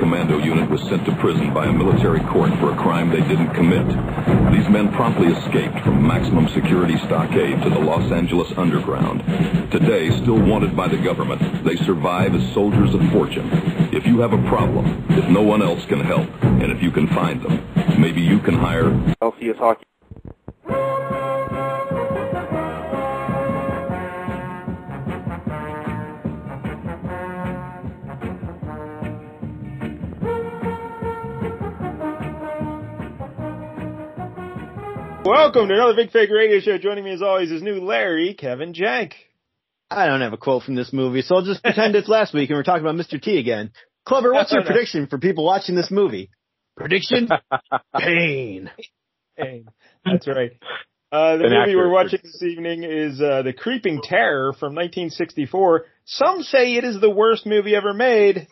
commando unit was sent to prison by a military court for a crime they didn't commit. These men promptly escaped from maximum security stockade to the Los Angeles underground. Today, still wanted by the government, they survive as soldiers of fortune. If you have a problem, if no one else can help, and if you can find them, maybe you can hire LCS Hockey. Welcome to another Big Fake Radio Show. Joining me as always is new Larry, Kevin Jank. I don't have a quote from this movie, so I'll just pretend it's last week and we're talking about Mr. T again. Clever, what's your prediction for people watching this movie? Prediction? Pain. Pain. That's right. The movie we're watching this evening is The Creeping Terror from 1964. Some say it is the worst movie ever made.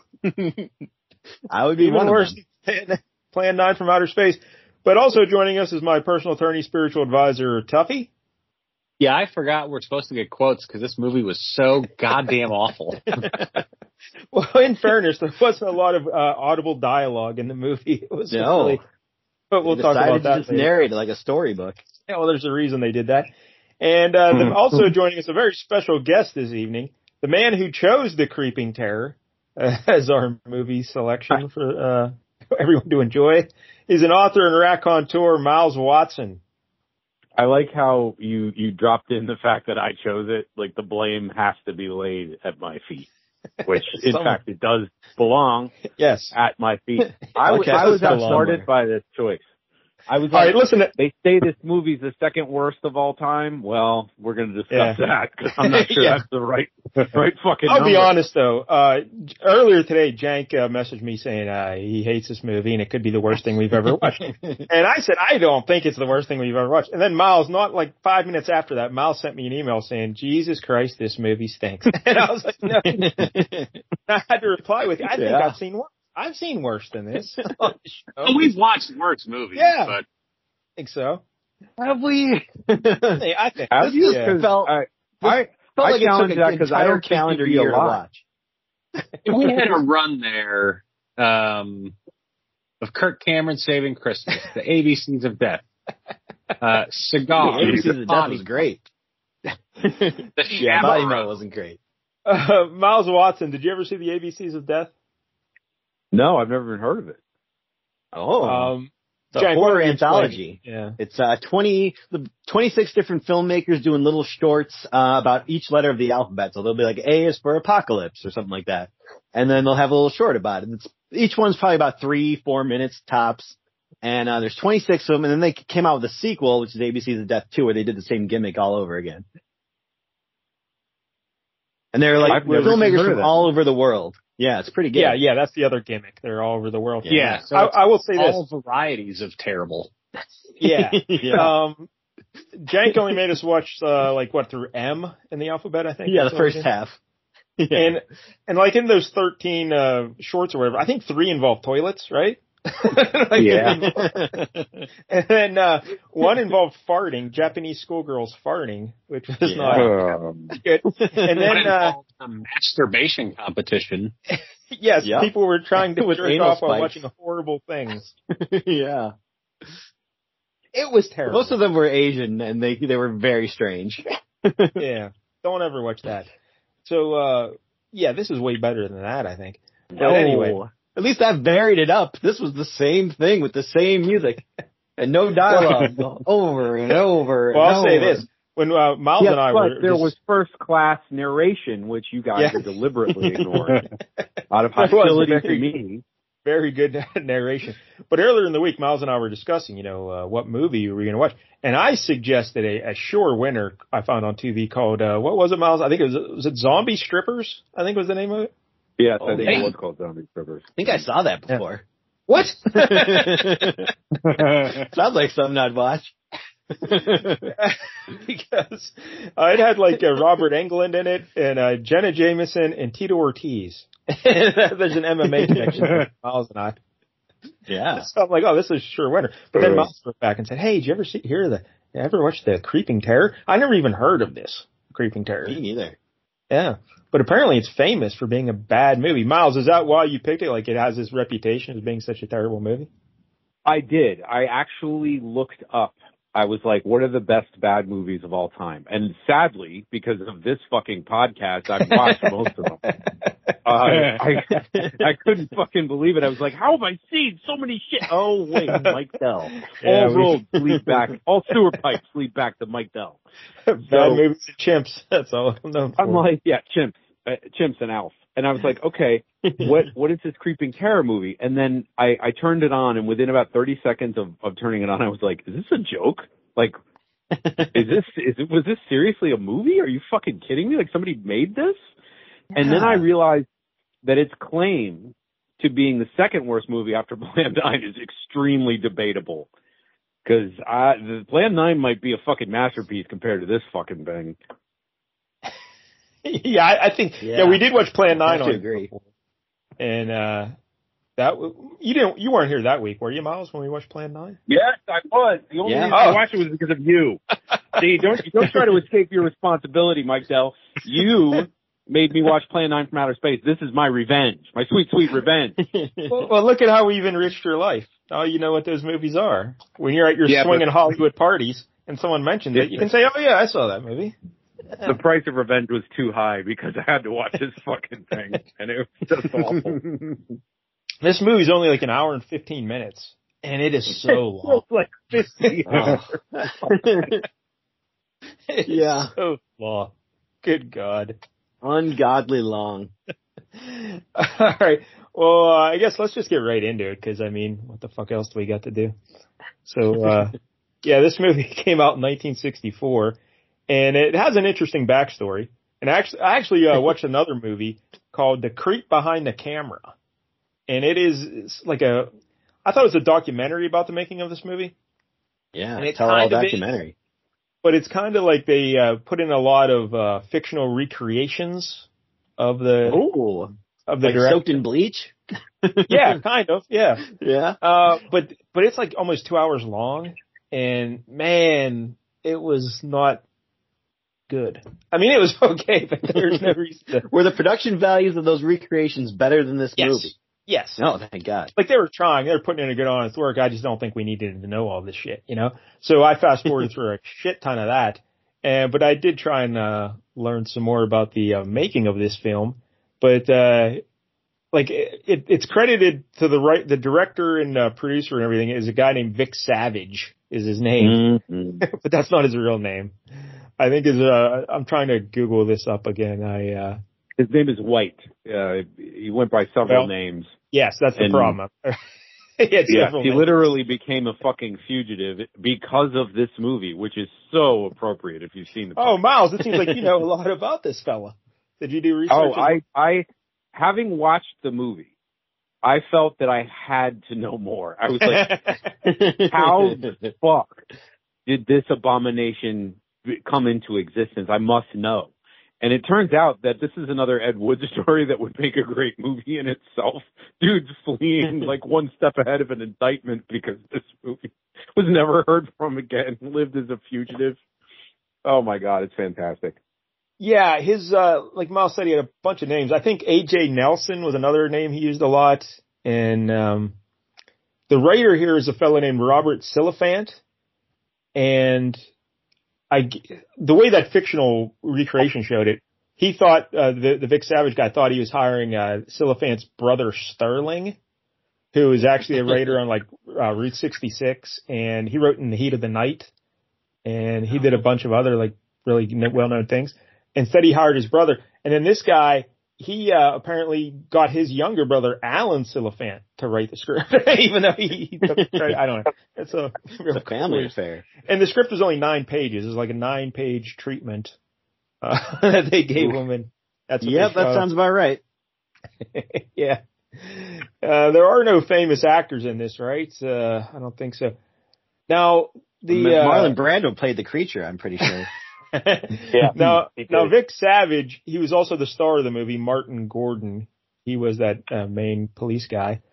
I would be even worse than Plan 9 from Outer Space. But also joining us is my personal attorney, spiritual advisor, Tuffy. Yeah, I forgot we're supposed to get quotes because this movie was so goddamn awful. Well, in fairness, there wasn't a lot of audible dialogue in the movie. It was really, but we'll talk about that. Just narrate it like a storybook. Yeah, well, there's a reason they did that. And also joining us, a very special guest this evening, the man who chose The Creeping Terror as our movie selection for everyone to enjoy. He's an author and raconteur, Miles Watson. I like how you dropped in the fact that I chose it. Like, the blame has to be laid at my feet, which in fact it does belong. Yes, at my feet. I was outsmarted by this choice. I was like, all right, listen. They say this movie's the second worst of all time. Well, we're going to discuss that because I'm not sure that's the right fucking. I'll be honest though. Earlier today, Jank messaged me saying he hates this movie and it could be the worst thing we've ever watched. And I said I don't think it's the worst thing we've ever watched. And then Miles, not like 5 minutes after that, Miles sent me an email saying, "Jesus Christ, this movie stinks." And I was like, no. I had to reply with, "I think I've seen worse. I've seen worse than this." Well, we've watched worse movies. Yeah, but I think so. Have we? I think. Have you? Felt like it took an entire calendar year to watch. We had a run there of Kirk Cameron Saving Christmas, the ABCs of Death, Cigar. The ABCs of Death was great. Body Melt wasn't great. Miles Watson, did you ever see the ABCs of Death? No, I've never even heard of it. Oh. It's a horror anthology. Yeah. It's 26 different filmmakers doing little shorts about each letter of the alphabet. So they'll be like, A is for apocalypse or something like that. And then they'll have a little short about it. Each one's probably about 3-4 minutes tops. And there's 26 of them. And then they came out with a sequel, which is ABC's of Death 2, where they did the same gimmick all over again. And they're like filmmakers from all over the world. Yeah, it's pretty good. Yeah, that's the other gimmick. They're all over the world. Yeah, so I will say all varieties of terrible. Yeah. Jank only made us watch through M in the alphabet, I think. Yeah, the first half. Yeah. And like in those 13 shorts or whatever, I think 3 involve toilets, right? And then one involved farting, Japanese schoolgirls farting, which was not good. And then a masturbation competition. Yes, people were trying to jerk off while watching horrible things. Yeah, it was terrible. Most of them were Asian, and they were very strange. Yeah, don't ever watch that. So this is way better than that, I think. But anyway. At least that varied it up. This was the same thing with the same music and no dialogue over and over. Well, I'll say this. When Miles and I were... there was first-class narration, which you guys are deliberately ignoring. Out of hostility to me. Very good narration. But earlier in the week, Miles and I were discussing, what movie we were going to watch. And I suggested a sure winner I found on TV called, what was it, Miles? I think was it Zombie Strippers? I think was the name of it. Yes, I think it was called Zombie Strippers. I think I saw that before. Yeah. What? Sounds like something I'd watch. Because it had Robert Englund in it and Jenna Jameson and Tito Ortiz. There's an MMA connection between Miles and I. Yeah. So I'm like, oh, this is a sure winner. But then Miles went back and said, hey, did you ever watch The Creeping Terror? I never even heard of this, Creeping Terror. Me neither. Yeah. But apparently it's famous for being a bad movie. Miles, is that why you picked it? Like it has this reputation as being such a terrible movie? I did. I actually looked up. I was like, what are the best bad movies of all time? And sadly, because of this fucking podcast, I've watched most of them. I couldn't fucking believe it. I was like, how have I seen so many shit? Oh, wait, Mike Dell. All roads lead back. All sewer pipes lead back to Mike Dell. Bad movies and chimps. That's all I'm known for. I'm like, yeah, chimps and Alf. And I was like, okay, what is this creeping terror movie? And then I turned it on, and within about 30 seconds of turning it on, I was like, is this a joke? Like, was this seriously a movie? Are you fucking kidding me? Like somebody made this? And then I realized that its claim to being the second worst movie after Plan 9 is extremely debatable. Cause the Plan 9 might be a fucking masterpiece compared to this fucking thing. Yeah, I think, we did watch Plan 9 I have to agree. And, you weren't here that week, were you, Miles, when we watched Plan 9? Yes, I was. The only reason I watched it was because of you. See, don't try to escape your responsibility, Mike Dell. You made me watch Plan 9 from Outer Space. This is my revenge. My sweet, sweet revenge. Well, look at how we've enriched your life. Now you know what those movies are. When you're at your swinging Hollywood parties and someone mentions it, you can say, oh yeah, I saw that movie. The price of revenge was too high because I had to watch this fucking thing, and it was just awful. This movie's only like an hour and 15 minutes, and it is so long. It's like 50 hours. Yeah. So long. Good God. Ungodly long. All right. Well, I guess let's just get right into it, because, I mean, what the fuck else do we got to do? So, this movie came out in 1964. And it has an interesting backstory. And I actually watched another movie called The Creep Behind the Camera. And it's like I thought it was a documentary about the making of this movie. Yeah, and tell all documentary. But it's kind of like they put in a lot of fictional recreations of the like director. Soaked in bleach? Yeah, kind of, yeah. Yeah. But it's like almost 2 hours long. And man, it was not good. I mean, it was okay, but there's no reason to. Were the production values of those recreations better than this movie? Yes. Oh, thank God. Like they were putting in a good honest work. I just don't think we needed to know all this shit, you know? So I fast forwarded through a shit ton of that. But I did try and learn some more about the making of this film. But it's credited to the director and producer and everything is a guy named Vic Savage is his name. Mm-hmm. But that's not his real name. I think I'm trying to Google this up again. His name is White. He went by several names. Yes, that's the problem. He literally became a fucking fugitive because of this movie, which is so appropriate if you've seen the Oh, Miles, it seems like you know a lot about this fella. Did you do research? Oh, I having watched the movie, I felt that I had to know more. I was like, how the fuck did this abomination come into existence? I must know. And it turns out that this is another Ed Wood story that would make a great movie in itself. Dude's fleeing like one step ahead of an indictment because this movie was never heard from again, lived as a fugitive. Oh my God, it's fantastic. Yeah, his, like Miles said, he had a bunch of names. I think A.J. Nelson was another name he used a lot. And the writer here is a fellow named Robert Silliphant. And the way that fictional recreation showed it, he thought, the Vic Savage guy thought he was hiring Silliphant's brother Sterling, who is actually a writer on like Route 66, and he wrote In the Heat of the Night, and he did a bunch of other like really well-known things. Instead, he hired his brother, and then this guy, he apparently got his younger brother Alan Silliphant to write the script, even though he took the credit. I don't know. It's a family affair. And the script was only 9 pages. It was like a 9-page treatment that they gave him. And that's what that sounds about right. Yeah. There are no famous actors in this, right? I don't think so. Now, Marlon Brando played the creature, I'm pretty sure. Yeah. Now Vic Savage, he was also the star of the movie, Martin Gordon. He was that main police guy.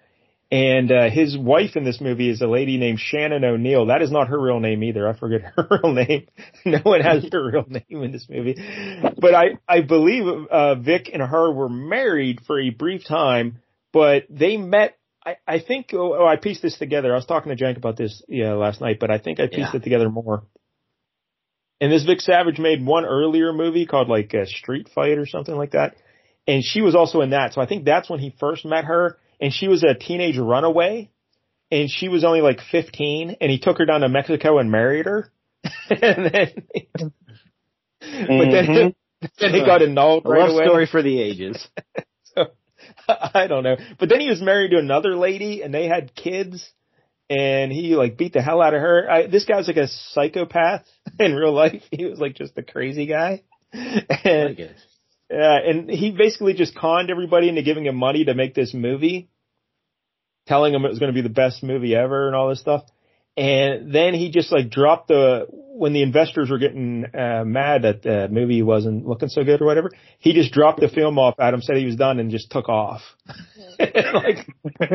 And his wife in this movie is a lady named Shannon O'Neill. That is not her real name either. I forget her real name. No one has her real name in this movie. But I believe Vic and her were married for a brief time, but they met. I think I pieced this together. I was talking to Jank about this last night, but I think I pieced it together more. And this Vic Savage made one earlier movie called like Street Fight or something like that. And she was also in that. So I think that's when he first met her. And she was a teenage runaway. And she was only like 15. And he took her down to Mexico and married her. And then, but then he got annulled right away. Love story for the ages. So, I don't know. But then he was married to another lady and they had kids. And he like beat the hell out of her. This guy was like a psychopath in real life. He was like just a crazy guy. And and he basically just conned everybody into giving him money to make this movie, telling him it was going to be the best movie ever and all this stuff. And then he just like dropped when the investors were getting mad that the movie wasn't looking so good or whatever, he just dropped the film off at him, said he was done and just took off. And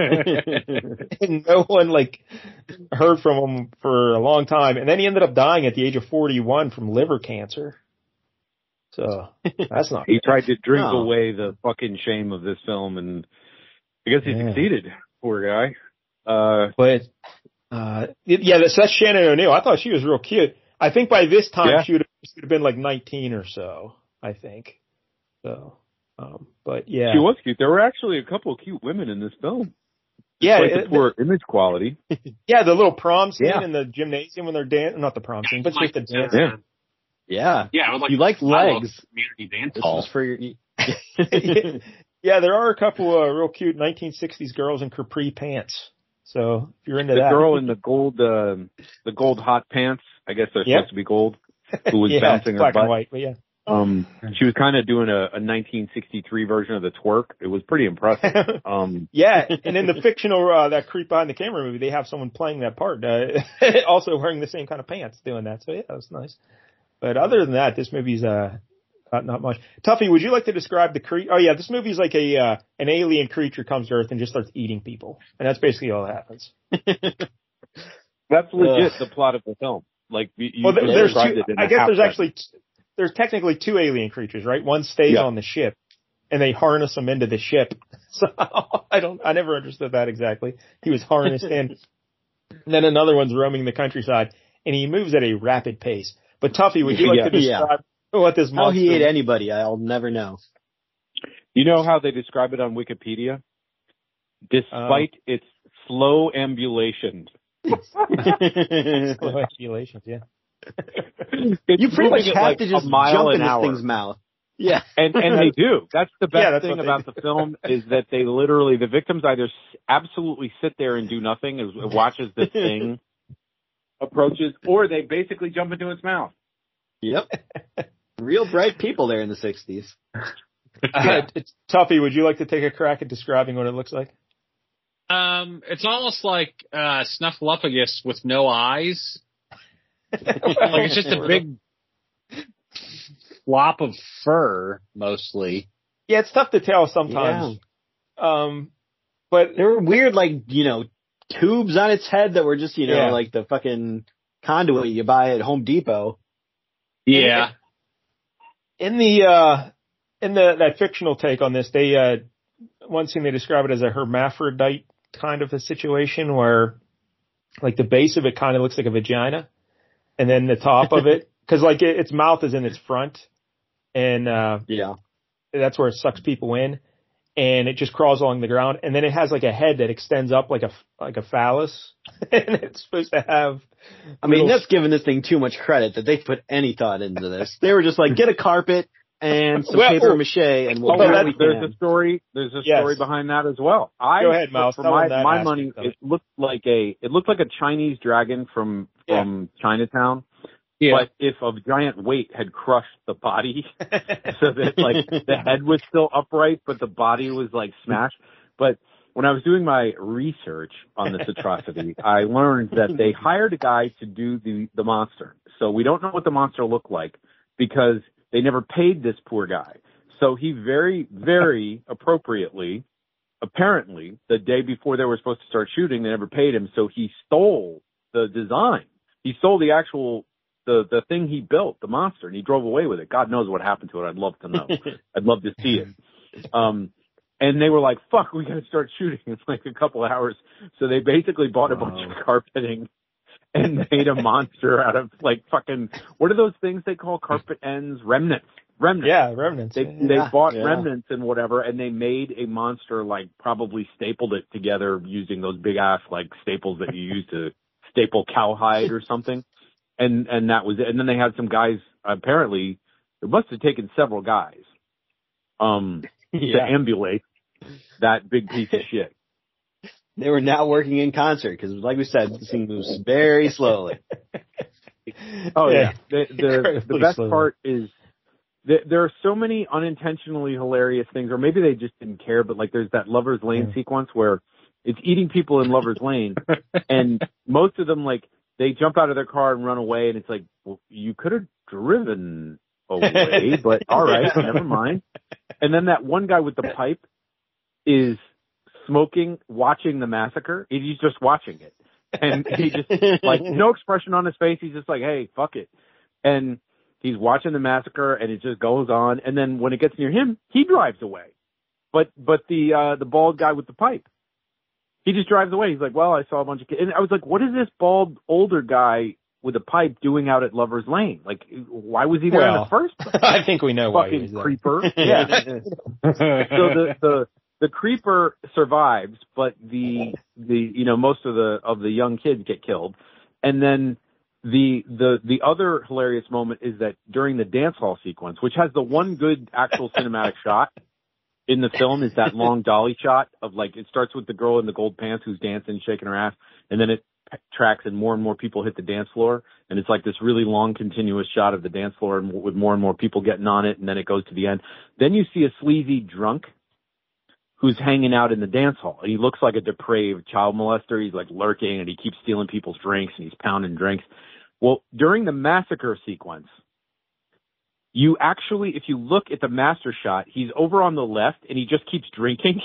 no one like heard from him for a long time. And then he ended up dying at the age of 41 from liver cancer. So that's not. He tried to drink away the fucking shame of this film, and I guess he succeeded. Poor guy. That's Shannon O'Neill. I thought she was real cute. I think by this time she would have been like 19 or so. I think. So, but yeah, she was cute. There were actually a couple of cute women in this film. Yeah, the poor image quality. Yeah, the little prom scene in the gymnasium when they're dancing. Not the prom scene, but just the dance. Yeah. Yeah, you like legs. Community dance hall. For your... Yeah, there are a couple of real cute 1960s girls in capri pants. So if you're into that. The girl in the gold hot pants, I guess they're supposed to be gold, who was bouncing her black butt. And white, but yeah. She was kind of doing a 1963 version of the twerk. It was pretty impressive. Yeah, and in the fictional that Creep Behind the Camera movie, they have someone playing that part, also wearing the same kind of pants doing that. So yeah, that was nice. But other than that, this movie's not much. Tuffy, would you like to describe the creature? Oh yeah, this movie's like an alien creature comes to Earth and just starts eating people, and that's basically all that happens. That's legit the plot of the film. Like there's two. I guess there's technically two alien creatures, right? One stays on the ship, and they harness him into the ship. So I never understood that exactly. He was harnessed in. And then another one's roaming the countryside, and he moves at a rapid pace. But Tuffy, would you like to describe what this monster? How he ate anybody, I'll never know. You know how they describe it on Wikipedia? Despite its slow ambulations. Slow ambulations, yeah. You pretty much have to just jump in this thing's mouth. Yeah. And they do. That's the best thing about the film is that they literally, the victims either absolutely sit there and do nothing as it watches this thing approaches, or they basically jump into its mouth. Yep. Real bright people there in the 60s. Tuffy, would you like to take a crack at describing what it looks like? It's almost like Snuffleupagus with no eyes. Like it's just a big flop of fur, mostly. Yeah, it's tough to tell sometimes. Yeah. But there were weird, tubes on its head that were just, like the fucking conduit you buy at Home Depot. Yeah. In that fictional take on this, they one scene they describe it as a hermaphrodite kind of a situation where, like, the base of it kind of looks like a vagina, and then the top of it, because its mouth is in its front, and that's where it sucks people in. And it just crawls along the ground, and then it has like a head that extends up like a phallus, and it's supposed to have. I mean, that's giving this thing too much credit that they put any thought into this. They were just like, get a carpet and some paper mache, and we'll do what we can. There's a story behind that as well. Go ahead, Mouse. For my money, it looked like a Chinese dragon from Chinatown. Yeah. But if a giant weight had crushed the body so that the head was still upright, but the body was smashed. But when I was doing my research on this atrocity, I learned that they hired a guy to do the monster. So we don't know what the monster looked like because they never paid this poor guy. So he very, very appropriately apparently the day before they were supposed to start shooting, they never paid him, so he stole the design. He stole the actual the thing he built, the monster, and he drove away with it. God knows what happened to it. I'd love to know. I'd love to see it. And they were like, fuck, we gotta start shooting in like a couple hours. So they basically bought a bunch of carpeting and made a monster out of like fucking, what are those things they call carpet ends? Remnants. Yeah, remnants. They bought remnants and whatever, and they made a monster, like probably stapled it together using those big ass like staples that you use to staple cowhide or something. And that was it. And then they had some guys, apparently, it must have taken several guys, to ambulate that big piece of shit. They were now working in concert because, like we said, this thing moves very slowly. Oh yeah. The best part is there are so many unintentionally hilarious things, or maybe they just didn't care, but like there's that Lover's Lane sequence where it's eating people in Lover's Lane, and most of them, like, they jump out of their car and run away, and it's like, well, you could have driven away, but all right, never mind. And then that one guy with the pipe is smoking, watching the massacre. He's just watching it. And he just, like, no expression on his face. He's just like, hey, fuck it. And he's watching the massacre, and it just goes on. And then when it gets near him, he drives away. But the bald guy with the pipe, he just drives away. He's like, well, I saw a bunch of kids. And I was like, what is this bald older guy with a pipe doing out at Lover's Lane? Like, why was he there in the first place? I think we know why he was there. Fucking creeper. Yeah. So the creeper survives, but the most of the young kids get killed. And then the other hilarious moment is that during the dance hall sequence, which has the one good actual cinematic shot in the film, is that long dolly shot of, like, it starts with the girl in the gold pants who's dancing, shaking her ass, and then it tracks and more people hit the dance floor, and it's like this really long continuous shot of the dance floor and with more and more people getting on it, and then it goes to the end. Then you see a sleazy drunk who's hanging out in the dance hall. He looks like a depraved child molester. He's like lurking, and he keeps stealing people's drinks, and he's pounding drinks. Well, during the massacre sequence, you actually, if you look at the master shot, he's over on the left, and he just keeps drinking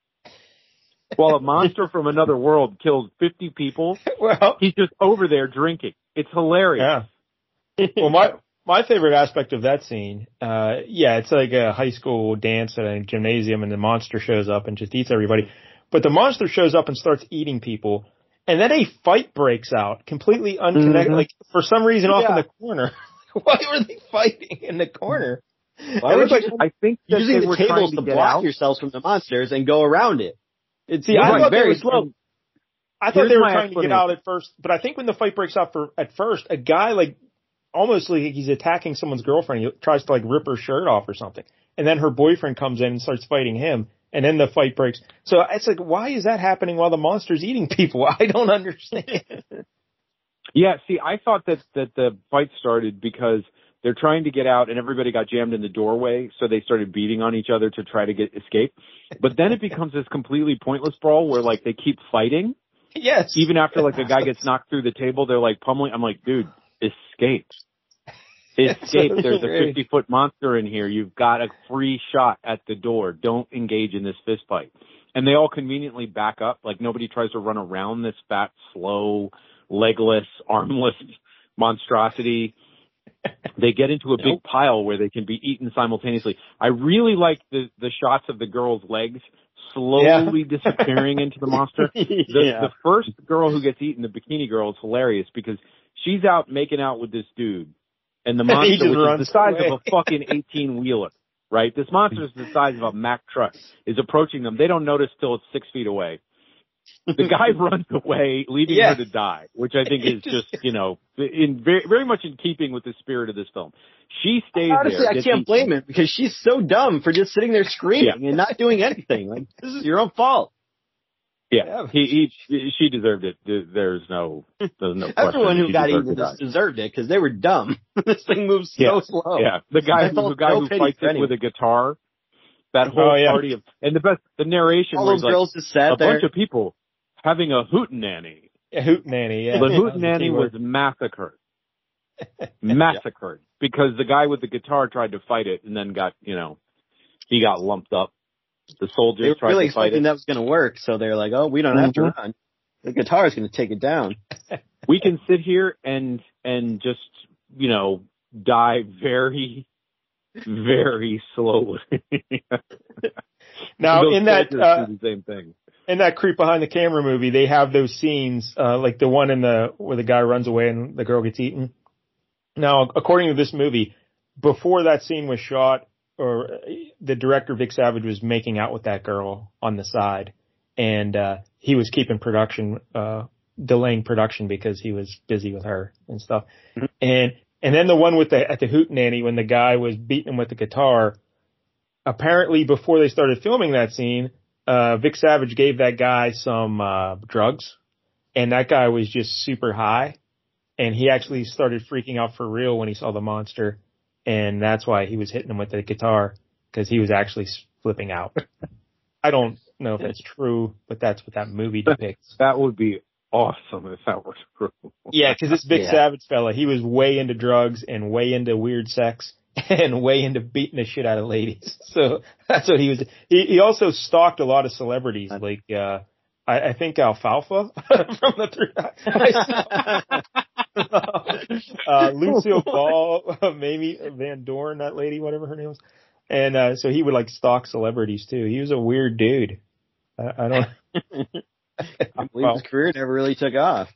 while a monster from another world kills 50 people. Well, he's just over there drinking. It's hilarious. Yeah. Well, my favorite aspect of that scene, it's like a high school dance at a gymnasium, and the monster shows up and just eats everybody. But the monster shows up and starts eating people, and then a fight breaks out, completely unconnected, like, for some reason off in the corner. Why were they fighting in the corner? I think that using the tables to block yourselves from the monsters and go around it. I thought very slow. I thought they were trying to get out at first, but I think when the fight breaks out at first, a guy, like, almost like he's attacking someone's girlfriend. He tries to, like, rip her shirt off or something. And then her boyfriend comes in and starts fighting him. And then the fight breaks. So it's like, why is that happening while the monster's eating people? I don't understand. Yeah, see, I thought that the fight started because they're trying to get out and everybody got jammed in the doorway, so they started beating on each other to try to escape. But then it becomes this completely pointless brawl where, like, they keep fighting. Yes. Even after, like, a guy gets knocked through the table, they're, like, pummeling. I'm like, dude, escape. Escape. There's a 50-foot monster in here. You've got a free shot at the door. Don't engage in this fist fight. And they all conveniently back up. Like, nobody tries to run around this fat, slow, legless, armless monstrosity. They get into a big pile where they can be eaten simultaneously. I really like the shots of the girl's legs slowly disappearing into the monster. The first girl who gets eaten, the bikini girl, is hilarious because she's out making out with this dude, and the monster, which is the size of a fucking 18-wheeler, right? This monster is the size of a Mack truck, is approaching them. They don't notice till it's 6 feet away. The guy runs away, leaving her to die, which I think is just, very much in keeping with the spirit of this film. She stays there. Honestly, I can't blame him because she's so dumb for just sitting there screaming and not doing anything. Like, this is your own fault. Yeah, she deserved it. There's no question. Everyone who got eaten deserved it because they were dumb. This thing moves so slow. Yeah, the guy who fights it with a guitar. That whole party of, and the narration was like girls just sat bunch of people having a hootenanny. A hootenanny, yeah. The hootenanny was massacred. Because the guy with the guitar tried to fight it and then got, he got lumped up. The soldiers they were tried really to fight expecting it. that was going to work, so they're like, "Oh, we don't have to run. The guitar is going to take it down. We can sit here and just, die very, very slowly." Now, in that do the same thing. In that Creep Behind the Camera movie, they have those scenes, like the one where the guy runs away and the girl gets eaten. Now, according to this movie, before that scene was shot, or the director Vic Savage was making out with that girl on the side, and he was keeping delaying production because he was busy with her and stuff. Mm-hmm. And then the one at the Hootenanny when the guy was beating him with the guitar, apparently before they started filming that scene, Vic Savage gave that guy some drugs, and that guy was just super high, and he actually started freaking out for real when he saw the monster, and that's why he was hitting him with the guitar, because he was actually flipping out. I don't know if that's true, but that's what that movie depicts. That would be awesome if that were true. Yeah, because this Vic Savage fella, he was way into drugs and way into weird sex and way into beating the shit out of ladies. So that's what he was. He also stalked a lot of celebrities, like I think Alfalfa from the Lucille Ball, Mamie Van Dorn, that lady, whatever her name was. And so he would like stalk celebrities too. He was a weird dude. I don't. I believe his career never really took off.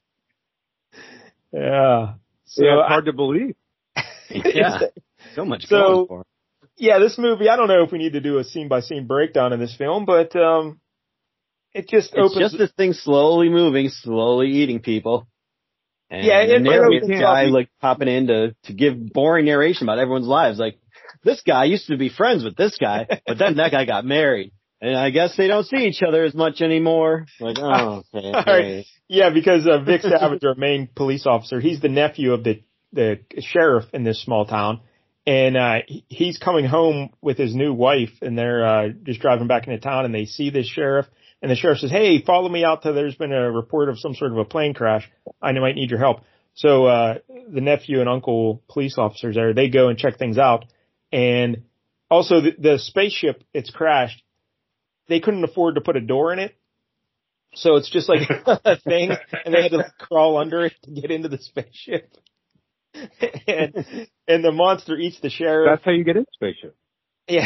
Yeah. So it's hard to believe. Yeah. So much going for him. Yeah, this movie, I don't know if we need to do a scene-by-scene breakdown of this film, but it just opens... It's just this thing slowly moving, slowly eating people. And the narrator guy like popping in to give boring narration about everyone's lives. Like, this guy used to be friends with this guy, but then that guy got married. And I guess they don't see each other as much anymore. Like, oh, okay. Right. Yeah, because Vic Savage, our main police officer, he's the nephew of the sheriff in this small town. And he's coming home with his new wife, and they're just driving back into town, and they see this sheriff. And the sheriff says, "Hey, follow me out to there's been a report of some sort of a plane crash. I might need your help." So the nephew and uncle police officers there, they go and check things out. And also the spaceship, it's crashed. They couldn't afford to put a door in it. So it's just like a thing, and they had to like crawl under it to get into the spaceship. And the monster eats the sheriff. That's how you get in spaceship. Yeah.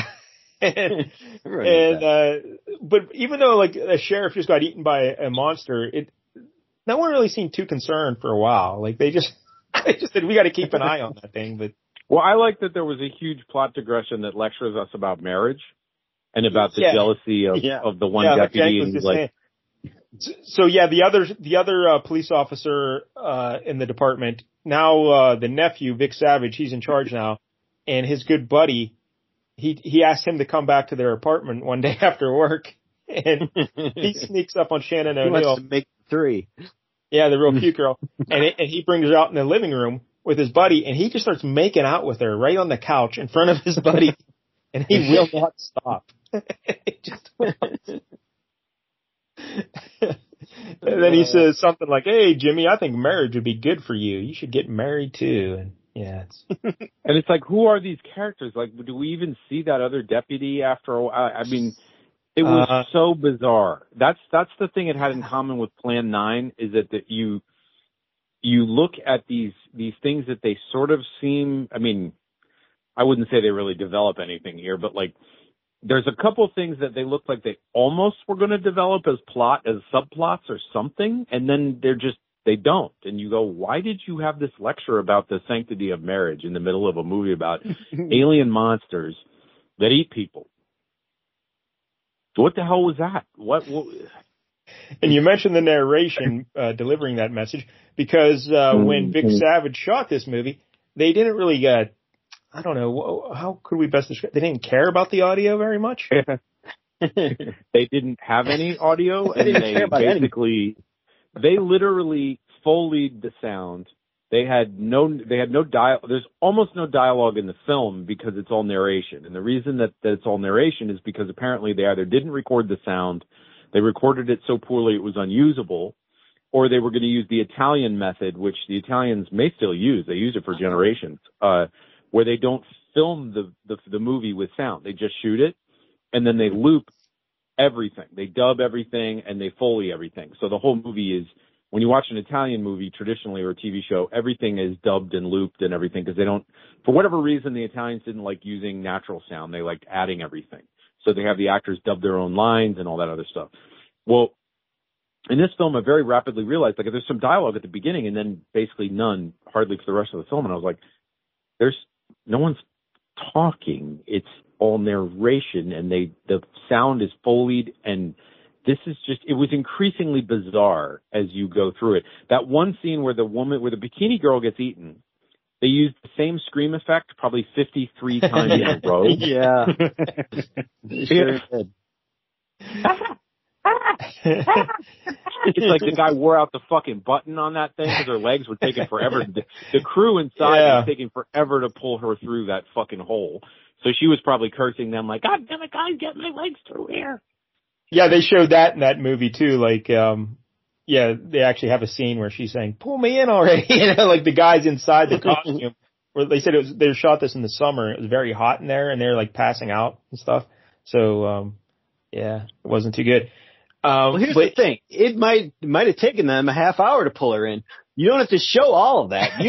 But even though like a sheriff just got eaten by a monster, no one really seemed too concerned for a while. Like they just said, we got to keep an eye on that thing. But well, I like that there was a huge plot digression that lectures us about marriage and about the jealousy of the one deputy. And like, so yeah, the other police officer in the department now, the nephew Vic Savage, he's in charge now, and his good buddy, he asked him to come back to their apartment one day after work, and he sneaks up on Shannon O'Neill. He wants to make 3. Yeah, the real cute girl, and he brings her out in the living room with his buddy, and he just starts making out with her right on the couch in front of his buddy, and he will not stop. And then he says something like, "Hey, Jimmy, I think marriage would be good for you. You should get married too." And yeah, and it's like, who are these characters? Like, do we even see that other deputy after a while? I mean, it was so bizarre. That's the thing it had in common with Plan 9 is that you look at these things that they sort of seem. I mean, I wouldn't say they really develop anything here, but like, there's a couple things that they look like they almost were going to develop as subplots or something, and then they don't. And you go, why did you have this lecture about the sanctity of marriage in the middle of a movie about alien monsters that eat people? What the hell was that? What? And you mentioned the narration delivering that message because when Vic Savage shot this movie, they didn't really I don't know, how could we best describe? They didn't care about the audio very much. They didn't have any audio, and they literally Foleyed the sound. They had no dialogue. There's almost no dialogue in the film because it's all narration. And the reason that it's all narration is because apparently they either didn't record the sound, they recorded it so poorly it was unusable, or they were going to use the Italian method, which the Italians may still use. They use it for generations, where they don't film the movie with sound. They just shoot it, and then they loop everything. They dub everything and they Foley everything. So the whole movie is, when you watch an Italian movie traditionally or a TV show, everything is dubbed and looped and everything because they don't, for whatever reason, the Italians didn't like using natural sound. They liked adding everything. So they have the actors dub their own lines and all that other stuff. Well, in this film, I very rapidly realized, like, there's some dialogue at the beginning and then basically none, hardly for the rest of the film. And I was like, no one's talking. It's all narration and the sound is Foleyed, and this is just, it was increasingly bizarre as you go through it. That one scene where the bikini girl gets eaten, they used the same scream effect probably 53 times in a row. Yeah. Sure did. It's like the guy wore out the fucking button on that thing because her legs were taking forever. The crew inside was taking forever to pull her through that fucking hole. So she was probably cursing them like, God damn it, guys, get my legs through here. Yeah, they showed that in that movie too. Like, they actually have a scene where she's saying, pull me in already. Like the guys inside the costume, where they said they shot this in the summer. It was very hot in there and they're like passing out and stuff. So, it wasn't too good. Well, here's the thing. It might have taken them a half hour to pull her in. You don't have to show all of that.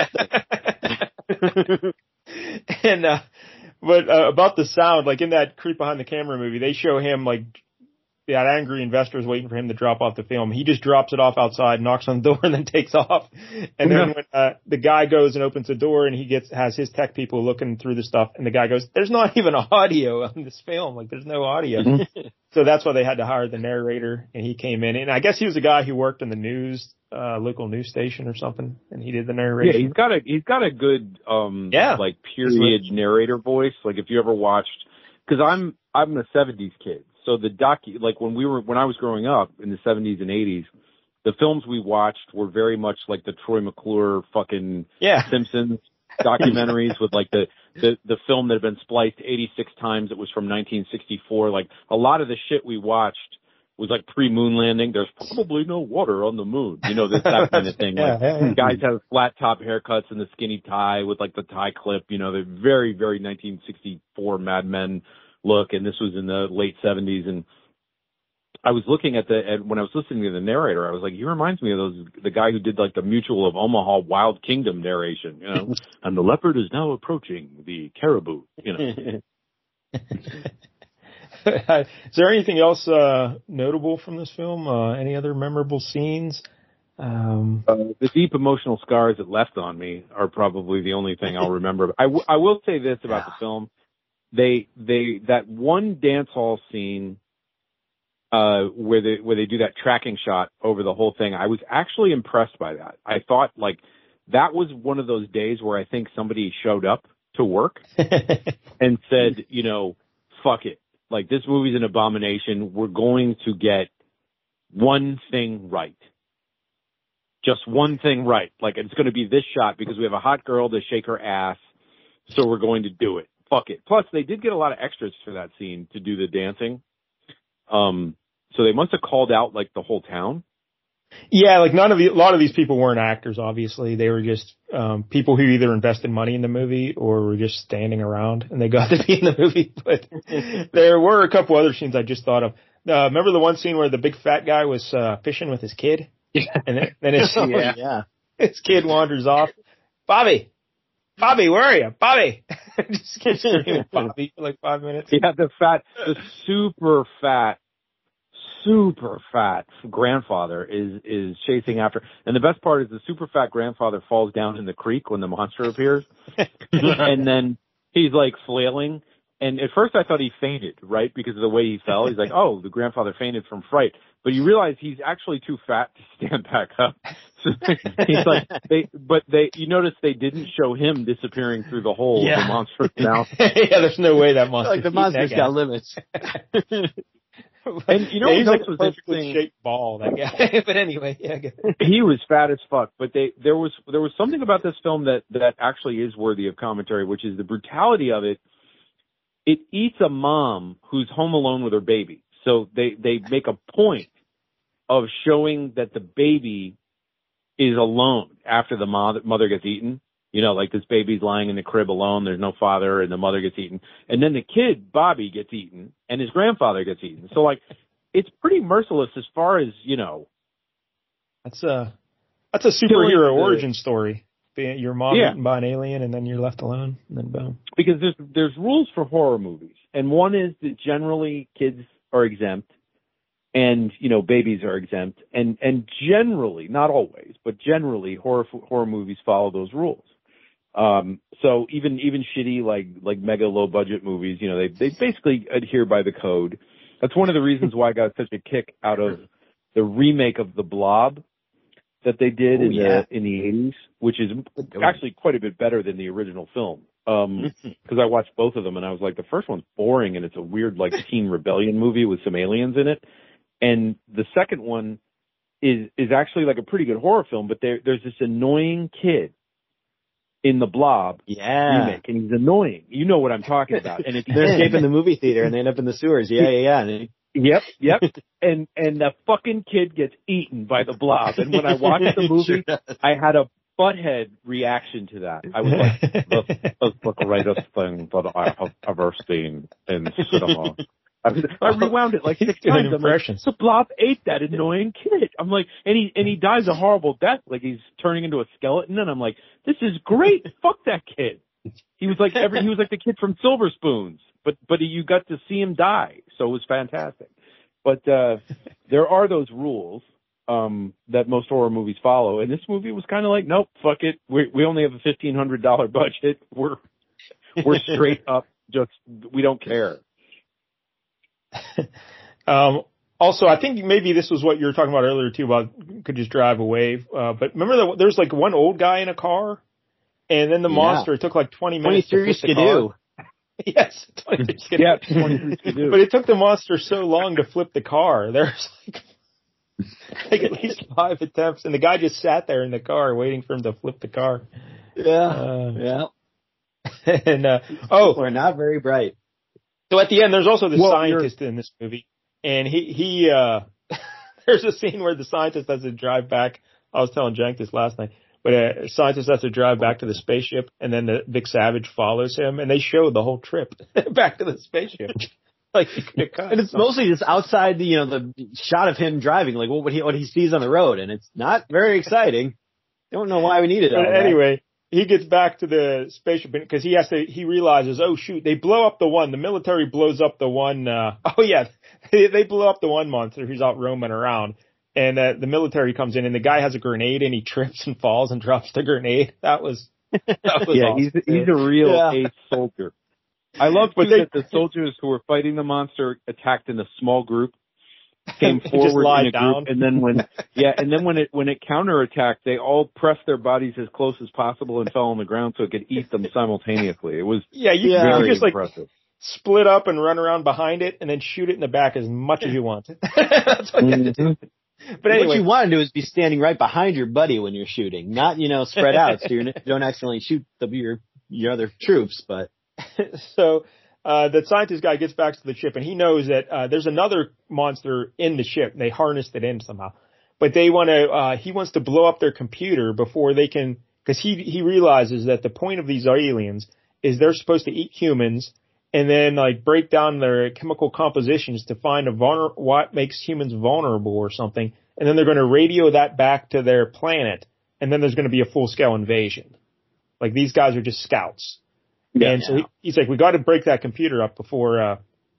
But about the sound, like in that Creep Behind the Camera movie, they show him like that angry investor is waiting for him to drop off the film. He just drops it off outside, knocks on the door, and then takes off. And then when the guy goes and opens the door and he has his tech people looking through the stuff, and the guy goes, there's not even audio on this film. Like, there's no audio. So that's why they had to hire the narrator, and he came in. And I guess he was a guy who worked in the news, local news station or something, and he did the narration. Yeah, he's got a good, like period narrator voice. Like if you ever watched, cause I'm a 70s kid. So like when I was growing up in the 70s and 80s, the films we watched were very much like the Troy McClure fucking Simpsons documentaries with like the film that had been spliced 86 times. It was from 1964. Like a lot of the shit we watched was like pre-moon landing. There's probably no water on the moon. That kind of thing. Guys have flat top haircuts and the skinny tie with like the tie clip. The very, very 1964 Mad Men look. And this was in the late 70s. And I was looking at when I was listening to the narrator, I was like, he reminds me of the guy who did like the Mutual of Omaha Wild Kingdom narration, and the leopard is now approaching the caribou, Is there anything else notable from this film? Any other memorable scenes? The deep emotional scars it left on me are probably the only thing I'll remember. I will say this about the film. That one dance hall scene, where they do that tracking shot over the whole thing, I was actually impressed by that. I thought like that was one of those days where I think somebody showed up to work and said, fuck it. Like, this movie's an abomination. We're going to get one thing right. Just one thing right. Like, it's going to be this shot because we have a hot girl to shake her ass. So we're going to do it. Fuck it. Plus, they did get a lot of extras for that scene to do the dancing. So they must have called out like the whole town. Yeah, like a lot of these people weren't actors, obviously. They were just people who either invested money in the movie or were just standing around and they got to be in the movie. But there were a couple other scenes I just thought of. Remember the one scene where the big fat guy was fishing with his kid? Yeah. And then his kid wanders off. Bobby, where are you? Bobby! Just keeps screaming Bobby for like 5 minutes. Yeah, the super fat grandfather is chasing after. And the best part is the super fat grandfather falls down in the creek when the monster appears. And then he's like flailing. And at first I thought he fainted, right? Because of the way he fell. He's like, oh, the grandfather fainted from fright. But you realize he's actually too fat to stand back up. So he's like, you notice they didn't show him disappearing through the hole of the monster's mouth. Yeah, there's no way that monster. Like the monster's got limits. And he's like a perfectly shaped ball, that guy. But anyway, he was fat as fuck. But there was something about this film that actually is worthy of commentary, which is the brutality of it. It eats a mom who's home alone with her baby. So they make a point of showing that the baby is alone after the mother gets eaten. You know, like this baby's lying in the crib alone. There's no father, and the mother gets eaten. And then the kid, Bobby, gets eaten, and his grandfather gets eaten. So, like, it's pretty merciless as far as, you know. That's a superhero origin story. Your mom eaten by an alien, and then you're left alone, and then boom. Because there's rules for horror movies, and one is that generally kids are exempt, and, you know, babies are exempt, and generally, not always, but generally, horror movies follow those rules. So even shitty, like mega low budget movies, you know, they basically adhere by the code. That's one of the reasons why I got such a kick out of the remake of The Blob that they did in the 80s, which is actually quite a bit better than the original film. Cause I watched both of them and I was like, the first one's boring and it's a weird, like, teen rebellion movie with some aliens in it. And the second one is actually like a pretty good horror film, but there's this annoying kid in The Blob remake, and he's annoying. You know what I'm talking about. And they're escaping the movie theater and they end up in the sewers. Yeah. Yep. And the fucking kid gets eaten by the Blob. And when I watched the movie, I had a butthead reaction to that. I was like, that's the greatest thing that I have ever seen in cinema. I rewound it like 6 times. I'm like, the Blob ate that annoying kid. I'm like, and he dies a horrible death, like he's turning into a skeleton. And I'm like, this is great. Fuck that kid. He was like the kid from Silver Spoons, but you got to see him die, so it was fantastic. But there are those rules that most horror movies follow, and this movie was kind of like, nope, fuck it. We only have a $1,500 budget. We're straight up, just we don't care. Also, I think maybe this was what you were talking about earlier too, about could just drive away. But remember there's like one old guy in a car, and then the monster took like 20 minutes to flip the car. Yes, 23 Skidoo. Yeah, 23 Skidoo. But it took the monster so long to flip the car. There's like at least 5 attempts, and the guy just sat there in the car waiting for him to flip the car. Yeah. And we're not very bright. So at the end, there's also the scientist in this movie, and he there's a scene where the scientist has to drive back. I was telling Jank this last night, but a scientist has to drive back to the spaceship, and then the Vic Savage follows him, and they show the whole trip back to the spaceship. Like, and it's mostly just outside the shot of him driving, like what he sees on the road, and it's not very exciting. Don't know why we need it. Anyway. He gets back to the spaceship because he realizes, oh shoot, they blow up the one. The military blows up the one. They blow up the one monster who's out roaming around, and the military comes in, and the guy has a grenade, and he trips and falls and drops the grenade. That was awesome. He's a real ace soldier. I love that the soldiers who were fighting the monster attacked in a small group. Came forward in a group, and then when it counterattacked, they all pressed their bodies as close as possible and fell on the ground so it could eat them simultaneously. It was you just impressive. Like split up and run around behind it, and then shoot it in the back as much as you want. That's what you do. But anyway, what you want to do is be standing right behind your buddy when you're shooting, not spread out so you don't accidentally shoot your other troops. But so. The scientist guy gets back to the ship, and he knows that there's another monster in the ship. And they harnessed it in somehow, but he wants to blow up their computer before they can, because he realizes that the point of these aliens is they're supposed to eat humans and then like break down their chemical compositions to find what makes humans vulnerable or something, and then they're going to radio that back to their planet, and then there's going to be a full-scale invasion. Like, these guys are just scouts. And so he's like, we got to break that computer up before,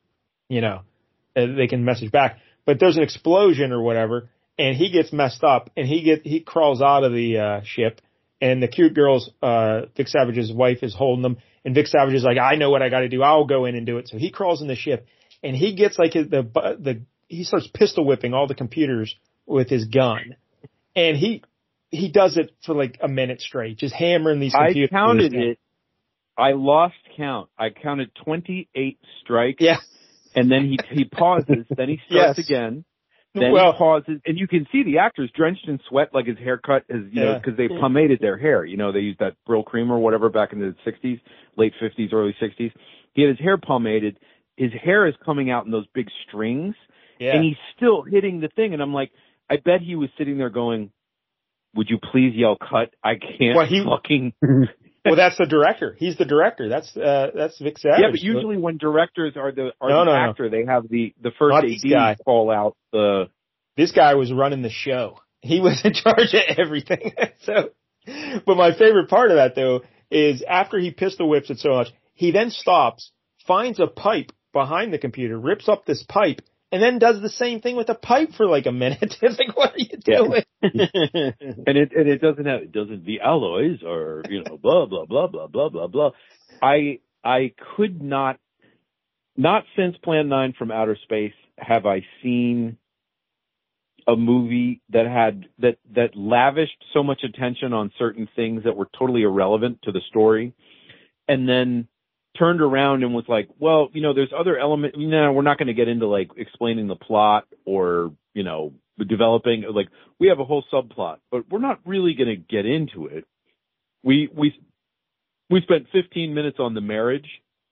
they can message back. But there's an explosion or whatever, and he gets messed up, and he crawls out of the ship, and the cute girl's Vic Savage's wife is holding him, and Vic Savage is like, I know what I got to do. I'll go in and do it. So he crawls in the ship, and he gets like he starts pistol whipping all the computers with his gun, and he does it for like a minute straight, just hammering these computers. I counted it. I lost count. I counted 28 strikes. Yes. And then he pauses, then he starts again. Then he pauses, and you can see the actor's drenched in sweat, like his haircut is, because they pomaded their hair. They used that Brill cream or whatever back in the 60s, late 50s, early 60s. He had his hair pomaded. His hair is coming out in those big strings, and he's still hitting the thing. And I'm like, I bet he was sitting there going, would you please yell cut? I can't fucking... Well, that's the director. He's the director. That's Vic Savage. Yeah, but usually when directors are the actor, they have the first AD call out the. This guy was running the show. He was in charge of everything. So, but my favorite part of that though is after he pistol whips it so much, he then stops, finds a pipe behind the computer, rips up this pipe, and then does the same thing with the pipe for like a minute. It's like, what are you doing? And it doesn't the alloys or blah blah blah blah blah blah blah. I could not since Plan 9 from Outer Space have I seen a movie that lavished so much attention on certain things that were totally irrelevant to the story, and then turned around and was like, well, there's other elements. No, we're not going to get into like explaining the plot or, developing, like we have a whole subplot, but we're not really going to get into it. We spent 15 minutes on the marriage.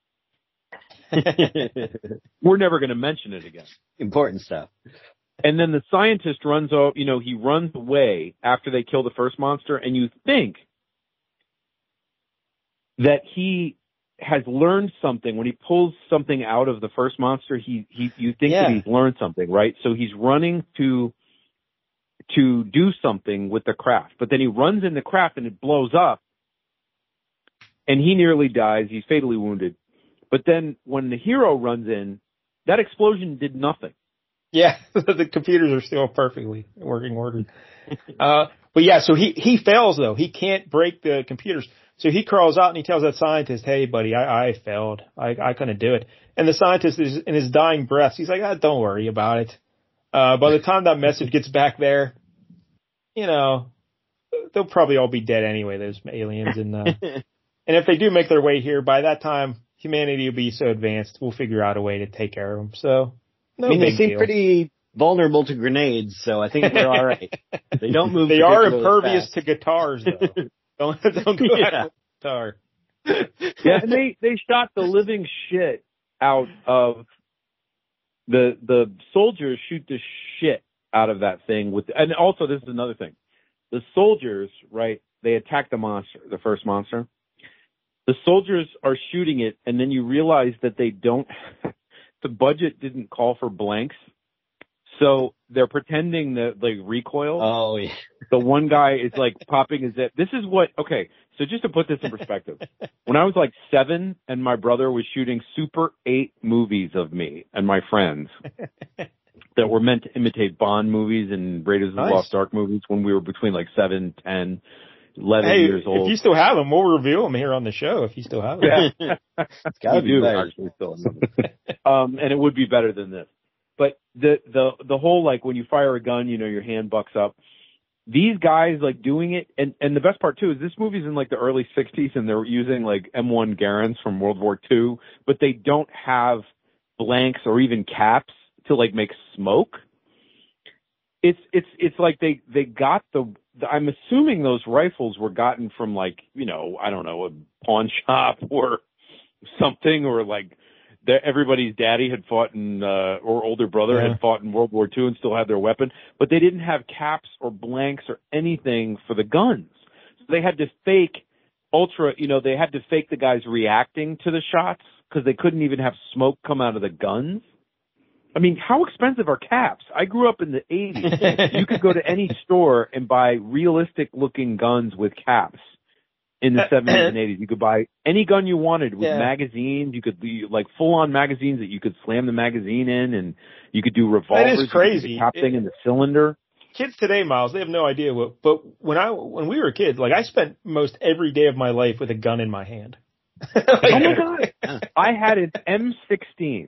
We're never going to mention it again. Important stuff. And then the scientist runs off, he runs away after they kill the first monster, and you think that he has learned something. When he pulls something out of the first monster, you think that he's learned something, right? So he's running to do something with the craft, but then he runs in the craft and it blows up and he nearly dies. He's fatally wounded. But then when the hero runs in, that explosion did nothing. Yeah, the computers are still perfectly working order. But yeah, so he fails though. He can't break the computers. So he crawls out and he tells that scientist, hey buddy, I failed. I couldn't do it. And the scientist is in his dying breath. He's like, don't worry about it. By the time that message gets back there, they'll probably all be dead anyway, those aliens. And if they do make their way here, by that time, humanity will be so advanced, we'll figure out a way to take care of them. So, they seem pretty vulnerable to grenades, so I think we're all right. They don't move. They are impervious to guitars, though. Don't go after the guitar. Yeah, and they shot the living shit out of the soldiers. Shoot the shit out of that thing and also this is another thing. The soldiers, right? They attack the monster, the first monster. The soldiers are shooting it, and then you realize that they don't. The budget didn't call for blanks. So they're pretending that like recoil. Oh, yeah. The one guy is like popping his head. This is okay. So just to put this in perspective, when I was like 7 and my brother was shooting Super 8 movies of me and my friends that were meant to imitate Bond movies and Raiders of the Lost Ark movies when we were between like 7, 10, 11 years old. If you still have them, we'll review them here on the show if you still have them. Yeah. It's gotta be better. Actually still and it would be better than this. But the whole, like, when you fire a gun, your hand bucks up. These guys, like, doing it, and the best part, too, is this movie's in, like, the early 60s, and they're using, like, M1 Garands from World War II, but they don't have blanks or even caps to, like, make smoke. It's like they got I'm assuming those rifles were gotten from, like, I don't know, a pawn shop or something, or, like, everybody's daddy had fought or older brother had fought in World War II and still had their weapon, but they didn't have caps or blanks or anything for the guns. So they had to fake they had to fake the guys reacting to the shots because they couldn't even have smoke come out of the guns. I mean, how expensive are caps? I grew up in the 80s. You could go to any store and buy realistic looking guns with caps. In the 70s and 80s, you could buy any gun you wanted with magazines. You could be like full-on magazines that you could slam the magazine in, and you could do revolvers. That is crazy. Cap thing in the cylinder. Kids today, Miles, they have no idea but when we were kids, like I spent most every day of my life with a gun in my hand. Oh my God! I had an M16.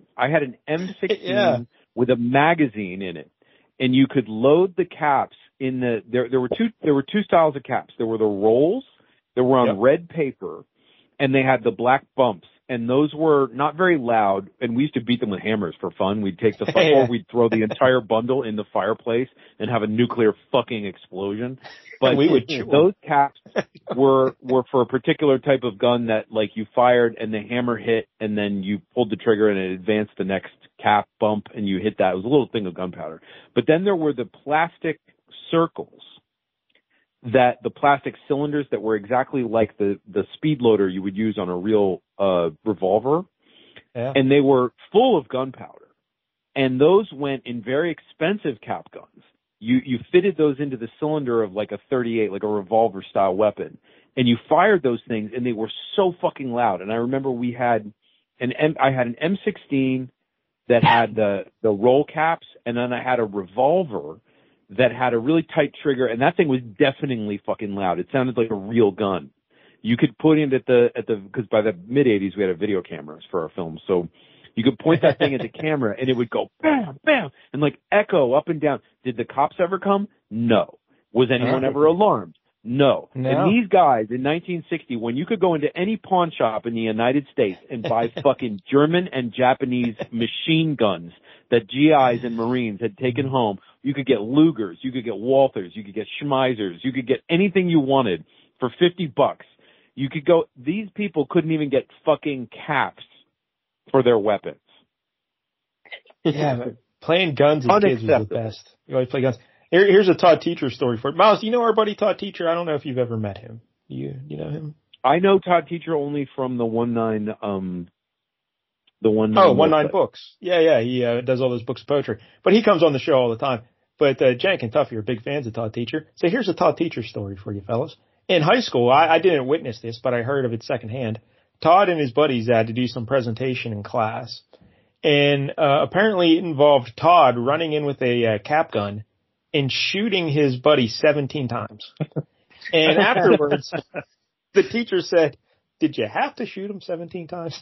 With a magazine in it, and you could load the caps in there were two styles of caps. There were the rolls. They were on red paper, and they had the black bumps, and those were not very loud, and we used to beat them with hammers for fun. We'd take or we'd throw the entire bundle in the fireplace and have a nuclear fucking explosion. But we would those caps were for a particular type of gun that, like, you fired and the hammer hit, and then you pulled the trigger and it advanced the next cap bump, and you hit that. It was a little thing of gunpowder. But then there were the plastic circles that the plastic cylinders that were exactly like the speed loader you would use on a real revolver, and they were full of gunpowder. And those went in very expensive cap guns. You fitted those into the cylinder of like a 38, like a revolver style weapon, and you fired those things, and they were so fucking loud. And I remember I had an M16 that had the roll caps, and then I had a revolver that had a really tight trigger, and that thing was deafeningly fucking loud. It sounded like a real gun. You could put it because by the mid 80s we had a video cameras for our films, so you could point that thing at the camera and it would go bam, bam, and like echo up and down. Did the cops ever come? No. Was anyone ever alarmed? No. And these guys in 1960, when you could go into any pawn shop in the United States and buy fucking German and Japanese machine guns that GIs and Marines had taken home, you could get Lugers, you could get Walthers, you could get Schmeisers, you could get anything you wanted for $50. You could go, these people couldn't even get fucking caps for their weapons. Yeah, but playing guns as kids was the best. You always play guns. Here's a Todd Teacher story for it. Miles, you know our buddy Todd Teacher? I don't know if you've ever met him. You know him? I know Todd Teacher only from the 19 Books. Yeah, he does all those books of poetry. But he comes on the show all the time. But Jank and Tuffy are big fans of Todd Teacher. So here's a Todd Teacher story for you fellas. In high school, I didn't witness this, but I heard of it secondhand. Todd and his buddies had to do some presentation in class. And apparently it involved Todd running in with a cap gun and shooting his buddy 17 times. And afterwards, the teacher said, "Did you have to shoot him 17 times?"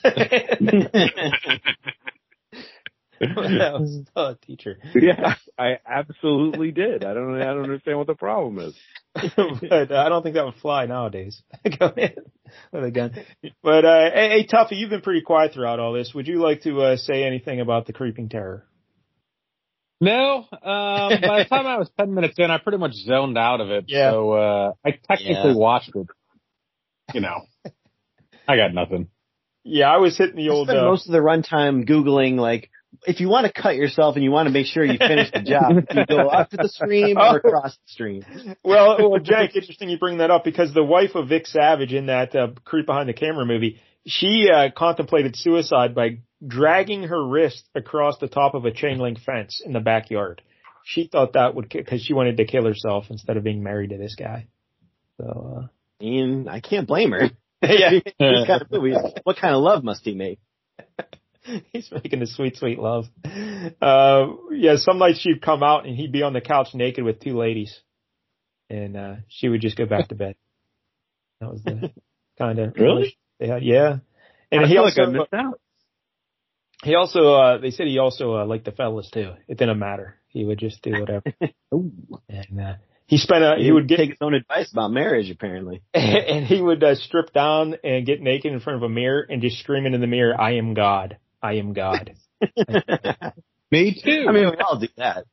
That was a teacher. Yeah, I absolutely did. I don't understand what the problem is. But I don't think that would fly nowadays. Go in with a gun. But hey, Tuffy, you've been pretty quiet throughout all this. Would you like to say anything about the Creeping Terror? No. By the time I was 10 minutes in, I pretty much zoned out of it. Yeah. So I technically watched it. You know, I got nothing. Yeah, I was hitting the old. Most of the runtime Googling, like, if you want to cut yourself and you want to make sure you finish the job, you go up to the stream or across the stream. Well, Jank, interesting you bring that up because the wife of Vic Savage in that Creep Behind the Camera movie, she contemplated suicide by dragging her wrist across the top of a chain link fence in the backyard. She thought that would, because she wanted to kill herself instead of being married to this guy. So, and I can't blame her. Yeah. These kind of movies, what kind of love must he make? He's making the sweet, sweet love. Yeah, some nights she'd come out and he'd be on the couch naked with two ladies. And she would just go back to bed. That was the kind of... Really? Yeah. And he also... Like I missed out. He also, they said he also liked the fellas too. It didn't matter. He would just do whatever. And he spent he would take his own advice about marriage, apparently. And he would strip down and get naked in front of a mirror and just scream into the mirror, "I am God. I am God." Me too. I mean, we all do that.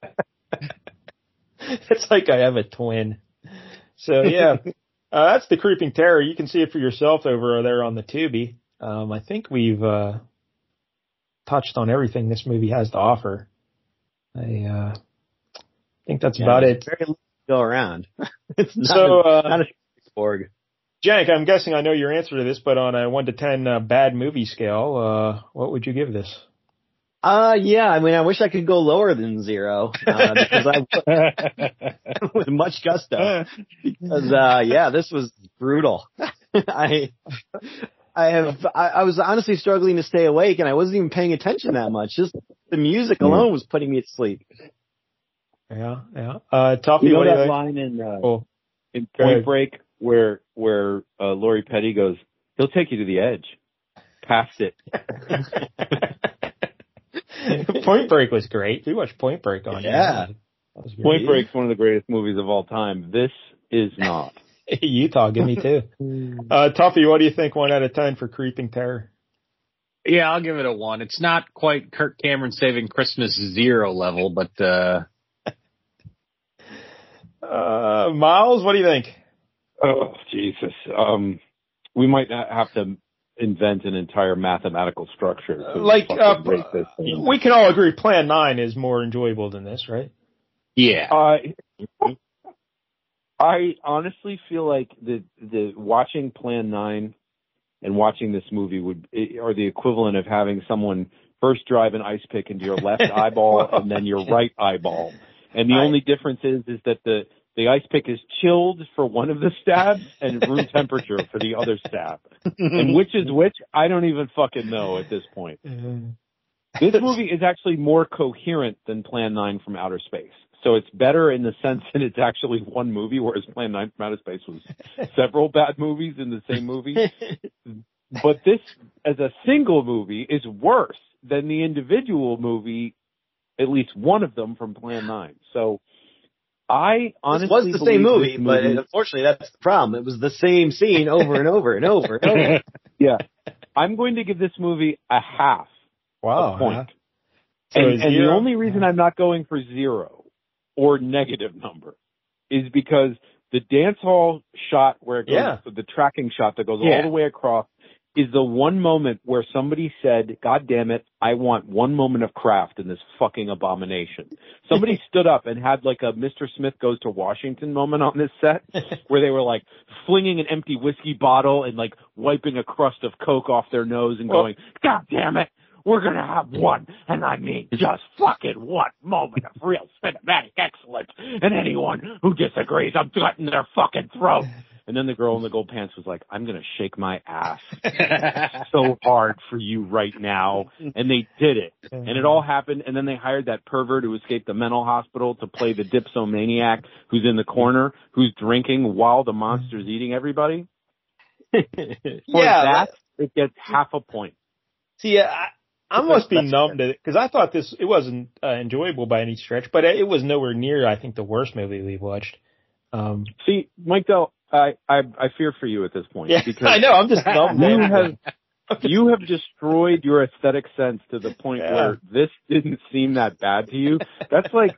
It's like I have a twin. So yeah, that's the Creeping Terror. You can see it for yourself over there on the Tubi. I think we've touched on everything this movie has to offer. I think that's about it. Very little to go around. It's not not a Borg. Jank, I'm guessing I know your answer to this, but on a 1 to 10 bad movie scale, what would you give this? Yeah, I mean, I wish I could go lower than 0, because I with much gusto. Because, yeah, this was brutal. I was honestly struggling to stay awake, and I wasn't even paying attention that much. Just the music alone was putting me to sleep. Yeah. Tuffy, you know that line in Point Break where Lori Petty goes, "He'll take you to the edge." Past it. Point Break was great. We watched Point Break on Point Break's one of the greatest movies of all time. This is not. Utah, give me 2. Tuffy, what do you think 1 out of 10 for Creeping Terror? Yeah, I'll give it a 1. It's not quite Kirk Cameron Saving Christmas 0 level, but Miles, what do you think? Oh, Jesus. We might have to invent an entire mathematical structure to rate this. We can all agree Plan 9 is more enjoyable than this, right? Yeah. I honestly feel like the watching Plan 9 and watching this movie are the equivalent of having someone first drive an ice pick into your left eyeball and then your right eyeball. And the only difference is that the ice pick is chilled for one of the stabs and room temperature for the other stab. And which is which, I don't even fucking know at this point. This movie is actually more coherent than Plan 9 from Outer Space. So it's better in the sense that it's actually one movie, whereas Plan 9 from Outer Space was several bad movies in the same movie. But this, as a single movie, is worse than the individual movie, at least one of them from Plan 9. So I honestly believe it was the same movie, but unfortunately that's the problem. It was the same scene over and over and over and over. Yeah. I'm going to give this movie a half a point. So and the only reason I'm not going for 0 or negative number is because the dance hall shot where it goes, the tracking shot that goes all the way across, is the one moment where somebody said, God damn it, I want one moment of craft in this fucking abomination. Somebody stood up and had like a Mr. Smith Goes to Washington moment on this set where they were like flinging an empty whiskey bottle and like wiping a crust of Coke off their nose and going, God damn it, we're going to have one, and I mean just fucking one moment of real cinematic excellence. And anyone who disagrees, I'm cutting their fucking throat. And then the girl in the gold pants was like, I'm going to shake my ass so hard for you right now. And they did it. And it all happened. And then they hired that pervert who escaped the mental hospital to play the dipsomaniac who's in the corner, who's drinking while the monster's eating everybody. For that, it gets half a point. See, I must be numb to it because I thought it wasn't enjoyable by any stretch, but it was nowhere near, I think, the worst movie we've watched. See, Mike Dell, I fear for you at this point. Yeah, because I know. I'm just numb. You have destroyed your aesthetic sense to the point where this didn't seem that bad to you. That's like,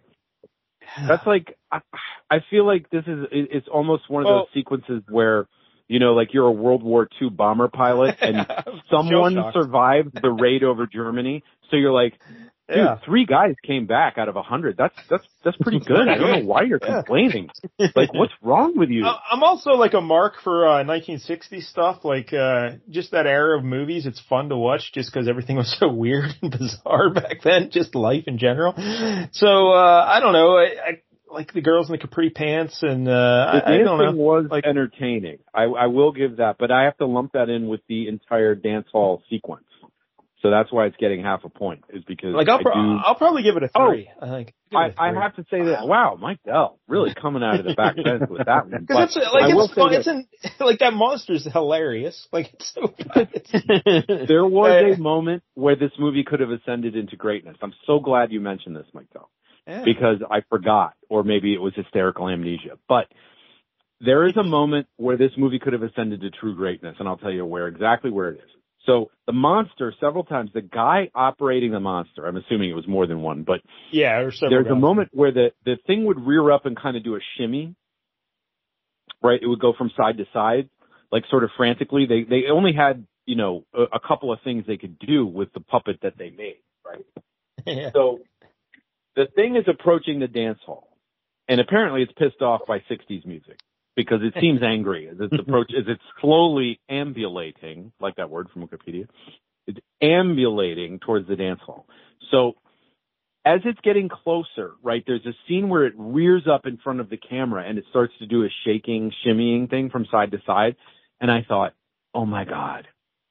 I feel like it's almost one of those sequences where, you know, like you're a World War II bomber pilot and someone survived the raid over Germany. So you're like, dude, 3 guys came back out of 100. That's pretty good. I don't know why you're complaining. Like, what's wrong with you? I'm also like a mark for 1960s stuff. Like, just that era of movies. It's fun to watch just because everything was so weird and bizarre back then. Just life in general. So, I don't know. I like the girls in the capri pants and, I don't know. The was like entertaining. I will give that, but I have to lump that in with the entire dance hall sequence. So that's why it's getting half a point, is because like I'll probably give it a 3. I have to say that. Wow, Mike Dell really coming out of the back fence with that one. Because like that monster's hilarious. Like it's so bad. There was a moment where this movie could have ascended into greatness. I'm so glad you mentioned this, Mike Dell, because I forgot, or maybe it was hysterical amnesia. But there is a moment where this movie could have ascended to true greatness, and I'll tell you exactly where it is. So the monster, several times, the guy operating the monster, I'm assuming it was more than one, but there's a moment where the thing would rear up and kind of do a shimmy, right? It would go from side to side, like sort of frantically. They only had, you know, a couple of things they could do with the puppet that they made, right? Yeah. So the thing is approaching the dance hall, and apparently it's pissed off by 60s music, because it seems angry as it's slowly ambulating, like that word from Wikipedia. It's ambulating towards the dance hall. So as it's getting closer, right, there's a scene where it rears up in front of the camera and it starts to do a shaking, shimmying thing from side to side. And I thought, oh my God,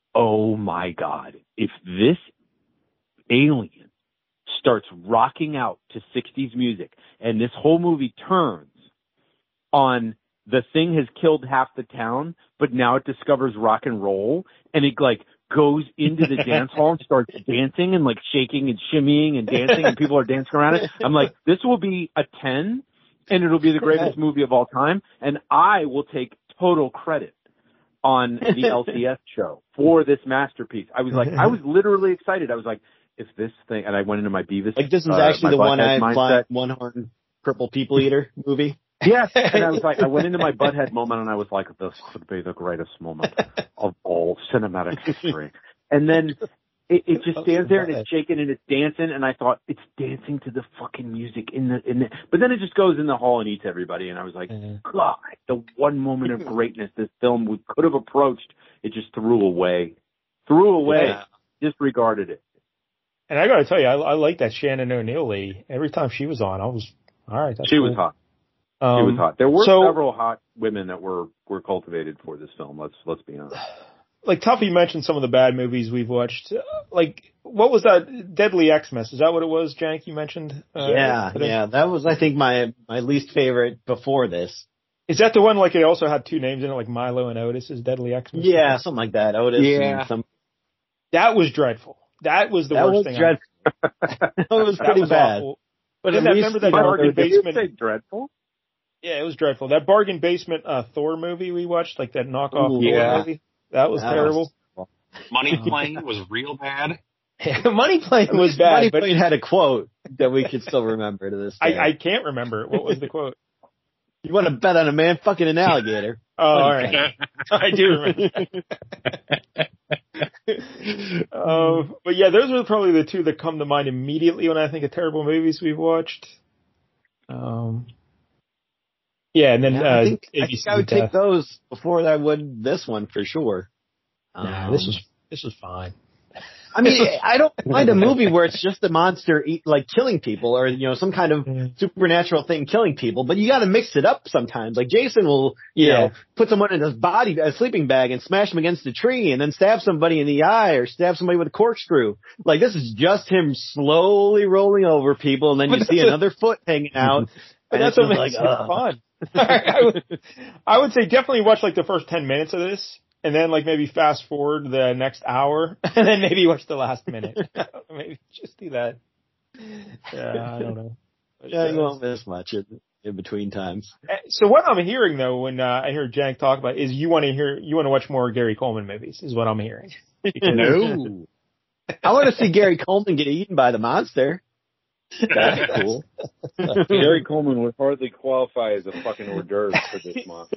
if this alien starts rocking out to 60s music and this whole movie turns on the thing has killed half the town, but now it discovers rock and roll, and it like goes into the dance hall and starts dancing and like shaking and shimmying and dancing, and people are dancing around it. I'm like, this will be a 10, and it'll be the greatest movie of all time, and I will take total credit on the LCS show for this masterpiece. I was literally excited. I was like, if this thing, and I went into my Beavis. Like, this is actually the one-eyed, one-horned purple people eater movie. Yes, and I was like, I went into my butthead moment, and I was like, this could be the greatest moment of all cinematic history. And then It just stands there and it's shaking and it's dancing, and I thought it's dancing to the fucking music but then it just goes in the hall and eats everybody, and I was like, God, the one moment of greatness this film could have approached, it just threw away, disregarded it. And I got to tell you, I like that Shannon O'Neill lady. Every time she was on, I was all right. She was hot. She was hot. There were several hot women that were cultivated for this film. Let's be honest. Like Tuffy mentioned some of the bad movies we've watched. Like, what was that? Deadly Xmas. Is that what it was, Jank? You mentioned? Yeah. That was, I think, my least favorite before this. Is that the one, like, it also had two names in it, like Milo and Otis is Deadly Xmas? Yeah, something like that. Otis. Yeah. That was dreadful. That was the worst thing. That was pretty bad. Awful. But remember that bargain basement? Did you say dreadful? Yeah, it was dreadful. That bargain basement Thor movie we watched, like that knockoff Thor movie. That was terrible. Money Plane was real bad. Money Plane was bad. Money Plane had a quote that we could still remember to this day. I can't remember. What was the quote? You want to bet on a man fucking an alligator. Oh, all right. I do remember. But yeah, those were probably the two that come to mind immediately when I think of terrible movies we've watched. Yeah, and then I think I would take those before I would this one for sure. This was fine. I mean, I don't mind a movie where it's just a monster killing people or some kind of supernatural thing killing people, but you got to mix it up sometimes. Like Jason will, put someone in his body, a sleeping bag, and smash him against a tree, and then stab somebody in the eye or stab somebody with a corkscrew. Like this is just him slowly rolling over people, and then you see another foot hanging out. But that's what makes it fun. I would say definitely watch like the first 10 minutes of this, and then like maybe fast forward the next hour, and then maybe watch the last minute. Maybe just do that. Yeah, I don't know. Yeah, you won't miss much in between times. So what I'm hearing though, when I hear Jank talk about, is you want to watch more Gary Coleman movies, is what I'm hearing. No, I want to see Gary Coleman get eaten by the monster. That's cool. Gary Coleman would hardly qualify as a fucking hors d'oeuvre for this monster.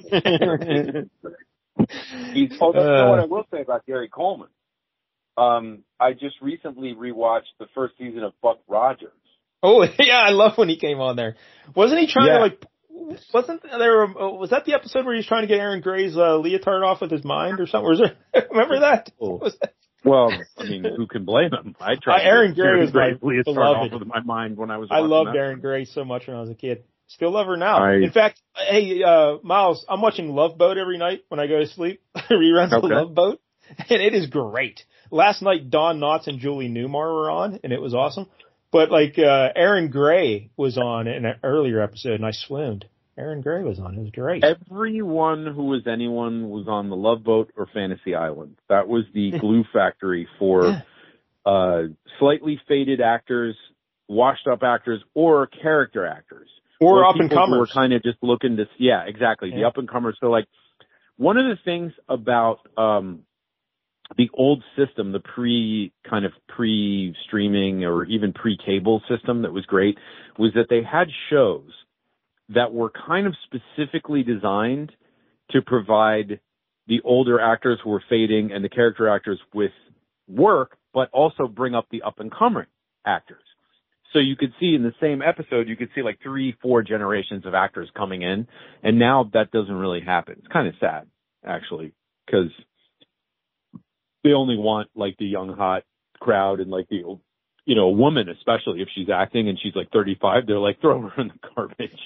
That's what I will say about Gary Coleman. I just recently rewatched the first season of Buck Rogers. Oh yeah, I love when he came on there. Wasn't he trying to was that the episode where he was trying to get Aaron Gray's leotard off with his mind or something? Remember that? Well, I mean, who can blame him? I tried. Aaron Gray was my beloved. Off of my mind when I was. I loved Aaron Gray so much when I was a kid. Still love her now. In fact, hey, Miles, I'm watching Love Boat every night when I go to sleep. Reruns of Love Boat, and it is great. Last night, Don Knotts and Julie Newmar were on, and it was awesome. But Aaron Gray was on in an earlier episode, and I swooned. Aaron Gray was on. It was great. Everyone who was anyone was on the Love Boat or Fantasy Island. That was the glue factory for slightly faded actors, washed up actors, or character actors. Or up-and-comers. We're kind of just looking to, exactly, the up-and-comers. So, one of the things about the old system, the pre-streaming or even pre-cable system that was great, was that they had shows that were kind of specifically designed to provide the older actors who were fading and the character actors with work, but also bring up the up-and-coming actors. So you could see in the same episode, you could see 3-4 generations of actors coming in, and now that doesn't really happen. It's kind of sad, actually, because they only want the young hot crowd and the a woman, especially if she's acting and she's 35, they're throw her in the garbage.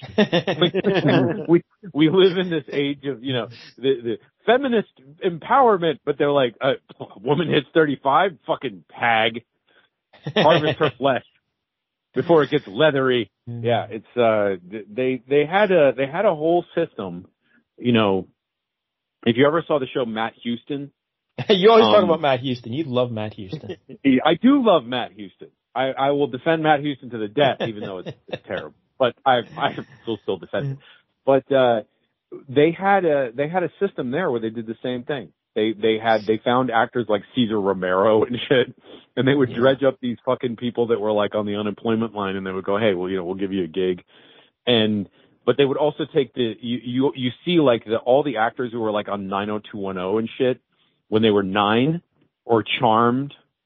we live in this age of, the feminist empowerment, but they're a woman hits 35, fucking hag, harvest her flesh before it gets leathery. Yeah, it's, they had a whole system, if you ever saw the show Matt Houston. You always talk about Matt Houston. You love Matt Houston. I do love Matt Houston. I will defend Matt Houston to the death, even though it's terrible. But I will still defend it. But they had a system there where they did the same thing. They found actors like Cesar Romero and shit, and they would dredge up these fucking people that were on the unemployment line, and they would go, hey, well, we'll give you a gig, but they would also take you see all the actors who were on 90210 and shit when they were 9 or Charmed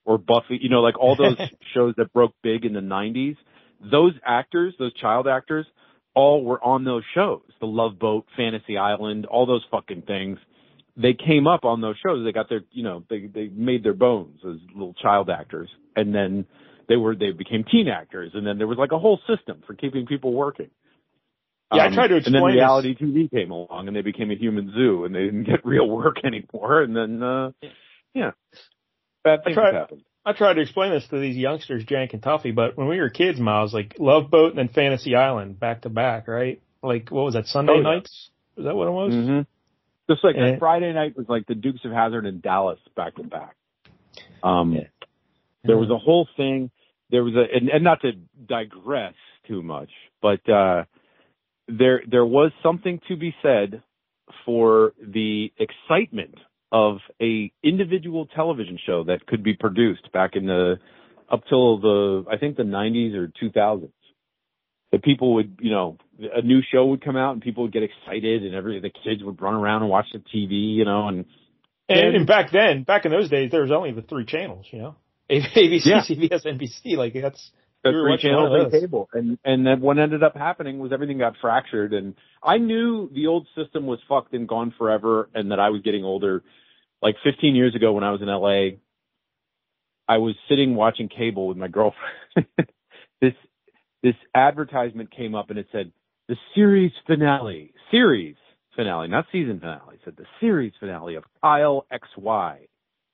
or Buffy, you know, like all those shows that broke big in the 90s, those actors, those child actors, all were on those shows. The Love Boat, Fantasy Island, all those fucking things. They came up on those shows. They got their, you know, they made their bones as little child actors. And then they became teen actors. And then there was like a whole system for keeping people working. Yeah, I tried to explain. And then reality TV came along and they became a human zoo and they didn't get real work anymore. And then, yeah, bad things happened. I tried to explain this to these youngsters, Jank and Tuffy, but when we were kids, Miles, like Love Boat and then Fantasy Island back to back, right? Like, what was that, Sunday nights? Was that what it was? Mm-hmm. Just like Friday night was like the Dukes of Hazzard and Dallas back to back. There was a whole thing. There was and not to digress too much, but there was something to be said for the excitement of a individual television show that could be produced back in up till I think the 90s or 2000s. That people would, you know, a new show would come out and people would get excited and the kids would run around and watch the TV, you know, and back in those days, there was only the 3 channels, you know, ABC, CBS, NBC, like that's 3 channels and cable. And then what ended up happening was everything got fractured. And I knew the old system was fucked and gone forever and that I was getting older. Like 15 years ago when I was in LA, I was sitting watching cable with my girlfriend. This advertisement came up and it said, the series finale, not season finale. It said the series finale of Kyle XY.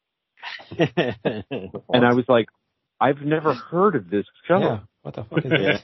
And I was like, I've never heard of this show. Yeah. What the fuck is this?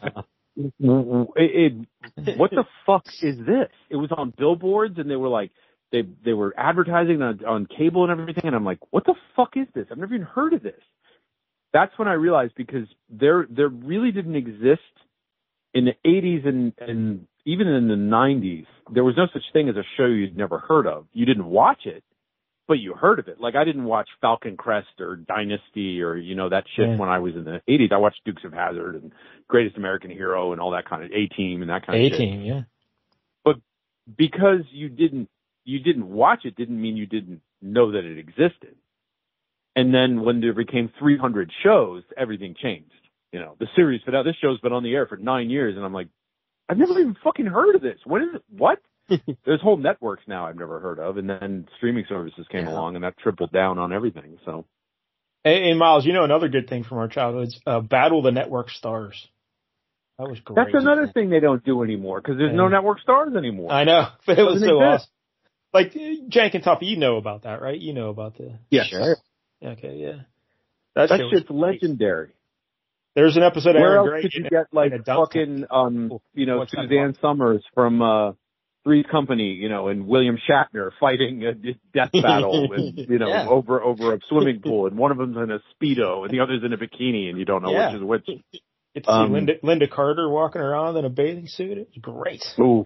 What the fuck is this? It was on billboards and they were like, they were advertising on cable and everything. And I'm like, what the fuck is this? I've never even heard of this. That's when I realized because there really didn't exist in the 80s and even in the 90s. There was no such thing as a show you'd never heard of. You didn't watch it, but you heard of it. Like I didn't watch Falcon Crest or Dynasty or, you know, that shit when I was in the 80s. I watched Dukes of Hazzard and Greatest American Hero and all that kind of A-Team and that kind of shit. A-Team, yeah. But because you didn't watch it didn't mean you didn't know that it existed. And then when there became 300 shows, everything changed. You know, the series, but now this show's been on the air for 9 years, and I'm like, I've never even fucking heard of this. What is it? What? There's whole networks now I've never heard of, and then streaming services came along, and that tripled down on everything. So, hey, Miles, you know another good thing from our childhoods, Battle of the Network Stars. That was great. That's another thing they don't do anymore because there's no network stars anymore. I know, but it was so awesome. Like Jank and Tuffy, you know about that, right? You know about the sure. Okay, yeah. That shit's legendary. There's an episode. Where else could you get like fucking, you know, Suzanne Summers from Three's Company, you know, and William Shatner fighting a death battle, and, you know, over a swimming pool, and one of them's in a Speedo and the other's in a bikini, and you don't know which is which. Get to see Linda Carter walking around in a bathing suit. It's great. Ooh.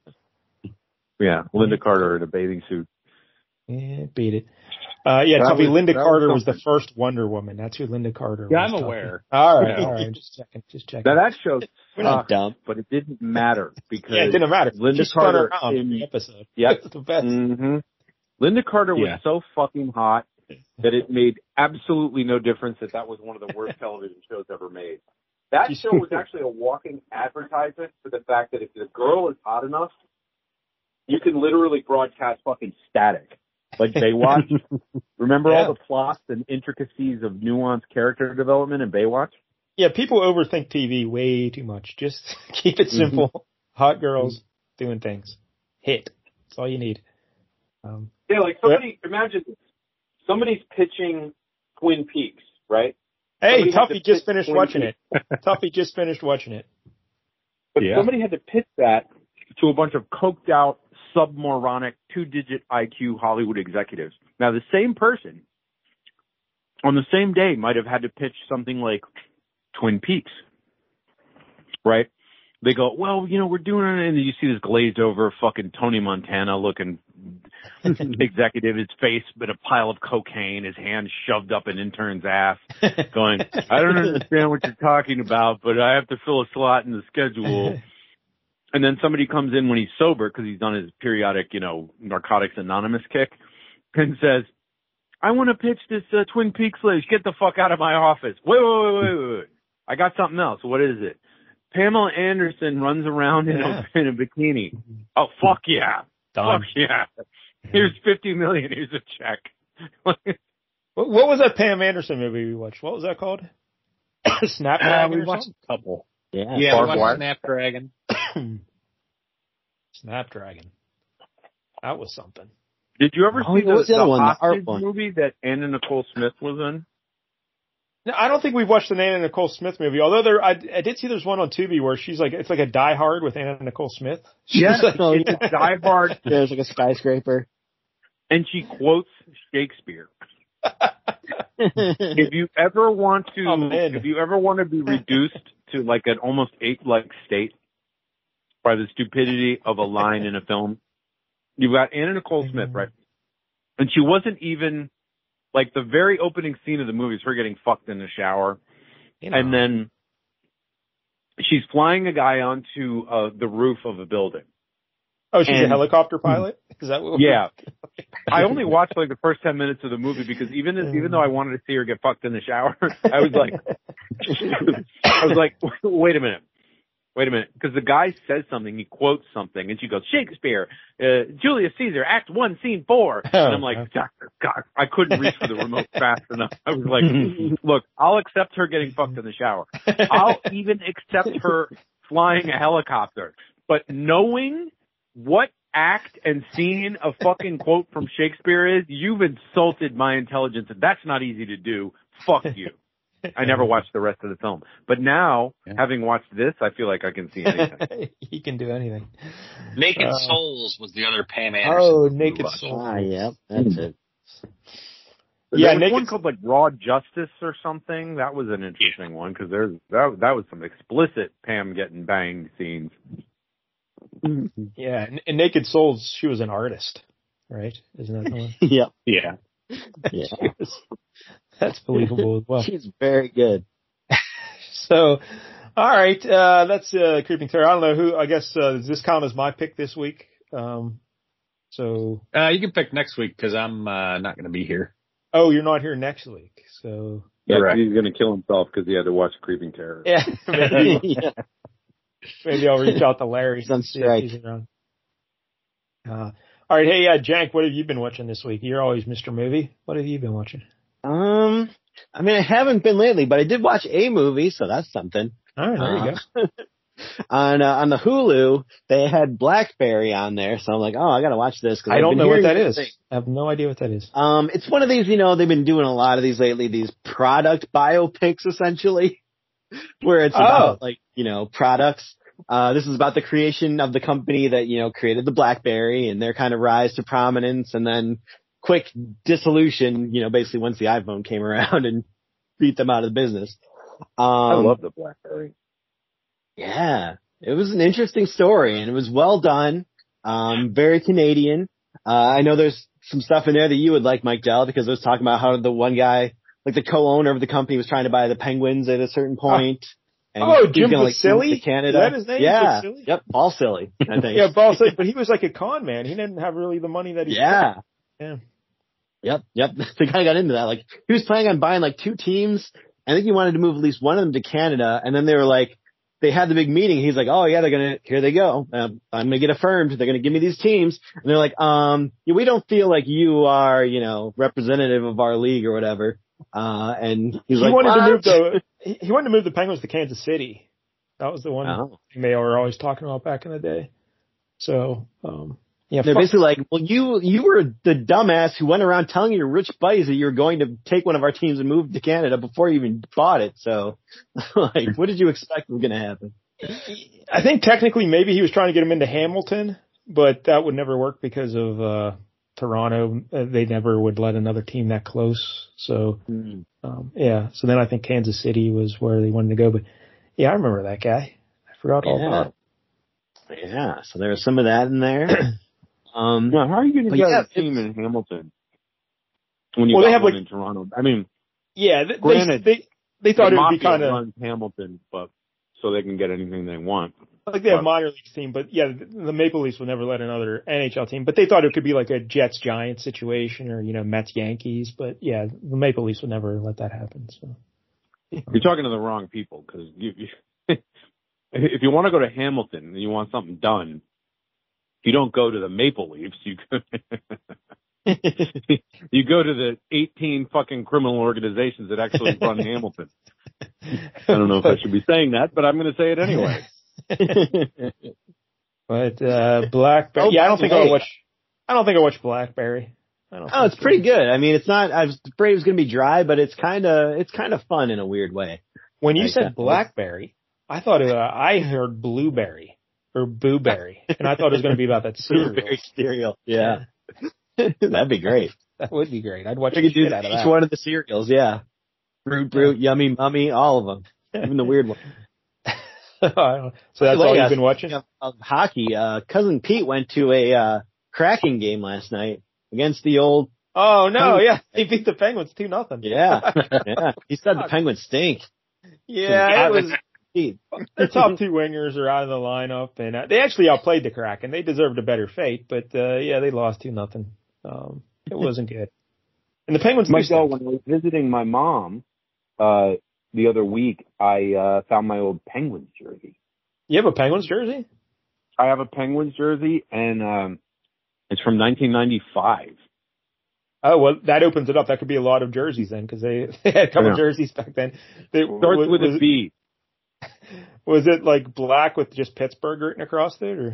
Yeah, Linda Carter in a bathing suit. Yeah, beat it. Tuffy, Linda Carter was the first Wonder Woman. That's who Linda Carter was. Yeah, I'm aware. All right. Just checking. Now that show we're not dumb, but it didn't matter because it didn't matter. Linda Carter in the episode. Yeah, it's the best. Mm-hmm. Linda Carter was so fucking hot that it made absolutely no difference that was one of the worst television shows ever made. That show was actually a walking advertisement for the fact that if the girl is hot enough, you can literally broadcast fucking static. Like Baywatch. Remember all the plots and intricacies of nuanced character development in Baywatch? Yeah, people overthink TV way too much. Just keep it simple. Mm-hmm. Hot girls doing things. Hit. That's all you need. Like imagine this. Somebody's pitching Twin Peaks, right? Hey, Tuffy just finished watching it. Tuffy just finished watching it. But somebody had to pitch that to a bunch of coked out, submoronic, 2-digit IQ Hollywood executives. Now, the same person on the same day might have had to pitch something like Twin Peaks, right? They go, well, you know, we're doing it, and you see this glazed over fucking Tony Montana looking executive, his face in a pile of cocaine, his hand shoved up an intern's ass, going, I don't understand what you're talking about, but I have to fill a slot in the schedule. And then somebody comes in when he's sober because he's done his periodic, you know, Narcotics Anonymous kick and says, I want to pitch this Twin Peaks list. Get the fuck out of my office. Wait. I got something else. What is it? Pamela Anderson runs around in a bikini. Oh, fuck yeah. Done. Fuck yeah. Here's $50 million. Here's a check. What was that Pam Anderson movie we watched? What was that called? Snapdragon. We watched a couple. Yeah, we watched Snapdragon. Snapdragon. That was something. Did you ever see the hostage movie that Anna Nicole Smith was in? No, I don't think we've watched the Anna Nicole Smith movie. Although I did see there's one on Tubi where she's like, it's like a Die Hard with Anna Nicole Smith. Yes, it's a Die Hard. There's like a skyscraper, and she quotes Shakespeare. If you ever want to be reduced to like an almost ape-like state by the stupidity of a line in a film, you've got Anna Nicole Smith, right? And she wasn't even, like, the very opening scene of the movie is her getting fucked in the shower. And then she's flying a guy onto the roof of a building. Oh, she's a helicopter pilot? Is that what? Yeah. I only watched like the first 10 minutes of the movie because even though I wanted to see her get fucked in the shower, I was like, wait a minute. Because the guy says something, he quotes something, and she goes, Shakespeare, Julius Caesar, Act 1, Scene 4. And I'm like, God, I couldn't reach for the remote fast enough. I was like, look, I'll accept her getting fucked in the shower. I'll even accept her flying a helicopter. But knowing what act and scene a fucking quote from Shakespeare is, you've insulted my intelligence, and that's not easy to do. Fuck you. I never watched the rest of the film. But now, having watched this, I feel like I can see anything. He can do anything. Naked Souls was the other Pam Anderson. Oh, Naked Souls. Ah, yep, that's it. Yeah, there was one called like Raw Justice or something. That was an interesting one because that was some explicit Pam getting banged scenes. Yeah, in Naked Souls, she was an artist, right? Isn't that the one? Yep. Yeah. That's believable as well. She's very good. So, all right, that's Creeping Terror. I don't know who. I guess does this count as my pick this week? So you can pick next week because I'm not going to be here. Oh, you're not here next week, so yeah, he's going to kill himself because he had to watch Creeping Terror. Yeah, maybe, maybe I'll reach out to Larry and see if he's around. All right, hey, Jank, what have you been watching this week? You're always Mr. Movie. What have you been watching? I mean, I haven't been lately, but I did watch a movie, so that's something. All right, there you go. On the Hulu, they had Blackberry on there, so I'm like, oh, I gotta watch this. I don't know what that is. I have no idea what that is. It's one of these, they've been doing a lot of these lately, these product biopics, essentially, where it's about, products. This is about the creation of the company that, created the BlackBerry and their kind of rise to prominence and then quick dissolution, basically once the iPhone came around and beat them out of the business. I love the BlackBerry. Yeah, it was an interesting story and it was well done. Very Canadian. I know there's some stuff in there that you would like, Mike Dell, because it was talking about how the one guy, like the co-owner of the company, was trying to buy the Penguins at a certain point. And Jim Vasili? Canada. Is that his name? Yeah. Yep. Ball Silly, I think. Yeah, Ball Silly, but he was like a con man. He didn't have really the money that he had. Yeah. Yep. The guy got into that. Like, he was planning on buying like 2 teams. I think he wanted to move at least one of them to Canada. And then they were like, they had the big meeting. He's like, oh yeah, here they go. I'm going to get affirmed. They're going to give me these teams. And they're like, we don't feel like you are, representative of our league or whatever. And he wanted to move the Penguins to Kansas City. That was the one they were always talking about back in the day. So, they're basically like, well, you were the dumbass who went around telling your rich buddies that you were going to take one of our teams and move to Canada before you even bought it. So, like, what did you expect was going to happen? I think technically maybe he was trying to get him into Hamilton, but that would never work because of Toronto. They never would let another team that close. So, so then I think Kansas City was where they wanted to go. But yeah, I remember that guy. I forgot all about it. Yeah, so there was some of that in there. Now, how are you going to get a team in Hamilton when you got one in Toronto? I mean, granted, they thought it would be kind of runs Hamilton, but so they can get anything they want. Like they have minor league team, but yeah, the Maple Leafs would never let another NHL team. But they thought it could be like a Jets Giants situation or Mets Yankees. But yeah, the Maple Leafs would never let that happen. So you're talking to the wrong people because if you want to go to Hamilton and you want something done, you don't go to the Maple Leafs. You go, you go to the 18 fucking criminal organizations that actually run Hamilton. I don't know if I should be saying that, but I'm going to say it anyway. But Blackberry. Yeah, I don't think I watched Blackberry. It's pretty good. I mean, it's not. I was afraid it was going to be dry, but it's kind of fun in a weird way. When you said Blackberry, I thought I heard Blueberry or Booberry, and I thought it was going to be about that cereal. Blueberry cereal. Yeah, that'd be great. That would be great. I'd watch the shit out of that. Each one of the cereals. Yeah, Brute, Yummy Mummy, all of them, even the weird one. So that's all you've been watching? Hockey. Cousin Pete went to a Kraken game last night against the old. Oh no! Penguins. Yeah, he beat the Penguins 2-0. Yeah. He said the Penguins stink. Yeah, it was. The top two wingers are out of the lineup, and they actually outplayed the Kraken. They deserved a better fate, but they lost 2-0. It wasn't good. And the Penguins. Myself, when I was visiting my mom the other week, I found my old Penguins jersey. You have a Penguins jersey? I have a Penguins jersey, and it's from 1995. Oh, well, that opens it up. That could be a lot of jerseys then, because they had a couple jerseys back then. Starts with a B. Was it like black with just Pittsburgh written across it, or?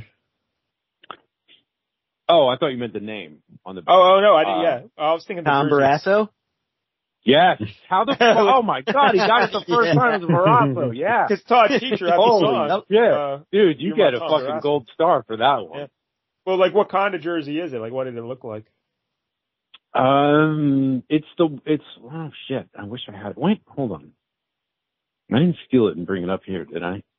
Oh, I thought you meant the name on the. Oh no, I was thinking Tom Barrasso. Yes. How the fuck? Oh my God, he got it the first time as Barrasso. Yeah. Because Todd Teacher had the song. Yeah. Dude, you get a fucking Barrasso. Gold star for that one. Yeah. Well, like, what kind of jersey is it? Like, what did it look like? It's oh shit. I wish I had it. Wait, hold on. I didn't steal it and bring it up here, did I?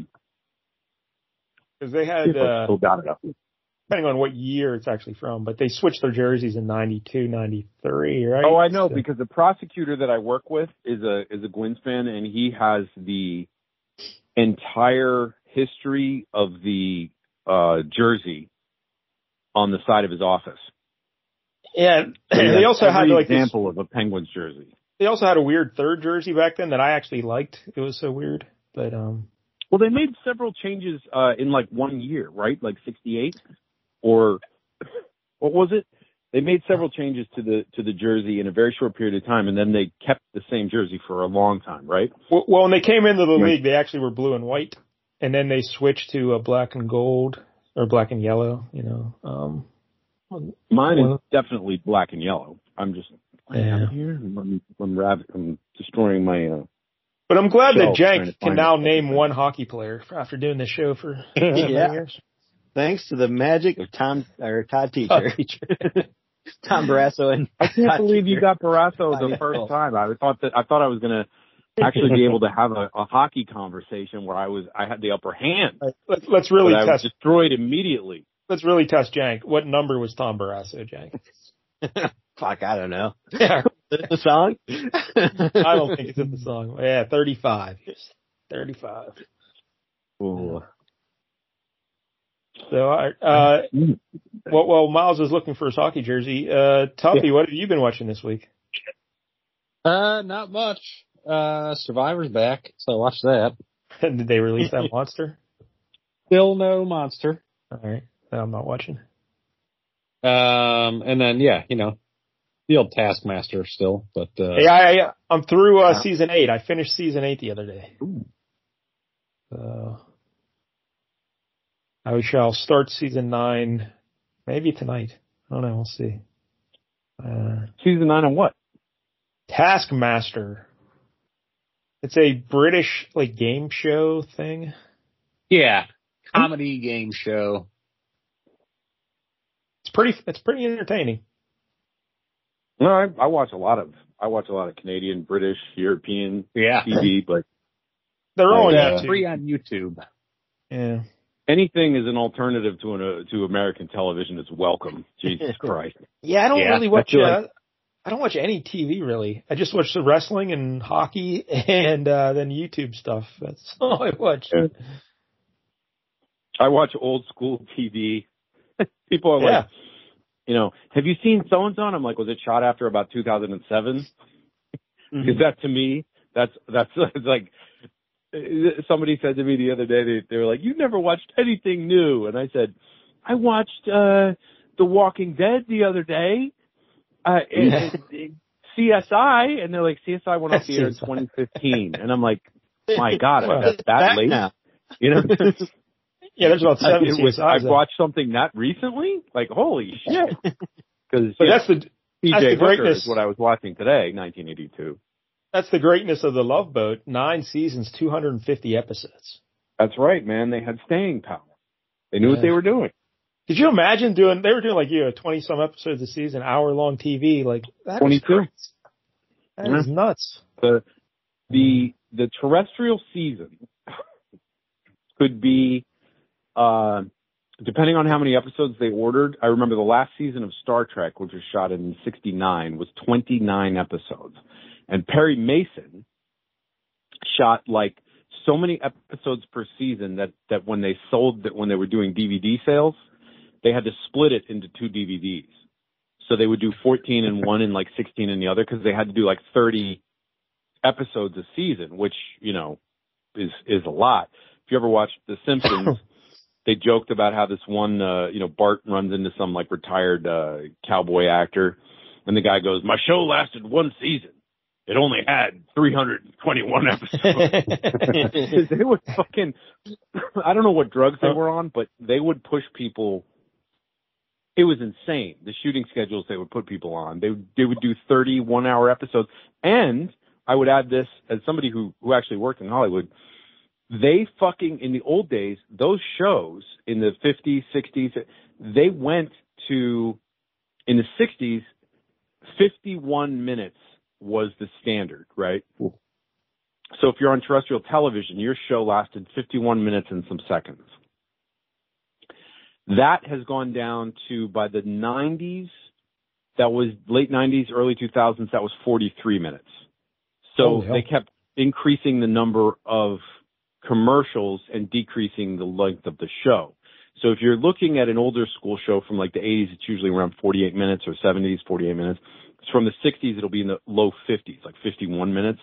Because they had, still got it up. Depending on what year it's actually from, but they switched their jerseys in 92, 93, right? Oh, I know, because the prosecutor that I work with is a Gwynns fan, and he has the entire history of the jersey on the side of his office. Yeah, they also had like example of a Penguins jersey. They also had a weird third jersey back then that I actually liked. It was so weird, but well, they made several changes in like 1 year, right? Like 68, or what was it? They made several changes to the jersey in a very short period of time, and then they kept the same jersey for a long time, right? Well, when they came into the league, they actually were blue and white, and then they switched to black and gold or black and yellow. Mine is definitely black and yellow. I'm just here. I'm destroying my. But I'm glad that Jank can now name one hockey player after doing this show for years. Thanks to the magic of Todd Teacher. Tom Barrasso and I can't believe you got Barrasso the first time. I thought I was going to actually be able to have a hockey conversation where I had the upper hand. Let's really test. I was destroyed immediately. Let's really test Jank. What number was Tom Barrasso, Jank? Fuck, I don't know. Yeah. The song? I don't think it's in the song. Yeah, 35. 35. Ooh. So, well, Miles was looking for his hockey jersey. Tuffy, what have you been watching this week? Not much. Survivor's back, so I watched that. Did they release that monster? Still no monster. All right. No, I'm not watching. And then, the old Taskmaster still, but I'm through season 8. I finished season 8 the other day. I shall start season 9 maybe tonight. I don't know. We'll see. Season 9 on what? Taskmaster. It's a British game show thing. Yeah, comedy game show. It's pretty entertaining. No, I watch a lot of Canadian, British, European TV, but they're all free on YouTube. Yeah. Anything is an alternative to American television is welcome. Jesus Christ. Yeah, I don't really watch. I don't watch any TV really. I just watch the wrestling and hockey and then YouTube stuff. That's all I watch. I watch old school TV. People are like, have you seen so-and-so? And I'm like, was it shot after about 2007? Because that to me, that's like, somebody said to me the other day, they were like, you never watched anything new. And I said, I watched, The Walking Dead the other day, CSI. And they're like, CSI went off the air in 2015. And I'm like, my God, that late? Now. Yeah, there's about 7 CSIs. I've watched something that recently? Like, holy shit. Because that's the greatness. Is what I was watching today, 1982. That's the greatness of The Love Boat. 9 seasons, 250 episodes. That's right, man. They had staying power. They knew what they were doing. Could you imagine they were doing like 20-some episodes a season, hour-long TV, like that 22. That is nuts. The terrestrial season could be, depending on how many episodes they ordered. I remember the last season of Star Trek, which was shot in 1969, was 29 episodes. And Perry Mason shot like so many episodes per season that when they were doing DVD sales, they had to split it into 2 DVDs. So they would do 14 in one and like 16 in the other, because they had to do like 30 episodes a season, which, is a lot. If you ever watched The Simpsons, they joked about how this one, Bart runs into some like retired cowboy actor, and the guy goes, "My show lasted 1 season. It only had 321 episodes." They would fucking, I don't know what drugs they were on, but they would push people. It was insane. The shooting schedules they would put people on. They would do 30 one-hour episodes. And I would add this as somebody who actually worked in Hollywood. They fucking, in the old days, those shows in the 50s, 60s, they went to, in the 60s, 51 minutes was the standard, right? Ooh. So if you're on terrestrial television, your show lasted 51 minutes and some seconds. That has gone down to, by the 90s, that was late 90s, early 2000s, that was 43 minutes. So they kept increasing the number of commercials and decreasing the length of the show. So if you're looking at an older school show from like the 80s, it's usually around 48 minutes, or 70s, 48 minutes. From the 60s, it'll be in the low 50s, like 51 minutes.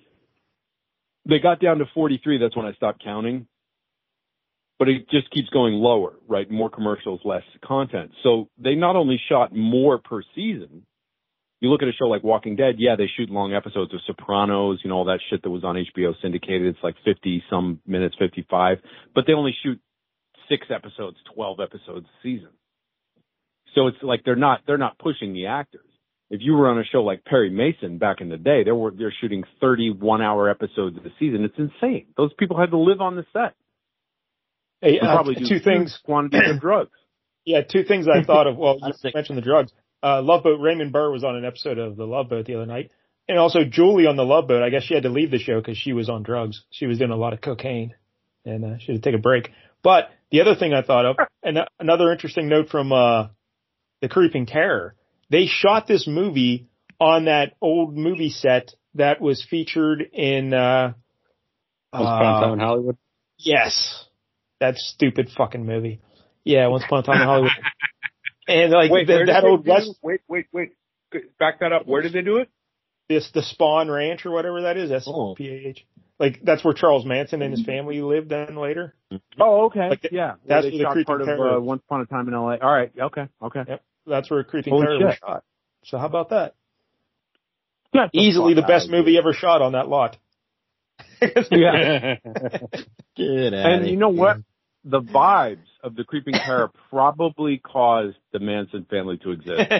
They got down to 43. That's when I stopped counting. But it just keeps going lower, right? More commercials, less content. So they not only shot more per season. You look at a show like Walking Dead, they shoot long episodes of Sopranos, all that shit that was on HBO syndicated. It's like 50-some minutes, 55. But they only shoot 6 episodes, 12 episodes a season. So it's like they're not pushing the actors. If you were on a show like Perry Mason back in the day, they're shooting 31-hour episodes of the season. It's insane. Those people had to live on the set. Hey, probably 2 things. Quantities of drugs. Yeah, 2 things I thought of. Well, you mentioned the drugs. Love Boat, Raymond Burr was on an episode of The Love Boat the other night. And also Julie on The Love Boat. I guess she had to leave the show because she was on drugs. She was doing a lot of cocaine, and she had to take a break. But the other thing I thought of, and another interesting note from The Creeping Terror, they shot this movie on that old movie set that was featured in Once Upon a Time in Hollywood? Yes. That stupid fucking movie. Yeah, Once Upon a Time in Hollywood. And like that old West. Wait. Back that up. Where did they do it? The Spawn Ranch or whatever that is. SPAH. Like that's where Charles Manson and his family lived then later. Oh, okay. Like, yeah. That's where they shot part of Once Upon a Time in LA. All right. Okay. Yep. That's where Creeping Terror was shot. So how about that? That's easily the best movie ever shot on that lot. Yeah. Get out and you know what? The vibes of The Creeping Terror probably caused the Manson family to exist.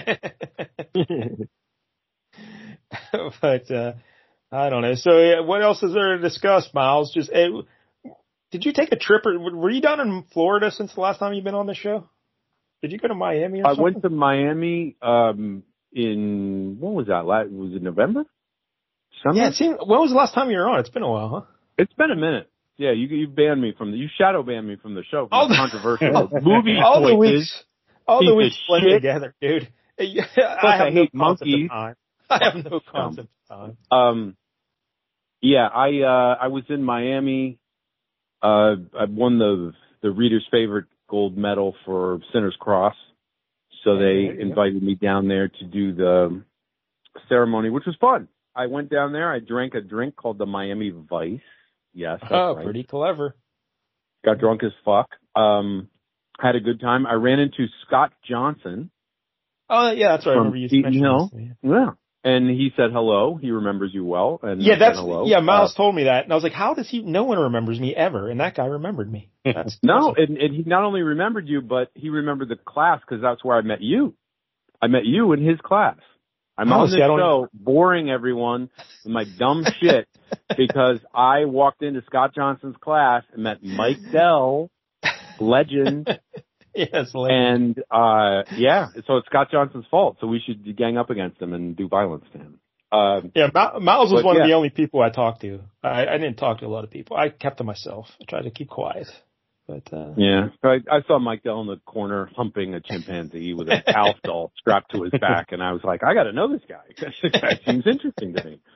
But I don't know. So what else is there to discuss, Miles? Just did you take a trip, or were you down in Florida since the last time you've been on the show? Did you go to Miami or something? I went to Miami in, when was that? Was it November? Summer? Yeah, when was the last time you were on? It's been a while, huh? It's been a minute. Yeah, you banned me you shadow banned me from the show. Controversial movie all choices. All the weeks blend together, dude. I hate monkeys. I have no concept of time. Yeah, I was in Miami. I won the the reader's favorite gold medal for Sinner's Cross. So they invited me down there to do the ceremony, which was fun. I went down there. I drank a drink called the Miami Vice. Yes. Oh, right. Pretty clever. Got drunk as fuck. Had a good time. I ran into Scott Johnson. Oh, yeah, that's right. I remember you mentioned this. Yeah. And he said hello. He remembers you well. And hello. Yeah, Miles told me that. And I was like, how does he, no one remembers me ever. And that guy remembered me. No, and he not only remembered you, but he remembered the class because that's where I met you. I met you in his class. I'm on this show boring everyone with my dumb shit because I walked into Scott Johnson's class and met Mike Dell, legend. Yes, legend. And, so it's Scott Johnson's fault. So we should gang up against him and do violence to him. Miles was one of the only people I talked to. I didn't talk to a lot of people. I kept to myself. I tried to keep quiet. But I saw Mike Dell in the corner humping a chimpanzee with an Alf doll strapped to his back, and I was like, I got to know this guy. This guy seems interesting to me.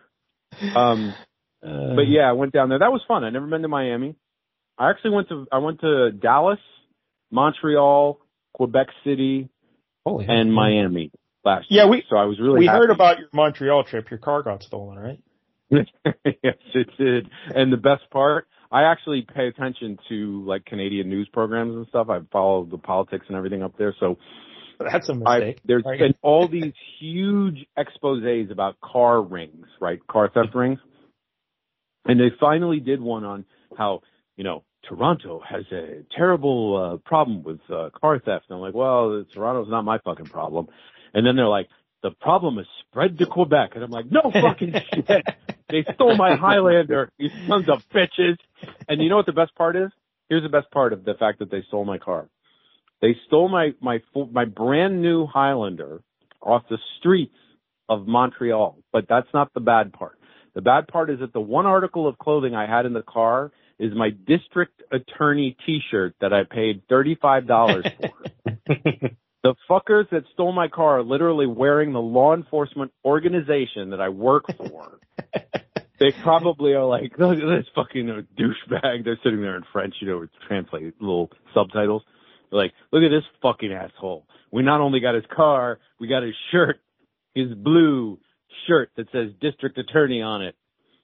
But yeah, I went down there. That was fun. I never been to Miami. I actually went to Dallas, Montreal, Quebec City, and Miami last year. So I was really happy. Heard about your Montreal trip. Your car got stolen, right? Yes, it did. And the best part, I actually pay attention to like Canadian news programs and stuff. I follow the politics and everything up there. So that's a mistake. There's been all these huge exposés about car rings, right? Car theft rings. And they finally did one on how, Toronto has a terrible problem with car theft. And I'm like, well, Toronto's not my fucking problem. And then they're like, the problem is spread to Quebec. And I'm like, no fucking shit. They stole my Highlander, you sons of bitches. And you know what the best part is? Here's the best part of the fact that they stole my car. They stole my brand new Highlander off the streets of Montreal. But that's not the bad part. The bad part is that the one article of clothing I had in the car is my district attorney T-shirt that I paid $35 for. The fuckers that stole my car are literally wearing the law enforcement organization that I work for. They probably are like, look at this fucking douchebag. They're sitting there in French, translate little subtitles. They're like, look at this fucking asshole. We not only got his car, we got his shirt, his blue shirt that says district attorney on it.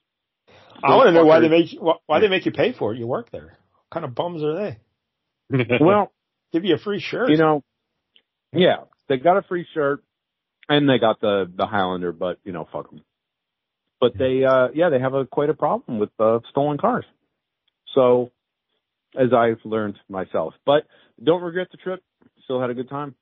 I want to know why they make you pay for it. You work there. What kind of bums are they? Well, give you a free shirt. Yeah, they got a free shirt and they got the Highlander, but fuck them. But they have quite a problem with stolen cars. So, as I've learned myself, but don't regret the trip. Still had a good time.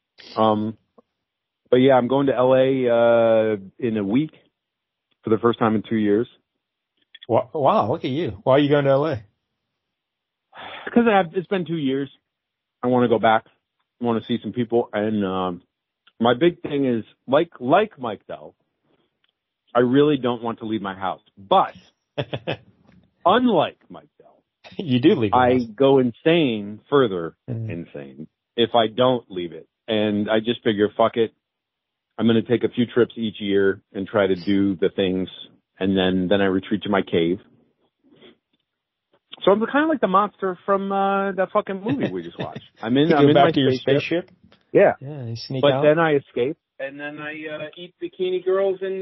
But yeah, I'm going to LA in a week for the first time in 2 years. Wow, look at you. Why are you going to LA? Because it's been 2 years. I want to go back. I want to see some people. And my big thing is, like Mike Dell, I really don't want to leave my house. But unlike Mike Dell, you do leave. I go insane, insane, if I don't leave it. And I just figure, fuck it. I'm going to take a few trips each year and try to do the things. And then I retreat to my cave. So I'm kind of like the monster from that fucking movie we just watched. I'm in my spaceship. Yeah. Yeah, you sneak out. But then I escape, and then I eat bikini girls, and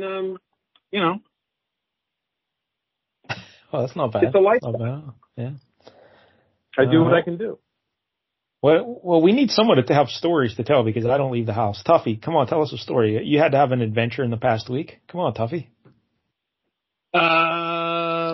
Oh, that's not bad. It's a lifestyle. Yeah. I do what I can do. Well, we need someone to have stories to tell because I don't leave the house. Tuffy, come on, tell us a story. You had to have an adventure in the past week. Come on, Tuffy. I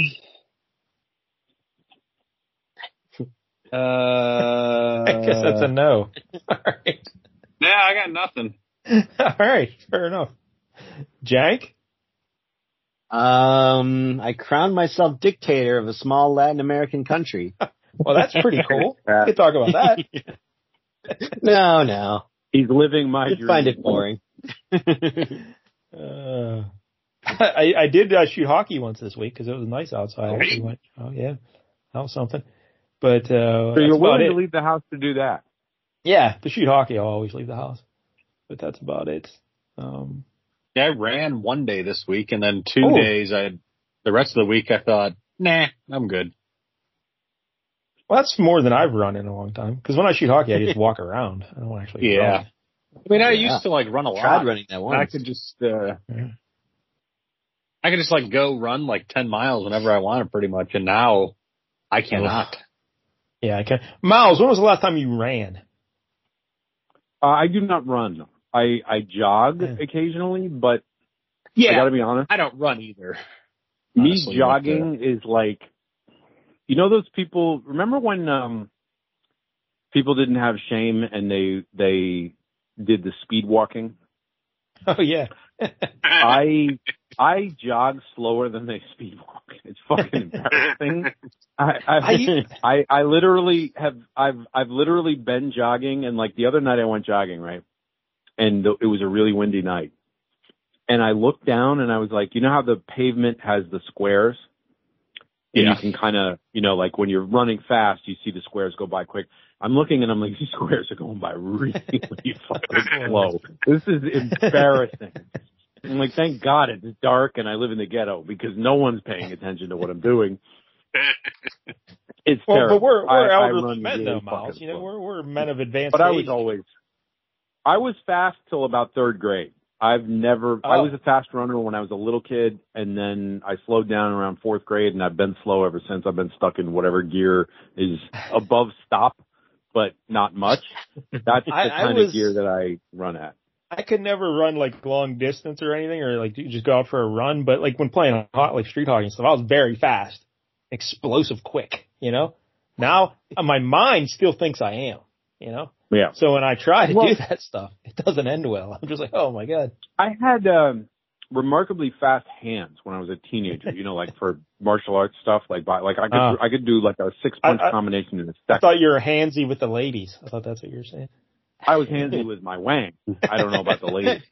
guess that's a no. All right. Yeah, I got nothing. All right, fair enough. Jank? I crowned myself dictator of a small Latin American country. Well, that's pretty cool. We can talk about that. No. He's living my dream. I find it boring. I did shoot hockey once this week because it was nice outside. We went, oh yeah, that was something. But so you're willing to leave the house to do that? Yeah, to shoot hockey, I'll always leave the house. But that's about it. I ran one day this week, and then 2 days. The rest of the week, I thought, nah, I'm good. Well, that's more than I've run in a long time. Because when I shoot hockey, I just walk around. I don't actually run. I mean, I used to run a lot. Tried running that once. I could just, I could just go run 10 miles whenever I wanted, pretty much. And now I cannot. Yeah, I can. Miles, when was the last time you ran? I do not run. I jog occasionally, but I gotta be honest. I don't run either. Me jogging is those people, remember when, people didn't have shame and they did the speed walking? Oh yeah. I jog slower than they speed walk. It's fucking embarrassing. I literally I've literally been jogging, and the other night I went jogging, right? And it was a really windy night. And I looked down and I was like, you know how the pavement has the squares? And you can kind of, when you're running fast, you see the squares go by quick. I'm looking and I'm like, these squares are going by really fucking slow. This is embarrassing. I'm like, thank God it's dark and I live in the ghetto because no one's paying attention to what I'm doing. It's terrible. But we're elderly men though, Miles. We're men of advanced age. I was fast till about third grade. I was a fast runner when I was a little kid, and then I slowed down around fourth grade, and I've been slow ever since. I've been stuck in whatever gear is above stop, but not much. That's the kind of gear that I run at. I could never run long distance or anything, or just go out for a run. But when playing street hockey and stuff, I was very fast, explosive, quick. Now my mind still thinks I am. Yeah. So when I try to do that stuff, it doesn't end well. I'm just like, oh my God. I had remarkably fast hands when I was a teenager. For martial arts stuff. I could do a 6-punch combination in a second. I thought you were handsy with the ladies. I thought that's what you were saying. I was handsy with my wang. I don't know about the ladies.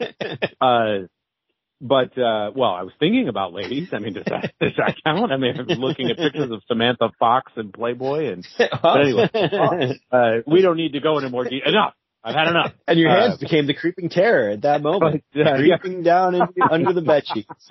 But I was thinking about ladies. I mean, does that count? I mean, I was looking at pictures of Samantha Fox and Playboy, but anyway, we don't need to go into more detail. Enough. I've had enough. And your hands became the creeping terror at that moment, creeping down under the bed sheets.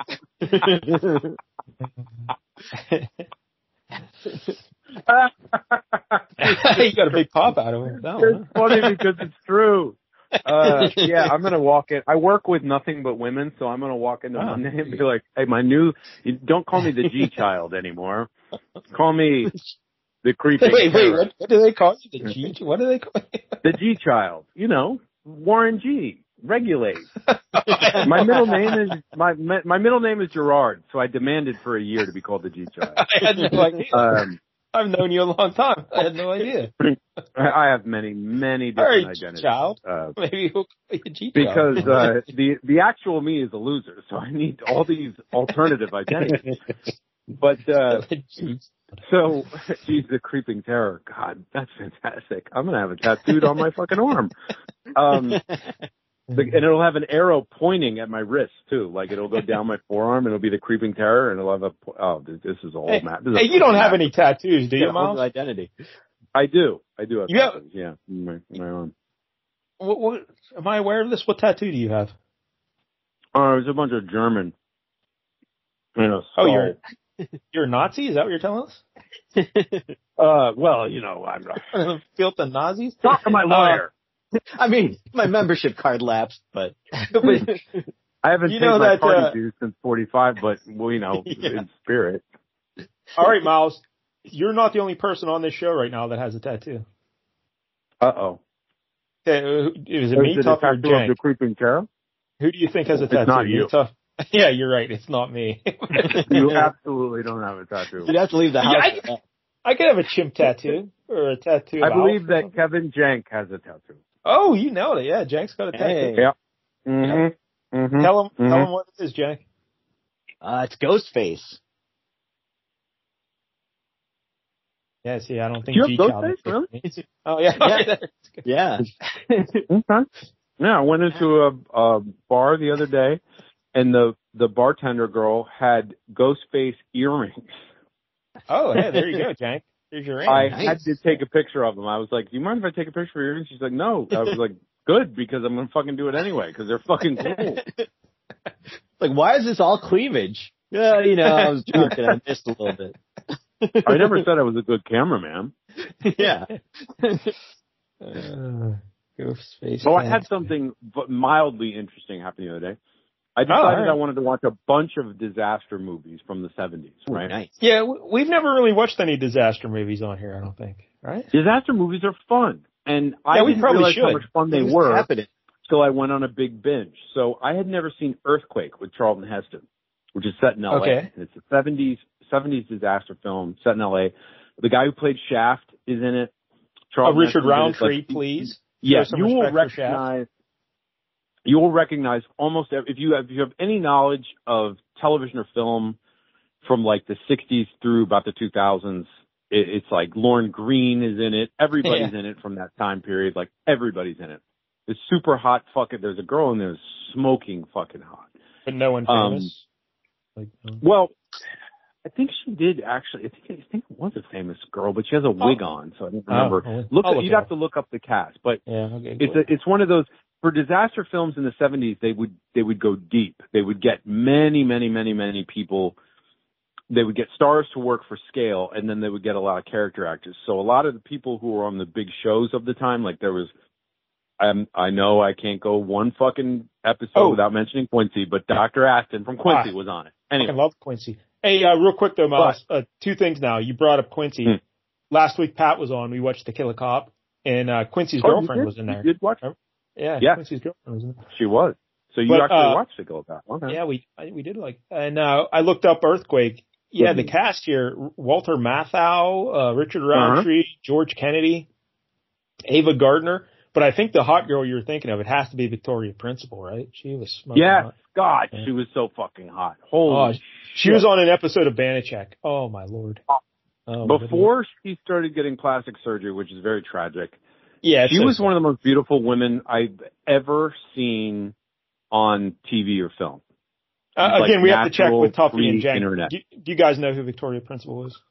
You got a big pop out of it. It's funny because it's true. I'm gonna walk in. I work with nothing but women, so I'm gonna walk into Monday and be like, "Hey, don't call me the G child anymore. Call me the creepy." Wait, what do they call you? The G? What do they call you? The G child. Warren G. Regulate. My middle name is Gerard, so I demanded for a year to be called the G child. I had no idea. I've known you a long time. I had no idea. I have many different identities. Child. Maybe we'll call you a G child. Because the actual me is a loser, so I need all these alternative identities. But so she's the creeping terror. God, that's fantastic. I'm gonna have it tattooed on my fucking arm. And it'll have an arrow pointing at my wrist too. It'll go down my forearm and it'll be the creeping terror and it'll have this is all mad. Hey, you don't have any tattoos, do you, Miles? Identity. I do have tattoos, yeah, my arm. What, am I aware of this? What tattoo do you have? There's a bunch of German. You're a Nazi? Is that what you're telling us? I'm filth and Nazis? Talk to my lawyer. I mean, my membership card lapsed, but I haven't paid my party dues since 45, but in spirit. All right, Miles, you're not the only person on this show right now that has a tattoo. Uh-oh. Is it me, Tough, or Jank? The creeping terror? Who do you think has a tattoo? It's not you. Tough? Yeah, you're right. It's not me. You absolutely don't have a tattoo. You'd have to leave the house. I could have a chimp tattoo or a tattoo. I believe that Kevin Jank has a tattoo. Oh, you nailed it. Yeah, Jank's got a tattoo. Hey. Yeah. Mm-hmm. Mm-hmm. Tell him what it is, Jank. It's Ghostface. Yeah, see, I don't think G Child. Really? Oh, yeah. Yeah. Okay. Yeah, I went into a bar the other day, and the bartender girl had Ghostface earrings. Oh, hey, there you go, Jank. Here's your ring. I had to take a picture of them. I was like, do you mind if I take a picture of your earrings? She's like, no. I was like, good, because I'm going to fucking do it anyway, because they're fucking cool. Why is this all cleavage? Yeah, I was drunk and I missed a little bit. I never said I was a good cameraman. Yeah. So I had something mildly interesting happen the other day. I decided I wanted to watch a bunch of disaster movies from the 70s, right? Ooh, nice. Yeah, we've never really watched any disaster movies on here, I don't think, right? Disaster movies are fun. And I didn't realize how much fun they were until I went on a big binge. So I had never seen Earthquake with Charlton Heston, which is set in L.A. Okay. And it's a 70s disaster film set in L.A. The guy who played Shaft is in it. Richard Roundtree, please. Yeah, you will recognize almost if you have any knowledge of television or film from like the 60s through about the 2000s. It's like Lorne Greene is in it. Everybody's in it from that time period. Like everybody's in it. It's super hot. There's a girl in there smoking fucking hot. But no one famous. Well, I think she did actually. I think it was a famous girl, but she has a wig on, so I don't remember. You'd have to look up the cast, but it's one of those. For disaster films in the 70s, they would go deep. They would get many people. They would get stars to work for scale, and then they would get a lot of character actors. So a lot of the people who were on the big shows of the time, like there was, I know I can't go one fucking episode without mentioning Quincy, but Dr. Aston from Quincy was on it. Anyway. I love Quincy. Hey, real quick though, Miles, two things now. You brought up Quincy. Last week Pat was on. We watched To Kill a Cop, and Quincy's girlfriend was in there. You did watch her? Yeah, Quincy's girlfriend was in there. She was. So you actually watched To Kill a Cop. Okay. Yeah, we did and I looked up Earthquake. Yeah, the cast here, Walter Matthau, Richard Roundtree, George Kennedy, Ava Gardner. But I think the hot girl you're thinking of, it has to be Victoria Principal, right? She was smoking hot. God, she was so fucking hot. Holy shit. She was on an episode of Banachek. Oh, my Lord. Before she started getting plastic surgery, which is very tragic, she was one of the most beautiful women I've ever seen on TV or film. Again, we have to check with Tuffy and Jen. Do you guys know who Victoria Principal is?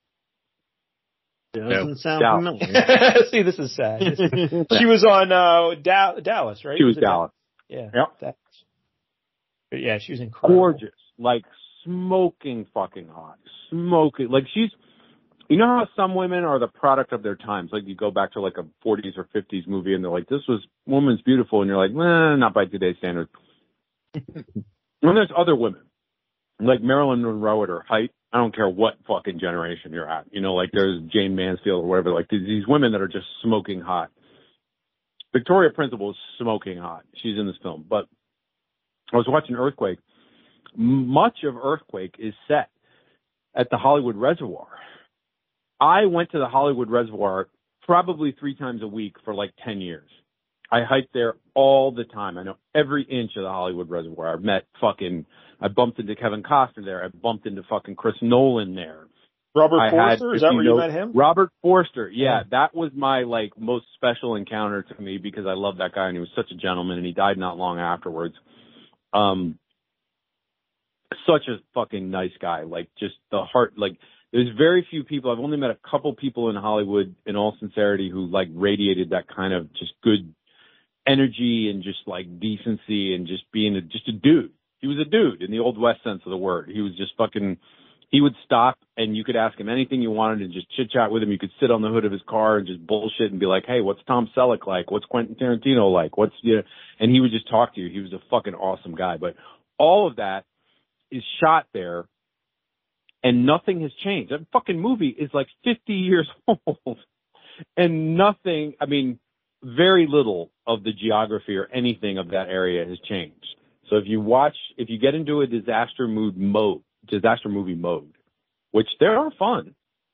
Doesn't sound familiar. See, this is sad. She was on Dallas, right? She was Dallas. Yeah. Yep. But yeah, she was incredible. Gorgeous. Like smoking fucking hot. Smoking. Like you know how some women are the product of their times? Like you go back to like a 40s or 50s movie and they're like, this woman's beautiful. And you're like, not by today's standards. When there's other women, like Marilyn Monroe at her height, I don't care what fucking generation you're at. You know, like there's Jane Mansfield or whatever, like these women that are just smoking hot. Victoria Principal is smoking hot. She's in this film. But I was watching Earthquake. Much of Earthquake is set at the Hollywood Reservoir. I went to the Hollywood Reservoir probably 3 times a week for like 10 years. I hiked there all the time. I know every inch of the Hollywood Reservoir. I bumped into Kevin Costner there. I bumped into fucking Chris Nolan there. Robert Forster? Is that where you met him? Robert Forster. Yeah, that was my like most special encounter to me because I love that guy and he was such a gentleman and he died not long afterwards. Such a fucking nice guy. Like just the heart, like there's very few people. I've only met a couple people in Hollywood in all sincerity who like radiated that kind of just good energy and just like decency and just being just a dude. He was a dude in the Old West sense of the word. He was just fucking, he would stop and you could ask him anything you wanted and just chit chat with him. You could sit on the hood of his car and just bullshit and be like, hey, what's Tom Selleck like? What's Quentin Tarantino like? And he would just talk to you. He was a fucking awesome guy. But all of that is shot there and nothing has changed. That fucking movie is like 50 years old and nothing, very little of the geography or anything of that area has changed. So if you get into a disaster movie mode, which they are fun,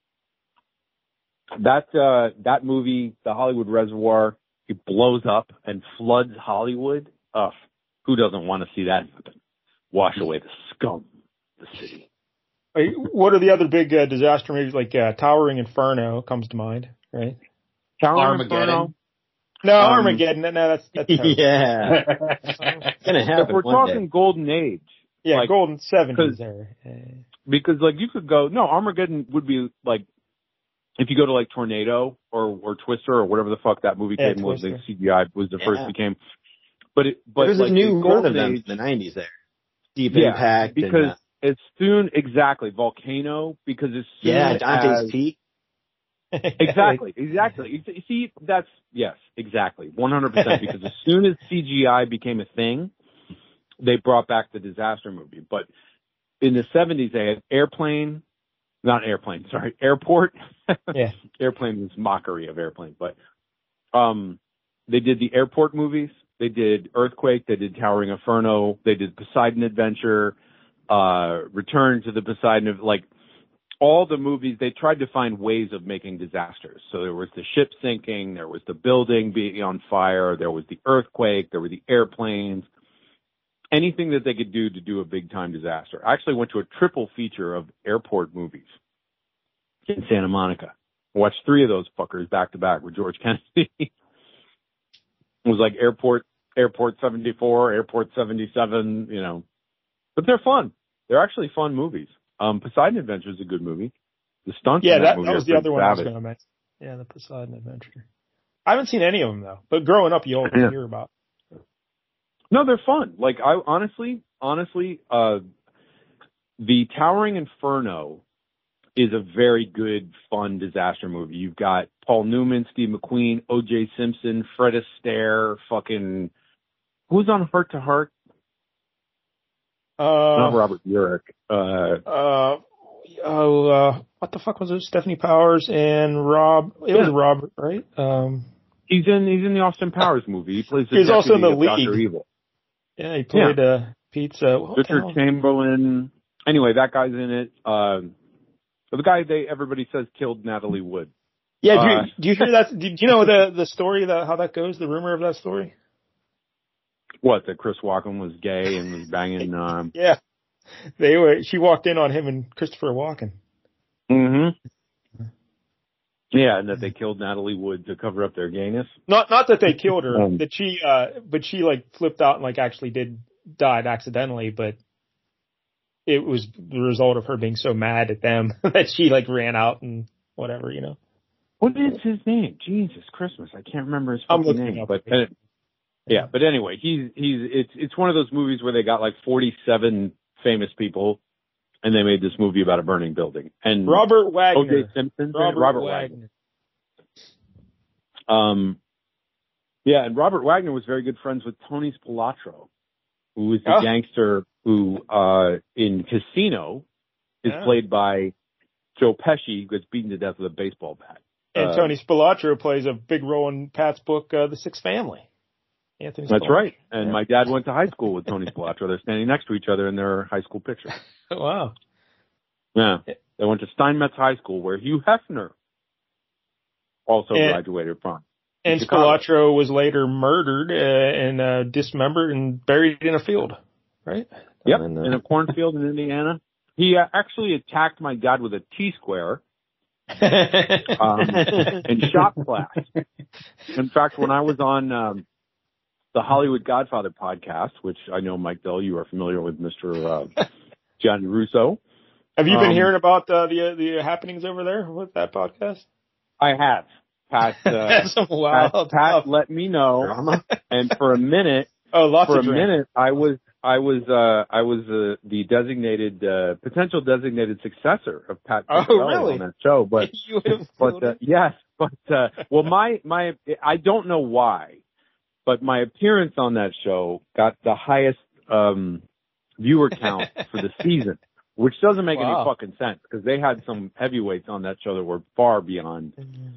that movie, The Hollywood Reservoir, it blows up and floods Hollywood. Who doesn't want to see that happen? Wash away the scum of the city. What are the other big disaster movies? Like Towering Inferno comes to mind, right? Armageddon. No, Armageddon. No, that's yeah. It's gonna happen. If we're talking Golden Age, like, Golden 70s there. Because like you could go. No, Armageddon would be like if you go to like Tornado or Twister or whatever the fuck that movie came with. The CGI was the first it came. But there's like, a new run of them in the 90s there. Deep Impact. Because exactly, Volcano, because as soon Dante's Peak. Exactly. You see, yes, exactly, 100%, because as soon as CGI became a thing, they brought back the disaster movie. But in the 70s, they had Airport. Yeah. Airplane was mockery of Airplane, but they did the Airport movies. They did Earthquake. They did Towering Inferno. They did Poseidon Adventure, Return to the Poseidon. Like, all the movies, they tried to find ways of making disasters. So there was the ship sinking, there was the building being on fire, there was the earthquake, there were the airplanes. Anything that they could do to do a big-time disaster. I actually went to a triple feature of airport movies in Santa Monica. Watched 3 of those fuckers back-to-back with George Kennedy. It was like Airport 74, Airport 77, you know. But they're fun. They're actually fun movies. Poseidon Adventure is a good movie. The stunts in that movie was the other one I was going to mention. Yeah, the Poseidon Adventure. I haven't seen any of them, though. But growing up, you always hear about. No, they're fun. Like, I honestly, the Towering Inferno is a very good, fun disaster movie. You've got Paul Newman, Steve McQueen, O.J. Simpson, Fred Astaire, fucking... Who's on Heart to Heart? Not Robert Urich. What the fuck was it? Stephanie Powers and Rob. It was Robert, right? He's in the Austin Powers movie. He plays the He's also in the league. Dr. Evil. Yeah, he played Pizza. Richard Chamberlain. Anyway, that guy's in it. The guy everybody says killed Natalie Wood. Yeah, do you hear that? Do you know the story, how that goes? The rumor of that story? What, that Chris Walken was gay and was banging? Yeah, she walked in on him and Christopher Walken. Mm-hmm. Yeah, and that they killed Natalie Wood to cover up their gayness. Not that they killed her, but she like flipped out and like actually died accidentally, but it was the result of her being so mad at them that she like ran out and whatever, you know. What is his name? Jesus Christmas, I can't remember his fucking name. But yeah, but anyway, it's one of those movies where they got like 47 famous people, and they made this movie about a burning building. And Robert Wagner. O.J. Simpson. Robert Wagner. Yeah, and Robert Wagner was very good friends with Tony Spilotro, who was the gangster who, in Casino, is played by Joe Pesci, who gets beaten to death with a baseball bat. And Tony Spilotro plays a big role in Pat's book, The Sixth Family. Anthony Spilotro. That's right. And my dad went to high school with Tony Spilotro. They're standing next to each other in their high school picture. Wow. Yeah. They went to Steinmetz High School, where Hugh Hefner also graduated from. And Spilotro was later murdered and dismembered and buried in a field, right? Yep, in a cornfield in Indiana. He actually attacked my dad with a T-square in shop class. In fact, when I was on the Hollywood Godfather podcast, which I know, Mike Dell, you are familiar with Mr. Gianni Russo. Have you been hearing about the happenings over there with that podcast? I have. Pat let me know, and for a minute, minute, I was the designated potential designated successor of Pat really? on that show, but yes, well, my I don't know why, but my appearance on that show got the highest viewer count for the season, which doesn't make any fucking sense because they had some heavyweights on that show that were far beyond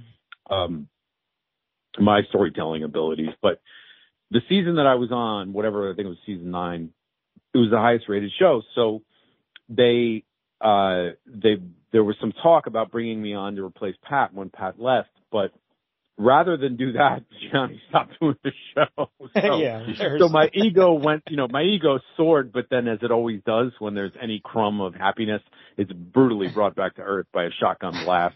my storytelling abilities. But the season that I was on, whatever, I think it was season 9, it was the highest rated show. So there was some talk about bringing me on to replace Pat when Pat left, but rather than do that, Gianni stopped doing the show. So my ego soared, but then as it always does when there's any crumb of happiness, it's brutally brought back to earth by a shotgun blast.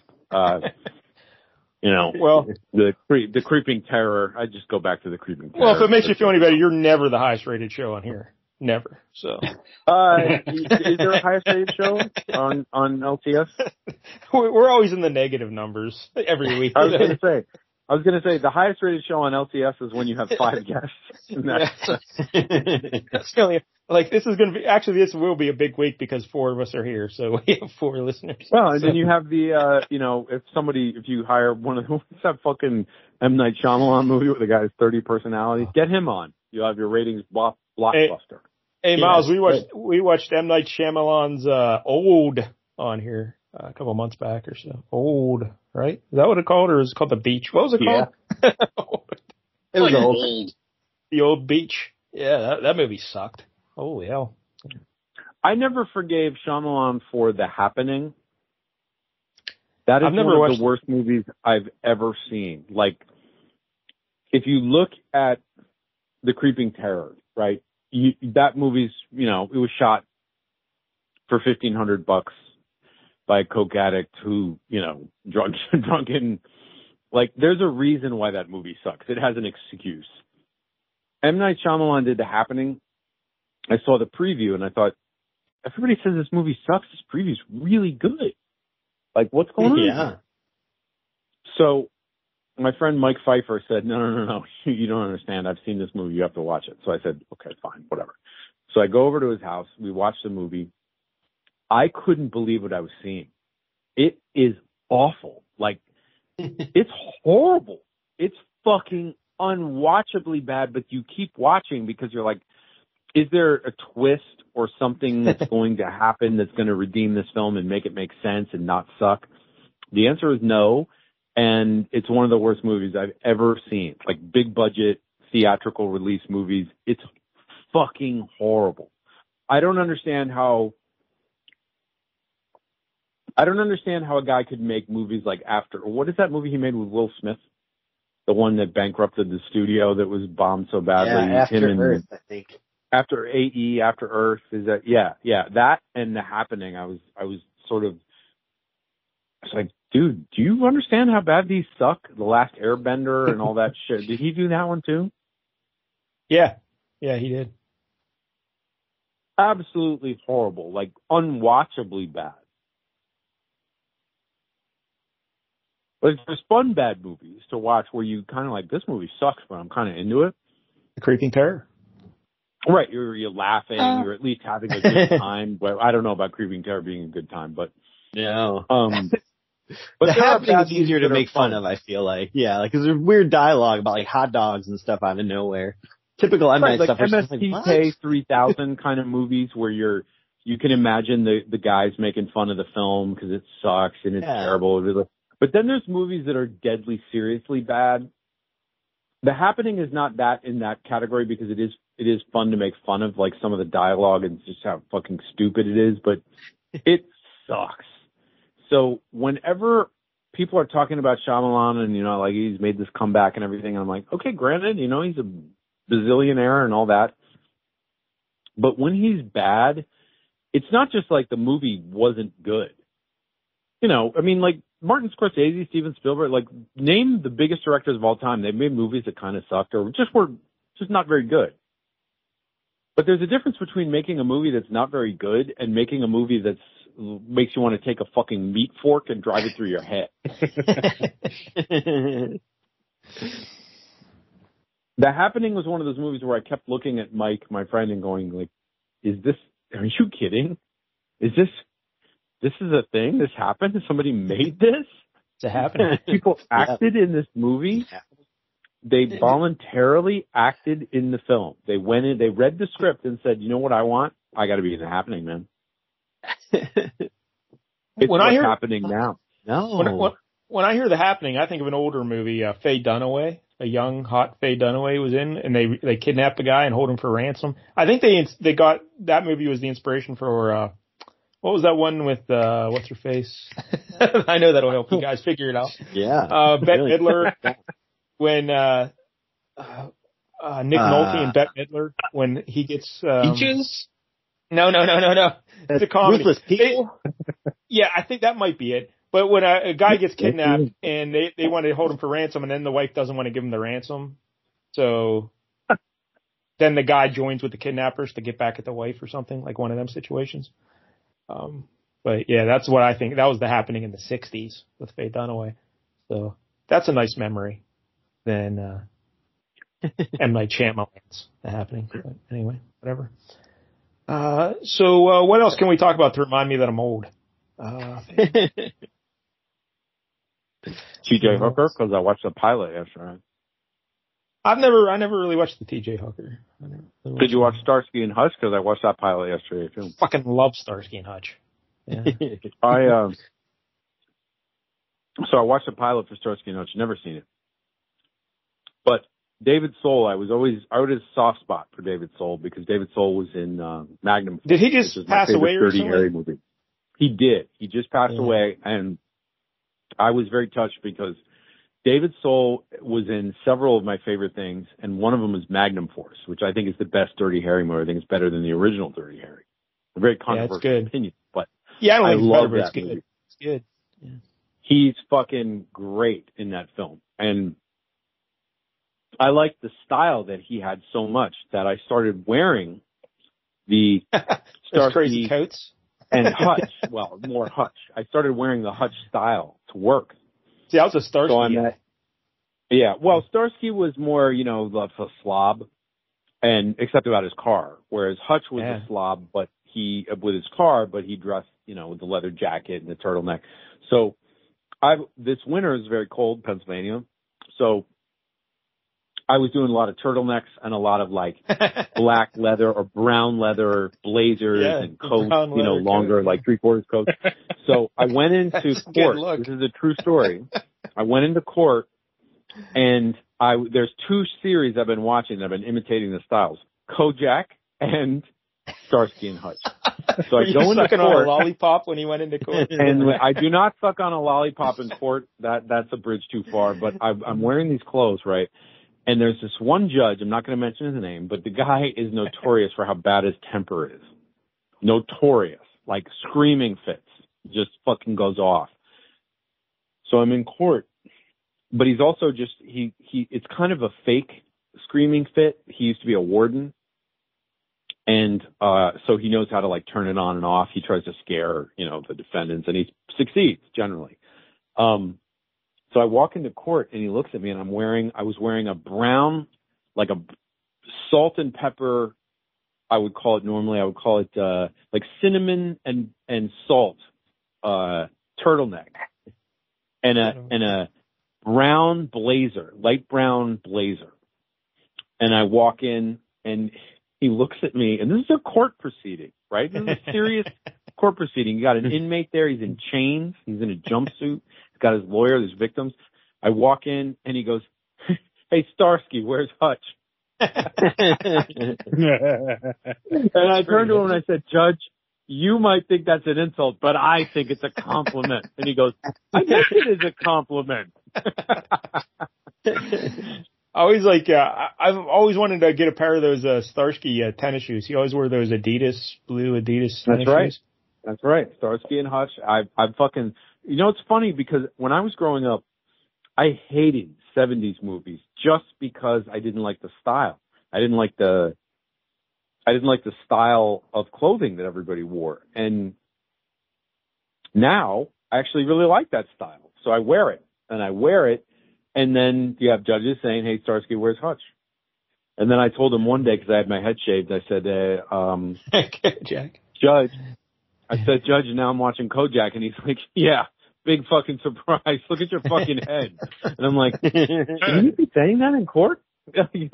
The creeping terror. I just go back to the creeping terror. Well, if it makes you feel any better, you're never the highest rated show on here. Never. So, is there a highest rated show on LTS? We're always in the negative numbers every week. I was going to say the highest rated show on LTS is when you have 5 guests. Like, this will be a big week because 4 of us are here, so we have 4 listeners. Well, and then you have the, if you hire what's that fucking M. Night Shyamalan movie where the guy has 30 personalities? Get him on. You'll have your ratings blockbuster. Hey, Miles, we watched M. Night Shyamalan's Old on here a couple months back or so. Old, right? Is that what it's called, or is it called The Beach? What was it called? It was old. The Old Beach. Yeah, that movie sucked. Holy hell. I never forgave Shyamalan for The Happening. That is one of the worst movies I've ever seen. Like, if you look at The Creeping Terror, right? That movie's, it was shot for $1,500 by a coke addict who, drunken. Like, there's a reason why that movie sucks. It has an excuse. M. Night Shyamalan did The Happening. I saw the preview and I thought, everybody says this movie sucks. This preview's really good. Like, what's going on? Yeah. So my friend Mike Pfeiffer said, no, you don't understand. I've seen this movie. You have to watch it. So I said, okay, fine, whatever. So I go over to his house. We watch the movie. I couldn't believe what I was seeing. It is awful. Like, it's horrible. It's fucking unwatchably bad, but you keep watching because you're like, is there a twist or something that's going to happen that's going to redeem this film and make it make sense and not suck? The answer is no, and it's one of the worst movies I've ever seen. Like, big budget theatrical release movies. It's fucking horrible. I don't understand how a guy could make movies like what is that movie he made with Will Smith? The one that bankrupted the studio that was bombed so badly. Yeah, After Earth, I think. After AE, After Earth, is that, yeah, that and The Happening, I was like, dude, do you understand how bad these suck? The Last Airbender and all that shit. Did he do that one too? Yeah, he did. Absolutely horrible, like unwatchably bad. But there's fun bad movies to watch where you kind of like, this movie sucks, but I'm kind of into it. The Creeping Terror. Right, you're laughing, you're at least having a good time. Well, I don't know about Creeping Terror being a good time, but no. But The Happening is easier to make fun of, I feel like. Yeah, like, cause there's weird dialogue about like hot dogs and stuff out of nowhere. Typical M. Night stuff. MST 3000 kind of movies where you can imagine the guys making fun of the film because it sucks and it's terrible. But then there's movies that are deadly seriously bad. The Happening is not that in that category because it is fun to make fun of, like, some of the dialogue and just how fucking stupid it is, but it sucks. So whenever people are talking about Shyamalan and, like, he's made this comeback and everything, I'm like, okay, granted, he's a bazillionaire and all that. But when he's bad, it's not just like the movie wasn't good. Like, Martin Scorsese, Steven Spielberg, like, name the biggest directors of all time. They've made movies that kind of sucked or were just not very good. But there's a difference between making a movie that's not very good and making a movie that makes you want to take a fucking meat fork and drive it through your head. The Happening was one of those movies where I kept looking at Mike, my friend, and going, like, are you kidding? This is a thing? This happened? Somebody made this? It's happening. People acted in this movie. They voluntarily acted in the film. They went in, they read the script and said, you know what I want? I got to be in The Happening, man. It's what's happening now. No. When I hear The Happening, I think of an older movie, Faye Dunaway. A young, hot Faye Dunaway was in, and they kidnapped the guy and hold him for ransom. I think they got, that movie was the inspiration for, what was that one with, what's her face? I know that'll help you guys figure it out. Yeah. Bette Midler. When, Nick Nolte and Bette Midler, when he gets, Peaches? No. It's a comedy. Ruthless People? Yeah, I think that might be it. But when a guy gets kidnapped and they want to hold him for ransom, and then the wife doesn't want to give him the ransom, so then the guy joins with the kidnappers to get back at the wife or something, like one of them situations. But yeah, that's what I think. That was The Happening in the 60s with Faye Dunaway. So that's a nice memory than M. Night Shyamalan's The Happening. But anyway, whatever. So what else can we talk about to remind me that I'm old? T.J. Hooker, because I watched the pilot yesterday. I never really watched the T.J. Hooker. Did you watch Starsky and Hutch? Because I watched that pilot yesterday too. Fucking love Starsky and Hutch. Yeah. So I watched the pilot for Starsky and Hutch. Never seen it, but David Soul, I had a soft spot for David Soul because David Soul was in Magnum. Did he just pass away or something? Harry movie. He did. He just passed away, and I was very touched because David Soul was in several of my favorite things, and one of them is Magnum Force, which I think is the best Dirty Harry movie. I think it's better than the original Dirty Harry. A very controversial opinion, but I love that movie. It's good. Yeah. He's fucking great in that film, and I liked the style that he had so much that I started wearing the Starsky crazy coats and Hutch. Well, more Hutch. I started wearing the Hutch style to work. See, I was a Starsky. Yeah. Well, Starsky was more, a slob, and except about his car, whereas Hutch was a slob, but he dressed, with the leather jacket and the turtleneck. So this winter is very cold, Pennsylvania. So I was doing a lot of turtlenecks and a lot of like black leather or brown leather blazers and coats, longer, like 3/4 coats. So I went into court. This is a true story. I went into court, and there's two series I've been watching that I've been imitating the styles: Kojak and Starsky and Hutch. So I go into court. On a lollipop when he went into court. And I do not suck on a lollipop in court. That's a bridge too far. But I'm wearing these clothes, right? And there's this one judge, I'm not going to mention his name, but the guy is notorious for how bad his temper is. Notorious. Like screaming fits. Just fucking goes off. So I'm in court. But he's also just, it's kind of a fake screaming fit. He used to be a warden. And so he knows how to like turn it on and off. He tries to scare, the defendants, and he succeeds generally. So I walk into court, and he looks at me, and I was wearing a brown, like a salt and pepper, I would call it like cinnamon and salt turtleneck, and a brown blazer, light brown blazer. And I walk in, and he looks at me, and this is a court proceeding, right? This is a serious court proceeding. You got an inmate there. He's in chains. He's in a jumpsuit. He's got his lawyer. There's victims. I walk in, and he goes, "Hey, Starsky, where's Hutch?" And I turned to him and I said, "Judge, you might think that's an insult, but I think it's a compliment." And he goes, "I guess it is a compliment." I've always wanted to get a pair of those Starsky tennis shoes. He always wore those blue Adidas tennis shoes. That's right. Starsky and Hutch. I fucking, it's funny because when I was growing up, I hated 70s movies just because I didn't like the style. I didn't like the style of clothing that everybody wore. And now I actually really like that style. So I wear it. And then you have judges saying, "Hey, Starsky, where's Hutch?" And then I told him one day, because I had my head shaved, I said, Jack. Judge, now I'm watching Kojak. And he's like, "Yeah, big fucking surprise. Look at your fucking head." And I'm like, "Can you be saying that in court?" This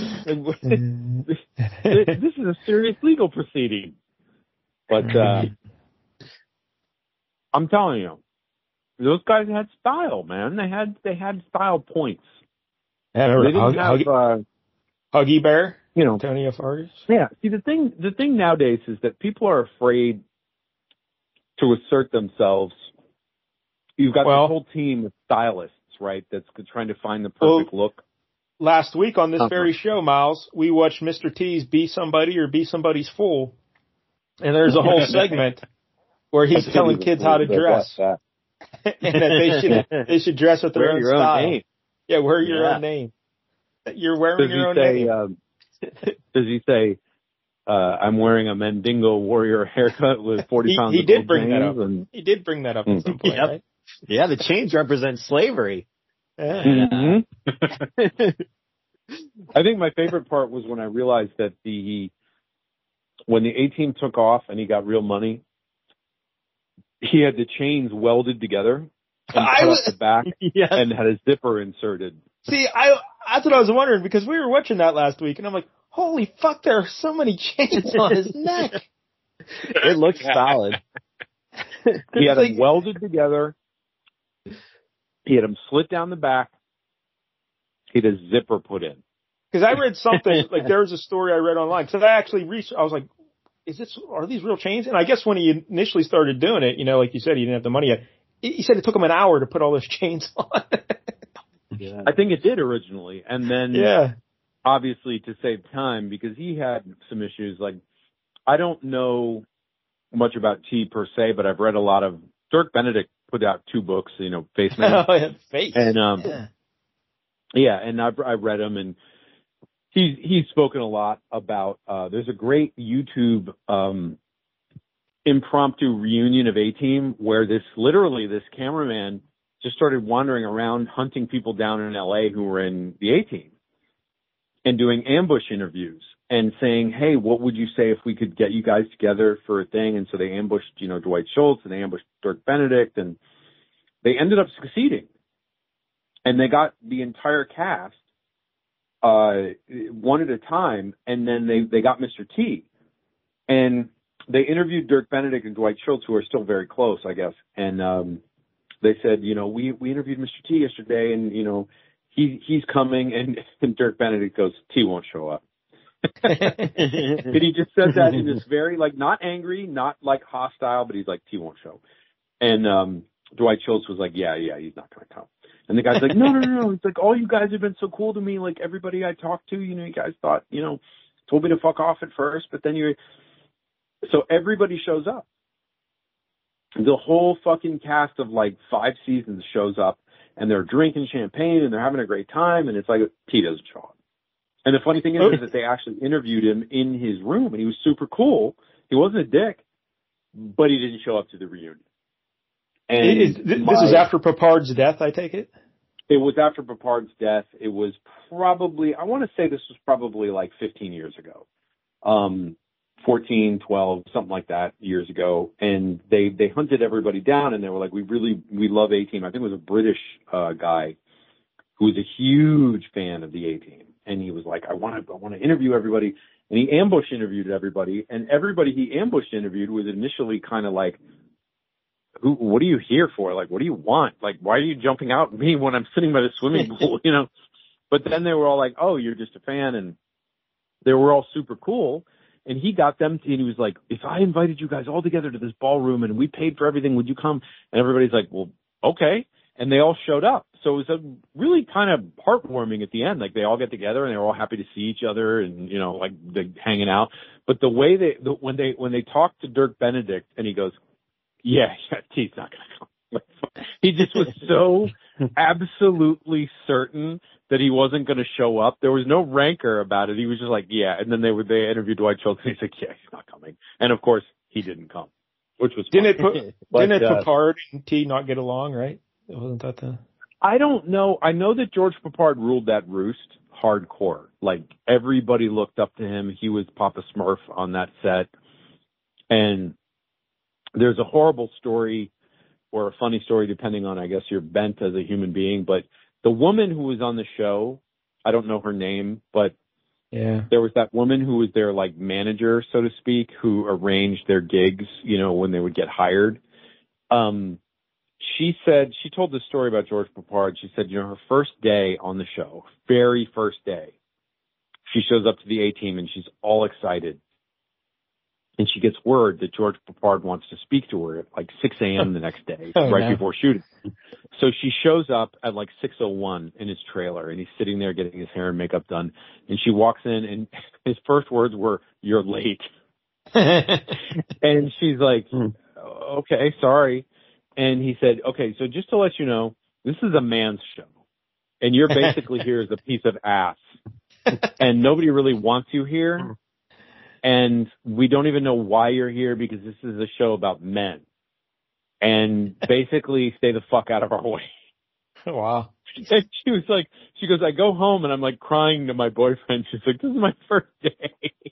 is a serious legal proceeding. But I'm telling you, those guys had style, man. They had style points. They didn't have Huggy Bear, Tony Fargas. Yeah. See, the thing nowadays is that people are afraid to assert themselves. You've got this whole team of stylists, right? That's trying to find the perfect look. Last week on this very show, Miles, we watched Mr. T's Be Somebody or Be Somebody's Fool, and there's a whole segment where he's telling kids how to dress. And that they should dress with their own style. Name. Yeah, wear your own name. You're wearing your own name. Does he say, "I'm wearing a Mandingo warrior haircut with 40 pounds he did bring that up. He did bring that up at some point, right? Yeah, the chains represent slavery. Yeah. Mm-hmm. I think my favorite part was when I realized that when the A-Team took off and he got real money, he had the chains welded together and cut up the back and had a zipper inserted. See, that's what I was wondering, because we were watching that last week, and I'm like, holy fuck, there are so many chains on his neck. It looks solid. He had them welded together. He had them slit down the back. He had a zipper put in. Because I read something, like there was a story I read online. So I actually researched, I was like, are these real chains? And I guess when he initially started doing it, like you said, he didn't have the money yet. He said it took him an hour to put all those chains on. Yeah. I think it did originally. And then, obviously to save time, because he had some issues. Like, I don't know much about T per se, but I've read a lot of, Dirk Benedict put out 2 books, Face Man. Face. And, and I've read them, and he's spoken a lot about, there's a great YouTube, impromptu reunion of A-Team where this cameraman just started wandering around hunting people down in LA who were in the A-Team and doing ambush interviews and saying, hey, what would you say if we could get you guys together for a thing? And so they ambushed, Dwight Schultz, and they ambushed Dirk Benedict, and they ended up succeeding. And they got the entire cast, one at a time, and then they got Mr. T. And they interviewed Dirk Benedict and Dwight Schultz, who are still very close, I guess. And they said, we interviewed Mr. T yesterday, and, he's coming. And Dirk Benedict goes, T won't show up. And he just said that in this very, not angry, not, hostile, but he's like, T won't show. And Dwight Schultz was like, yeah, he's not going to come. And the guy's like, no. It's like, all you guys have been so cool to me. Like, everybody I talked to, you guys thought, told me to fuck off at first, but then so everybody shows up. The whole fucking cast of 5 seasons shows up, and they're drinking champagne and they're having a great time, and it's like, T doesn't show up. And the funny thing is that they actually interviewed him in his room, and he was super cool. He wasn't a dick, but he didn't show up to the reunion. And this is after Papard's death, I take it? It was after Papard's death. It was probably, I want to say this was probably 15 years ago. 14, 12, something like that years ago. And they hunted everybody down, and they were like, we love A-Team. I think it was a British guy who was a huge fan of the A-Team. And he was like, I want to interview everybody. And he ambush interviewed everybody. And everybody he ambush interviewed was initially kind of like, what are you here for? What do you want? Why are you jumping out at me when I'm sitting by the swimming pool, But then they were all like, oh, you're just a fan. And they were all super cool. And he got them and he was like, if I invited you guys all together to this ballroom and we paid for everything, would you come? And everybody's like, well, okay. And they all showed up. So it was really kind of heartwarming at the end. They all get together and they're all happy to see each other and, they're hanging out. But the way when they talked to Dirk Benedict and he goes, yeah, T's not going to come. He just was so absolutely certain that he wasn't going to show up. There was no rancor about it. He was just like, yeah. And then they interviewed Dwight Schultz and he's like, yeah, he's not coming. And of course he didn't come, which was didn't Papard and T not get along, right? Wasn't that the? I don't know. I know that George Papard ruled that roost hardcore. Everybody looked up to him. He was Papa Smurf on that set. And there's a horrible story or a funny story, depending on, I guess, your bent as a human being. But the woman who was on the show, I don't know her name, but there was that woman who was their manager, so to speak, who arranged their gigs, when they would get hired. She told this story about George Papard. She said, her first day on the show, very first day, she shows up to the A-Team and she's all excited. And she gets word that George Papard wants to speak to her at 6 a.m. the next day, before shooting. So she shows up at 6:01 in his trailer, and he's sitting there getting his hair and makeup done. And she walks in, and his first words were, "You're late." And she's like, "Okay, sorry." And he said, "Okay, so just to let you know, this is a man's show, and you're basically here as a piece of ass, and nobody really wants you here." And we don't even know why you're here because this is a show about men. And basically stay the fuck out of our way. Wow. And she goes, I go home and I'm crying to my boyfriend. She's like, this is my first day.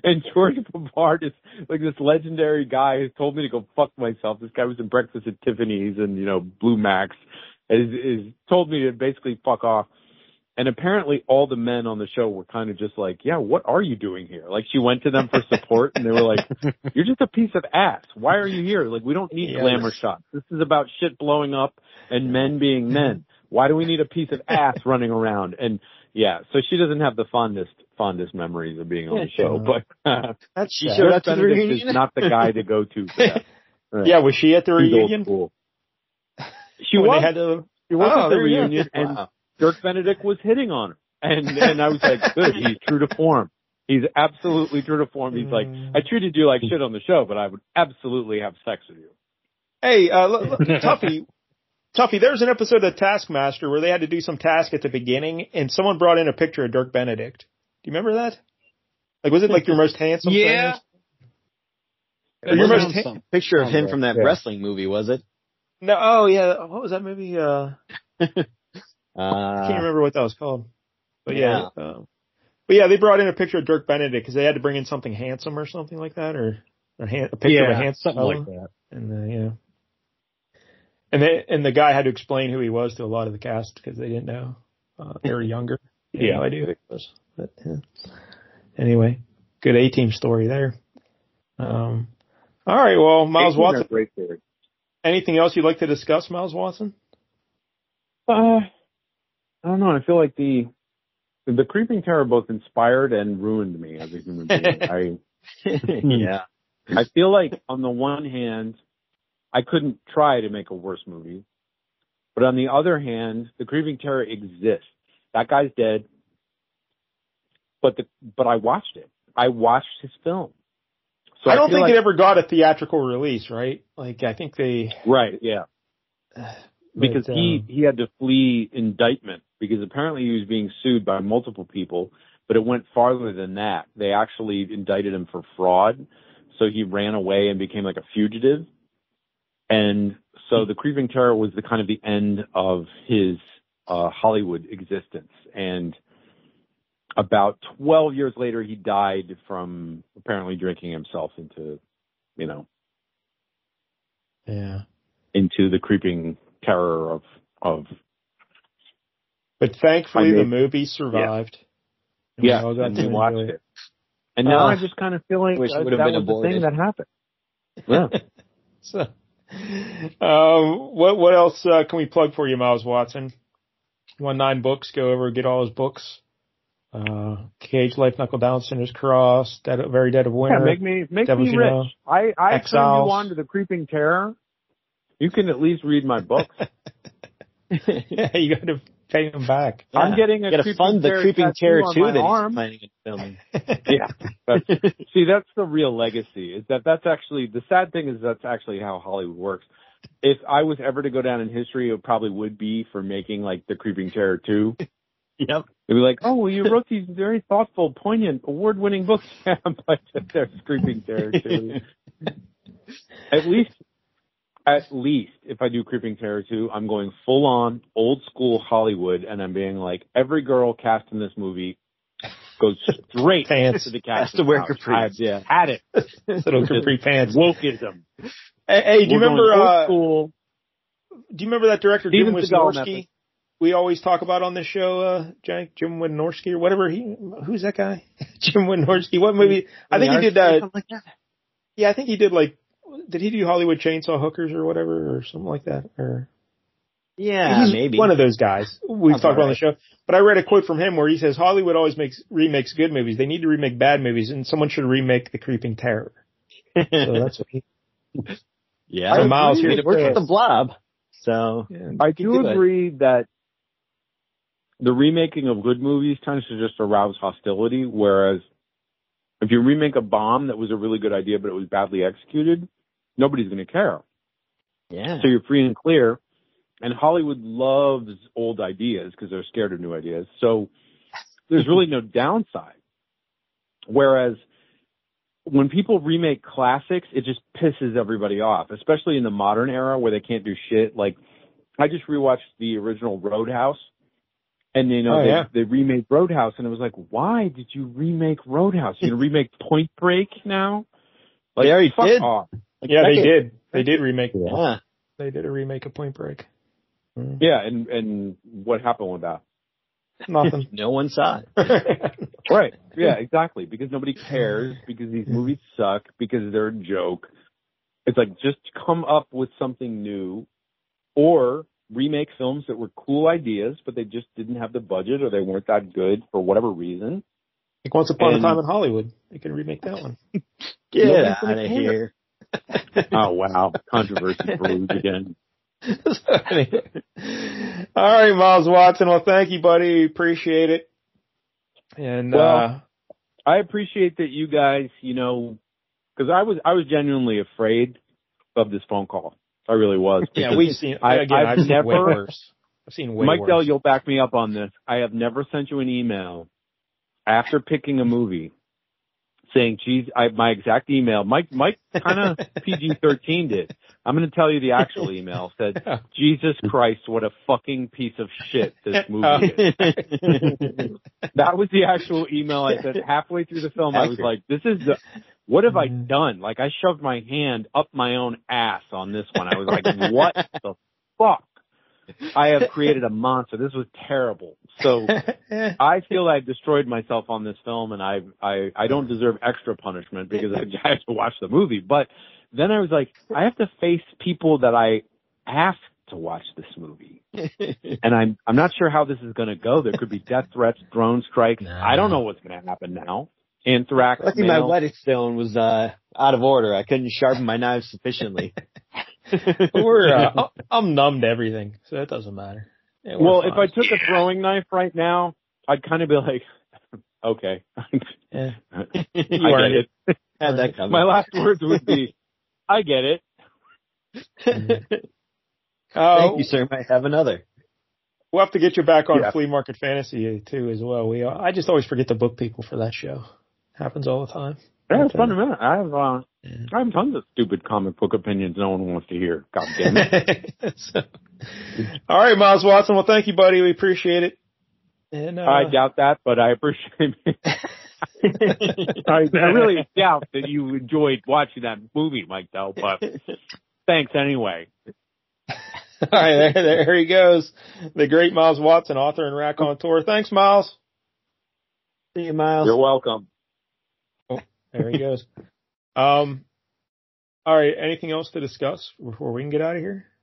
And George Papard is like this legendary guy who told me to go fuck myself. This guy was in Breakfast at Tiffany's and, Blue Max. Is told me to basically fuck off. And apparently all the men on the show were kind of just like, yeah, what are you doing here? Like she went to them for support and they were like, you're just a piece of ass. Why are you here? Like we don't need glamour shots. This is about shit blowing up and men being men. Why do we need a piece of ass running around? And yeah, so she doesn't have the fondest memories of being on the show, but she showed up to the reunion. Is not the guy to go to for that. Right. Yeah, was she at the reunion? She was at the reunion, and Dirk Benedict was hitting on her. And I was like, good, he's true to form. He's absolutely true to form. He's like, I treated you like shit on the show, but I would absolutely have sex with you. Hey, Tuffy, there's an episode of Taskmaster where they had to do some task at the beginning, and someone brought in a picture of Dirk Benedict. Do you remember that? Like, was it like your most handsome? Yeah. Your most picture of him from that wrestling movie, was it? No. Oh yeah. What was that movie? I can't remember what that was called. But yeah. They brought in a picture of Dirk Benedict because they had to bring in something handsome or something like that, or a picture of a handsome something like that. And And the guy had to explain who he was to a lot of the cast because they didn't know. They were younger. Yeah, I do. But, anyway, good A-Team story there. All right, well, Miles Watson. Great story. Anything else you'd like to discuss, Miles Watson? I don't know. I feel like the Creeping Terror both inspired and ruined me as a human being. I feel like on the one hand, I couldn't try to make a worse movie. But on the other hand, the Creeping Terror exists. That guy's dead. But I watched it. I watched his film. So I don't think it ever got a theatrical release, right? Like, I think they... Right, yeah. Because he had to flee indictment because apparently he was being sued by multiple people, but it went farther than that. They actually indicted him for fraud. So he ran away and became like a fugitive. And so the Creeping Terror was the kind of the end of his Hollywood existence. And about 12 years later, he died from apparently drinking himself into, into the Creeping Terror of. But thankfully, the movie survived. Yeah, and we watched it. And now I just kind of feel like that was the thing that happened. Yeah. So, what else can we plug for you, Miles Watson? 19 Books. Go over, get all his books. Cage Life, Knuckle Down, Sinner's Cross, Very Dead of Winter. Yeah, make me rich. I turned you on to the Creeping Terror. You can at least read my books. Yeah, you got to pay him back. Yeah. I'm getting the Creeping Terror 2 that he's planning on filming. Yeah. See, that's the real legacy. Is that's actually, the sad thing is that's actually how Hollywood works. If I was ever to go down in history, it probably would be for making like the Creeping Terror 2. Yep. They'd be like, oh, well, you wrote these very thoughtful, poignant, award-winning books. But there's Creeping Terror 2. At least, if I do Creeping Terror 2, I'm going full-on, old-school Hollywood, and I'm being like, every girl cast in this movie goes straight to the cast. Has to wear capris. Had it. Little capri pants. Wokeism. Hey, do you remember? Do you remember that director Jim Wynorski? We always talk about on this show, Jim Wynorski or whatever. Who's that guy? Jim Wynorski. What movie? I think he did. Like that. Yeah, I think he did did he do Hollywood Chainsaw Hookers or whatever or something like that? Or yeah, maybe one of those guys we've talked about on the show. But I read a quote from him where he says Hollywood always remakes good movies. They need to remake bad movies, and someone should remake The Creeping Terror. So that's what he. Yeah, so Miles here. It worked with the Blob. So I do agree that the remaking of good movies tends to just arouse hostility, whereas if you remake a bomb that was a really good idea but it was badly executed, nobody's going to care. Yeah. So you're free and clear. And Hollywood loves old ideas because they're scared of new ideas. So there's really no downside. Whereas when people remake classics, it just pisses everybody off, especially in the modern era where they can't do shit. Like, I just rewatched the original Roadhouse. And, they remade Roadhouse, and it was like, why did you remake Roadhouse? You're going to remake Point Break now? Like, they already did. Off. Like, yeah, they did. They did remake. Yeah. They did a remake of Point Break. Mm. Yeah, and what happened with that? Nothing. No one saw it. Right. Yeah, exactly. Because nobody cares, because these movies suck, because they're a joke. It's like, just come up with something new, or remake films that were cool ideas, but they just didn't have the budget, or they weren't that good for whatever reason. Like Once Upon a Time in Hollywood. They can remake that one. Get out of here. Oh, wow. Controversy brews again. All right, Miles Watson. Well, thank you, buddy. Appreciate it. And I appreciate that you guys, because I was genuinely afraid of this phone call. I really was. Yeah, we've seen. I've seen way worse. I've seen way Mike worse. Dell, you'll back me up on this. I have never sent you an email after picking a movie saying, geez, my exact email, Mike kind of PG-13 did. I'm going to tell you the actual email said, Jesus Christ, what a fucking piece of shit this movie is. That was the actual email I sent halfway through the film. I was like, what have I done? Like, I shoved my hand up my own ass on this one. I was like, what the fuck? I have created a monster. This was terrible. So I feel I've destroyed myself on this film, and I don't deserve extra punishment because I have to watch the movie. But then I was like, I have to face people that I asked to watch this movie. And I'm not sure how this is going to go. There could be death threats, drone strikes. I don't know what's going to happen now. Anthrax. Luckily, my whetstone was out of order. I couldn't sharpen my knives sufficiently. I'm numb to everything, so it doesn't matter. Yeah, well, if I took a throwing knife right now, I'd kind of be like, okay. Yeah. I get it. Had that coming. My last words would be, I get it. Thank you, sir. Might have another. We'll have to get you back on Flea Market Fantasy, too, as well. I just always forget to book people for that show. Happens all the time. Yeah, it's fun to minute. I have tons of stupid comic book opinions no one wants to hear. God damn it. All right, Miles Watson. Well, thank you, buddy. We appreciate it. And I doubt that, but I appreciate it. I really doubt that you enjoyed watching that movie, Mike Dell, but thanks anyway. All right, there he goes. The great Miles Watson, author and raconteur. Thanks, Miles. See you, Miles. You're welcome. There he goes. All right. Anything else to discuss before we can get out of here?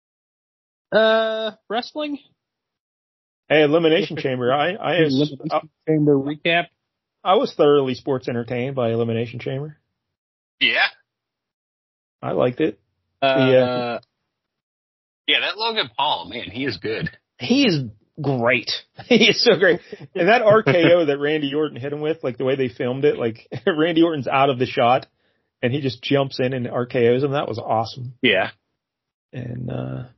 Wrestling? Hey, Elimination Chamber. Elimination Chamber recap. I was thoroughly sports entertained by Elimination Chamber. Yeah. I liked it. Yeah, that Logan Paul, man, he is good. He is great. He is so great. And that RKO that Randy Orton hit him with, like the way they filmed it, like Randy Orton's out of the shot and he just jumps in and RKOs him. That was awesome. Yeah. And,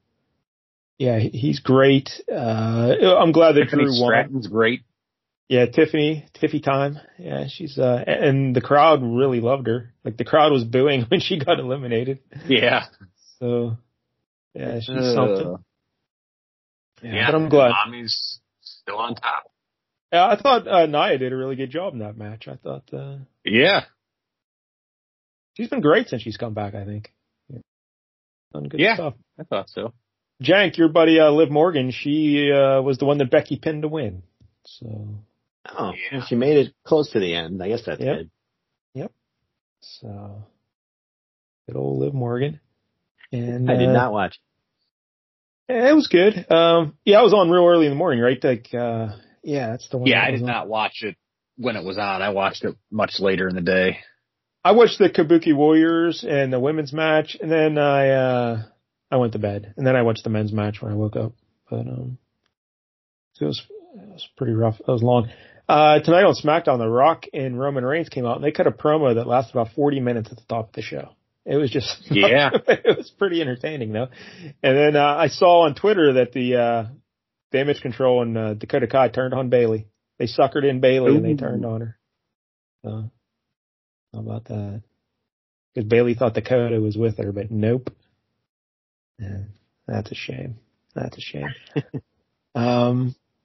he's great. I'm glad that Tiffany Drew won. Stratton's great. Yeah, Tiffany time. Yeah, she's, and the crowd really loved her. Like the crowd was booing when she got eliminated. Yeah. So, yeah, she's something. Yeah, but I'm glad. Mommy's still on top. Yeah, I thought Nia did a really good job in that match. I thought. Yeah. She's been great since she's come back, I think. Done good stuff. I thought so. Jank, your buddy Liv Morgan, she was the one that Becky pinned to win. So. Oh, well, she made it close to the end. I guess that's good. Yep. So, good old Liv Morgan. And I did not watch. It was good. I was on real early in the morning, right? Like, that's the one. Yeah, I did not watch it when it was on. I watched it much later in the day. I watched the Kabuki Warriors and the women's match, and then I went to bed, and then I watched the men's match when I woke up. But so it was pretty rough. It was long. Tonight on SmackDown, The Rock and Roman Reigns came out, and they cut a promo that lasted about 40 minutes at the top of the show. It was just, it was pretty entertaining though. And then, I saw on Twitter that the Damage Control and, Dakota Kai turned on Bayley. They suckered in Bayley and they turned on her. So, how about that? Because Bayley thought Dakota was with her, but nope. Yeah, that's a shame.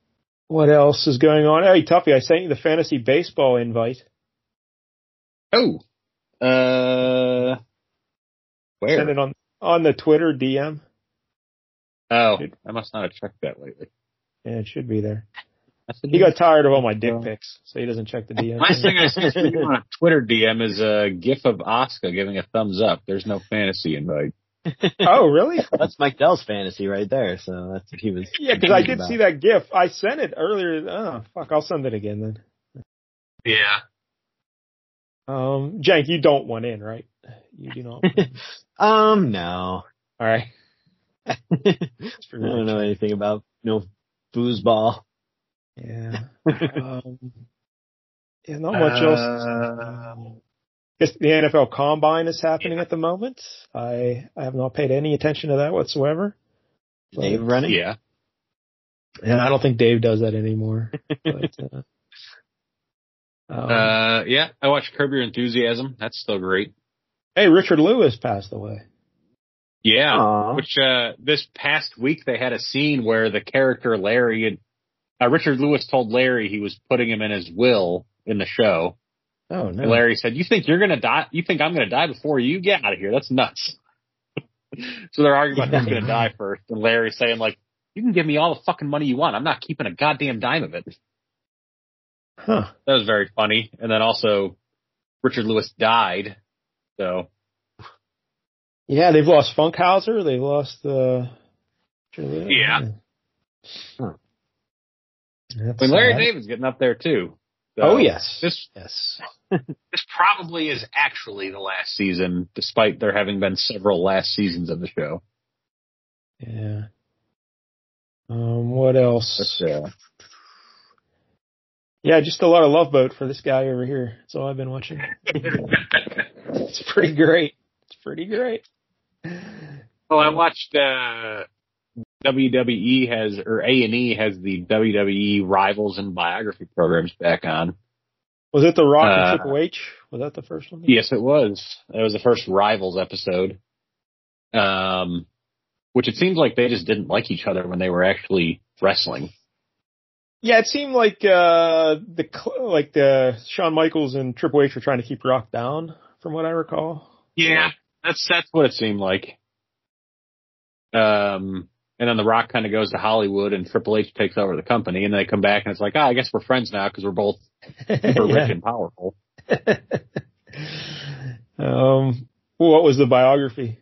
What else is going on? Hey, Tuffy, I sent you the fantasy baseball invite. Oh. Where? Send it on the Twitter DM. Oh, I must not have checked that lately. Yeah, it should be there. He got tired of all my dick pics, so he doesn't check the DM. Last thing I see on a Twitter DM is a GIF of Asuka giving a thumbs up. There's no fantasy invite. Oh, really? That's Mike Dell's fantasy right there. So that's what he was. Yeah, because I did see that GIF. I sent it earlier. Oh, fuck! I'll send it again then. Yeah. Jank, you don't want in, right? You do not. No. All right. I don't know anything about foosball. Yeah. Yeah, not much else. Guess the NFL Combine is happening at the moment. I have not paid any attention to that whatsoever. Dave running? Yeah. And I don't think Dave does that anymore. But, yeah, I watched Curb Your Enthusiasm. That's still great. Hey, Richard Lewis passed away. Yeah. Aww. Which, this past week they had a scene where the character Larry had, Richard Lewis told Larry he was putting him in his will in the show. Oh, no. And Larry said, "You think you're going to die? You think I'm going to die before you? Get out of here. That's nuts." So they're arguing about who's going to die first. And Larry's saying, like, "You can give me all the fucking money you want. I'm not keeping a goddamn dime of it." Huh. That was very funny. And then also, Richard Lewis died. So. Yeah, they've lost Funkhauser. They've lost Yeah. Huh. Larry David's getting up there too. So oh yes. This probably is actually the last season, despite there having been several last seasons of the show. Yeah. What else? Yeah, just a lot of Love Boat for this guy over here. That's all I've been watching. It's pretty great. Well, I watched WWE has, or A&E has the WWE Rivals and Biography programs back on. Was it The Rock and Triple H? Was that the first one? Yes, it was. It was the first Rivals episode. Which it seems like they just didn't like each other when they were actually wrestling. Yeah, it seemed like the Shawn Michaels and Triple H were trying to keep Rock down, from what I recall. Yeah, that's what it seemed like. And then The Rock kind of goes to Hollywood, and Triple H takes over the company, and they come back, and it's like, I guess we're friends now because we're both super rich and powerful. What was the biography?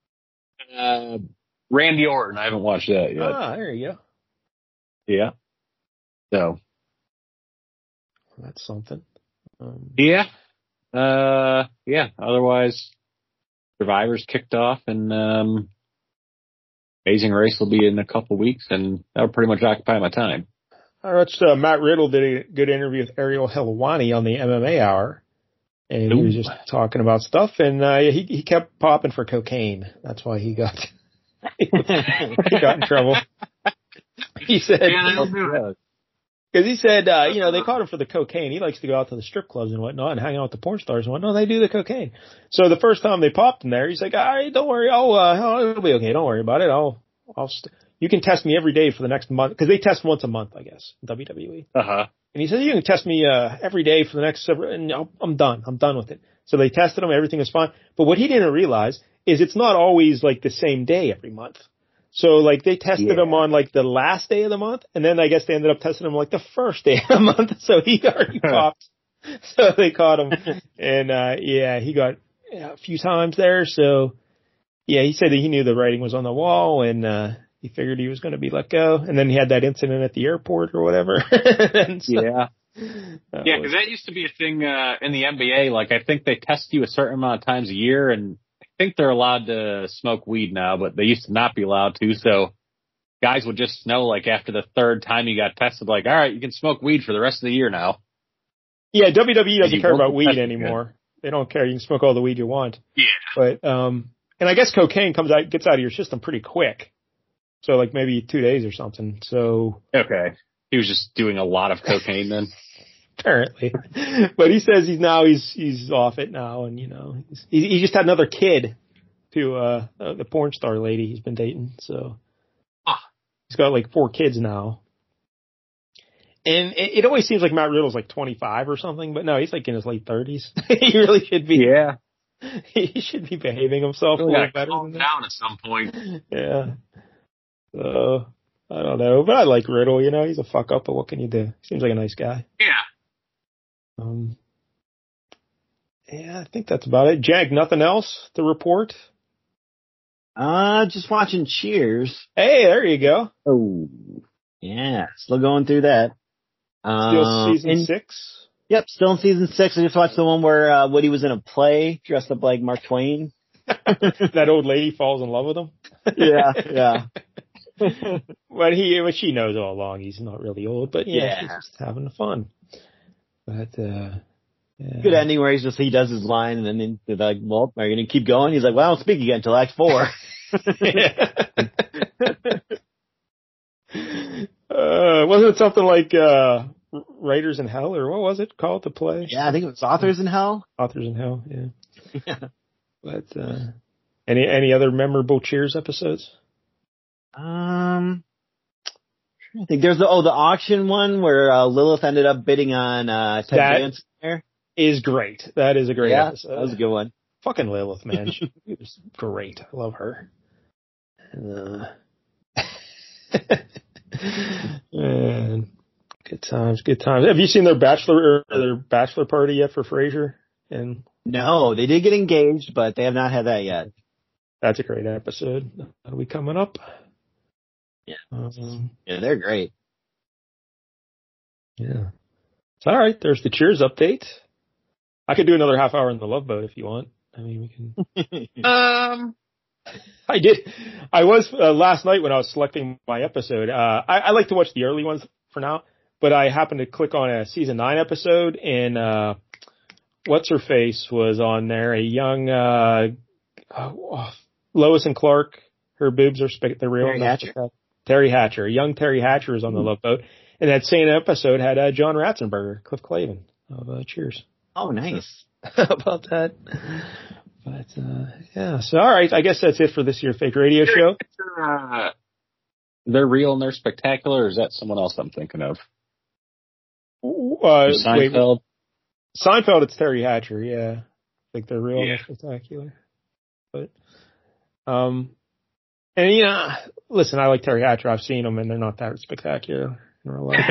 Randy Orton. I haven't watched that yet. Ah, there you go. Yeah. So. That's something. Yeah. Otherwise, Survivor's kicked off, and Amazing Race will be in a couple weeks, and that'll pretty much occupy my time. I watched Matt Riddle did a good interview with Ariel Helwani on the MMA Hour, and he was just talking about stuff, and he kept popping for cocaine. That's why he got he got in trouble. He said, because he said, they caught him for the cocaine. He likes to go out to the strip clubs and whatnot and hang out with the porn stars and whatnot. No, they do the cocaine. So the first time they popped him there, he's like, all right, don't worry. It'll be okay. Don't worry about it. You can test me every day for the next month. Because they test once a month, I guess, in WWE. Uh-huh. And he said, you can test me every day for the next several, and I'm done. I'm done with it. So they tested him. Everything was fine. But what he didn't realize is it's not always like the same day every month. So like they tested him on like the last day of the month, and then I guess they ended up testing him like the first day of the month. So he already popped. So they caught him, and he got a few times there. So yeah, he said that he knew the writing was on the wall, and he figured he was going to be let go. And then he had that incident at the airport or whatever. Yeah, because that used to be a thing in the NBA. Like I think they test you a certain amount of times a year, and I think they're allowed to smoke weed now, but they used to not be allowed to. So guys would just know, like, after the third time you got tested, like, all right, you can smoke weed for the rest of the year now. Yeah, WWE doesn't care about weed anymore. They don't care. You can smoke all the weed you want. Yeah. But, and I guess cocaine gets out of your system pretty quick. So, like, maybe 2 days or something. So. Okay. He was just doing a lot of cocaine then. Apparently. But he says he's off it now, and he just had another kid to the porn star lady he's been dating, so he's got like 4 kids now. And it always seems like Matt Riddle's like 25 or something, but no, he's like in his late 30s. He really should be. Yeah. He should be behaving himself a little better. Calm down at some point. Yeah. So, I don't know, but I like Riddle, he's a fuck up, but what can you do? Seems like a nice guy. Yeah. Yeah, I think that's about it. Jag, nothing else to report? Just watching Cheers. Hey, there you go. Oh. Yeah, still going through that. Still season 6? Yep, still in season 6. I just watched the one where Woody was in a play, dressed up like Mark Twain. That old lady falls in love with him. Yeah. But she knows all along he's not really old, but she's just having fun. But yeah. Good ending where he does his line and then they're like, well, are you going to keep going? He's like, well, I don't speak again until Act 4. Wasn't it something like Writers in Hell, or what was it called, the play? Yeah, I think it was Authors in Hell. Authors in Hell, yeah. But any other memorable Cheers episodes? I think there's the auction one where Lilith ended up bidding on Ted Danson there. Is great. That is a great episode. That was a good one. Fucking Lilith, man. She was great. I love her. Man, good times. Have you seen their bachelor party yet for Frasier? And no, they did get engaged, but they have not had that yet. That's a great episode. That'll be coming up. Yeah. Yeah, they're great. Yeah. It's all right. There's the Cheers update. I could do another half hour in the Love Boat if you want. I mean, we can. I did. I was last night when I was selecting my episode. I like to watch the early ones for now, but I happened to click on a season 9 episode, and what's her face was on there. A young Lois and Clark. Her boobs are they're real. Terry Hatcher. A young Terry Hatcher is on the Love Boat, and that same episode had John Ratzenberger, Cliff Clavin of Cheers. Oh, nice. How about that? But, yeah. So, all right. I guess that's it for this year's Fake Radio Show. They're real and they're spectacular, or is that someone else I'm thinking of? Seinfeld? Seinfeld, it's Terry Hatcher, yeah. I think they're real and they're spectacular. But, and listen, I like Terry Hatcher. I've seen them and they're not that spectacular in real life.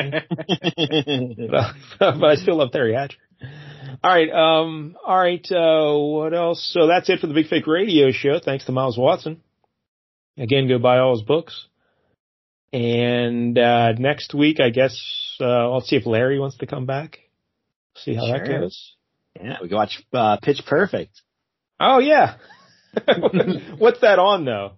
But I still love Terry Hatcher. All right. What else? So that's it for the Big Fake Radio Show. Thanks to Miles Watson. Again, go buy all his books. And next week, I guess I'll see if Larry wants to come back. See how that goes. Yeah, we can watch Pitch Perfect. Oh yeah. What's that on though?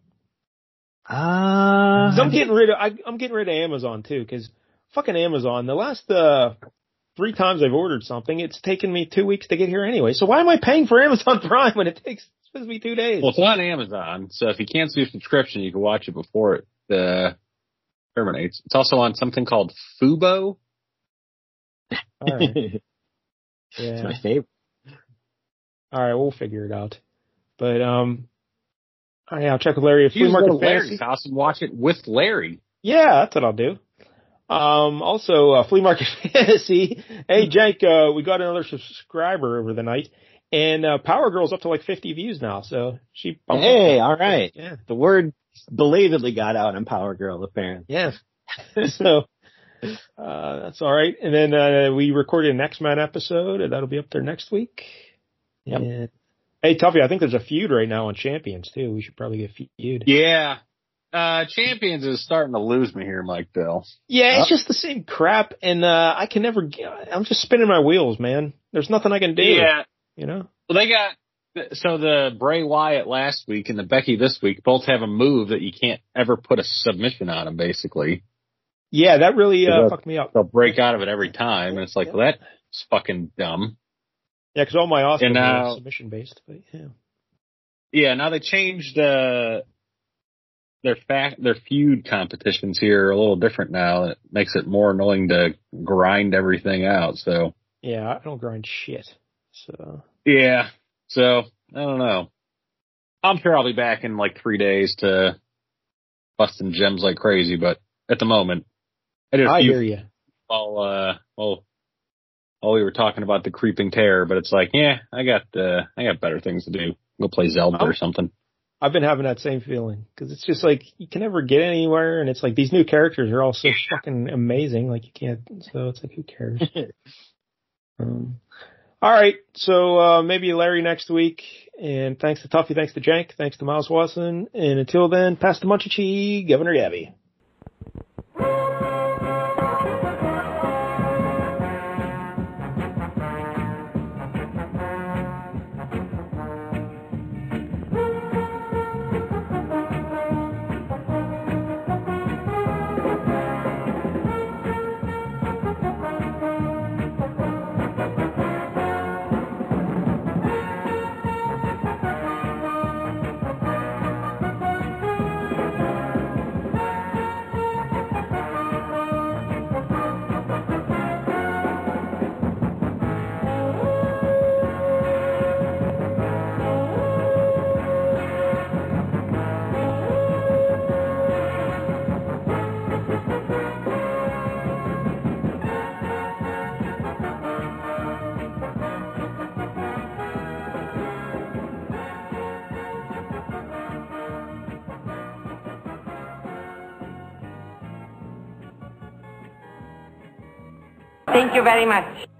I'm getting rid of Amazon too, because fucking Amazon. The last 3 times I've ordered something, it's taken me 2 weeks to get here anyway. So why am I paying for Amazon Prime when it's supposed to be 2 days? Well, it's on Amazon, so if you cancel your subscription, you can watch it before it terminates. It's also on something called Fubo. All right. Yeah. It's my favorite. All right, we'll figure it out. But all right, I'll check with Larry at Flea Market Fantasy house and watch it with Larry. Yeah, that's what I'll do. Also, Flea Market Fantasy. Hey, Jank, we got another subscriber over the night, and Power Girl's up to like 50 views now. So she. Hey, all right. Yeah, the word belatedly got out on Power Girl, apparently. Yeah. So that's all right. And then we recorded an X-Men episode, and that'll be up there next week. Yep. And, hey, Tuffy, I think there's a feud right now on Champions too. We should probably get feud. Yeah. Champions is starting to lose me here, Mike Bill. Yeah, it's just the same crap, and I can never. I'm just spinning my wheels, man. There's nothing I can do. Yeah, Well, they got the Bray Wyatt last week and the Becky this week both have a move that you can't ever put a submission on them, basically. Yeah, that really fucked me up. They'll break out of it every time, and it's like, well, that's fucking dumb. Yeah, because all my Austin are submission based, but yeah. Yeah, now they changed their feud competitions here are a little different now. It makes it more annoying to grind everything out. So yeah, I don't grind shit. So yeah, so I don't know. I'm sure I'll be back in like 3 days to busting gems like crazy, but at the moment, I hear you. while we were talking about the creeping terror, but it's like, yeah, I got better things to do. Go play Zelda or something. I've been having that same feeling because it's just like you can never get anywhere, and it's like these new characters are all so fucking amazing. Like you can't, so it's like who cares? All right, so maybe Larry next week. And thanks to Tuffy, thanks to Jank, thanks to Miles Watson, and until then, pass the Munchie, Governor Gabby. Thank you very much.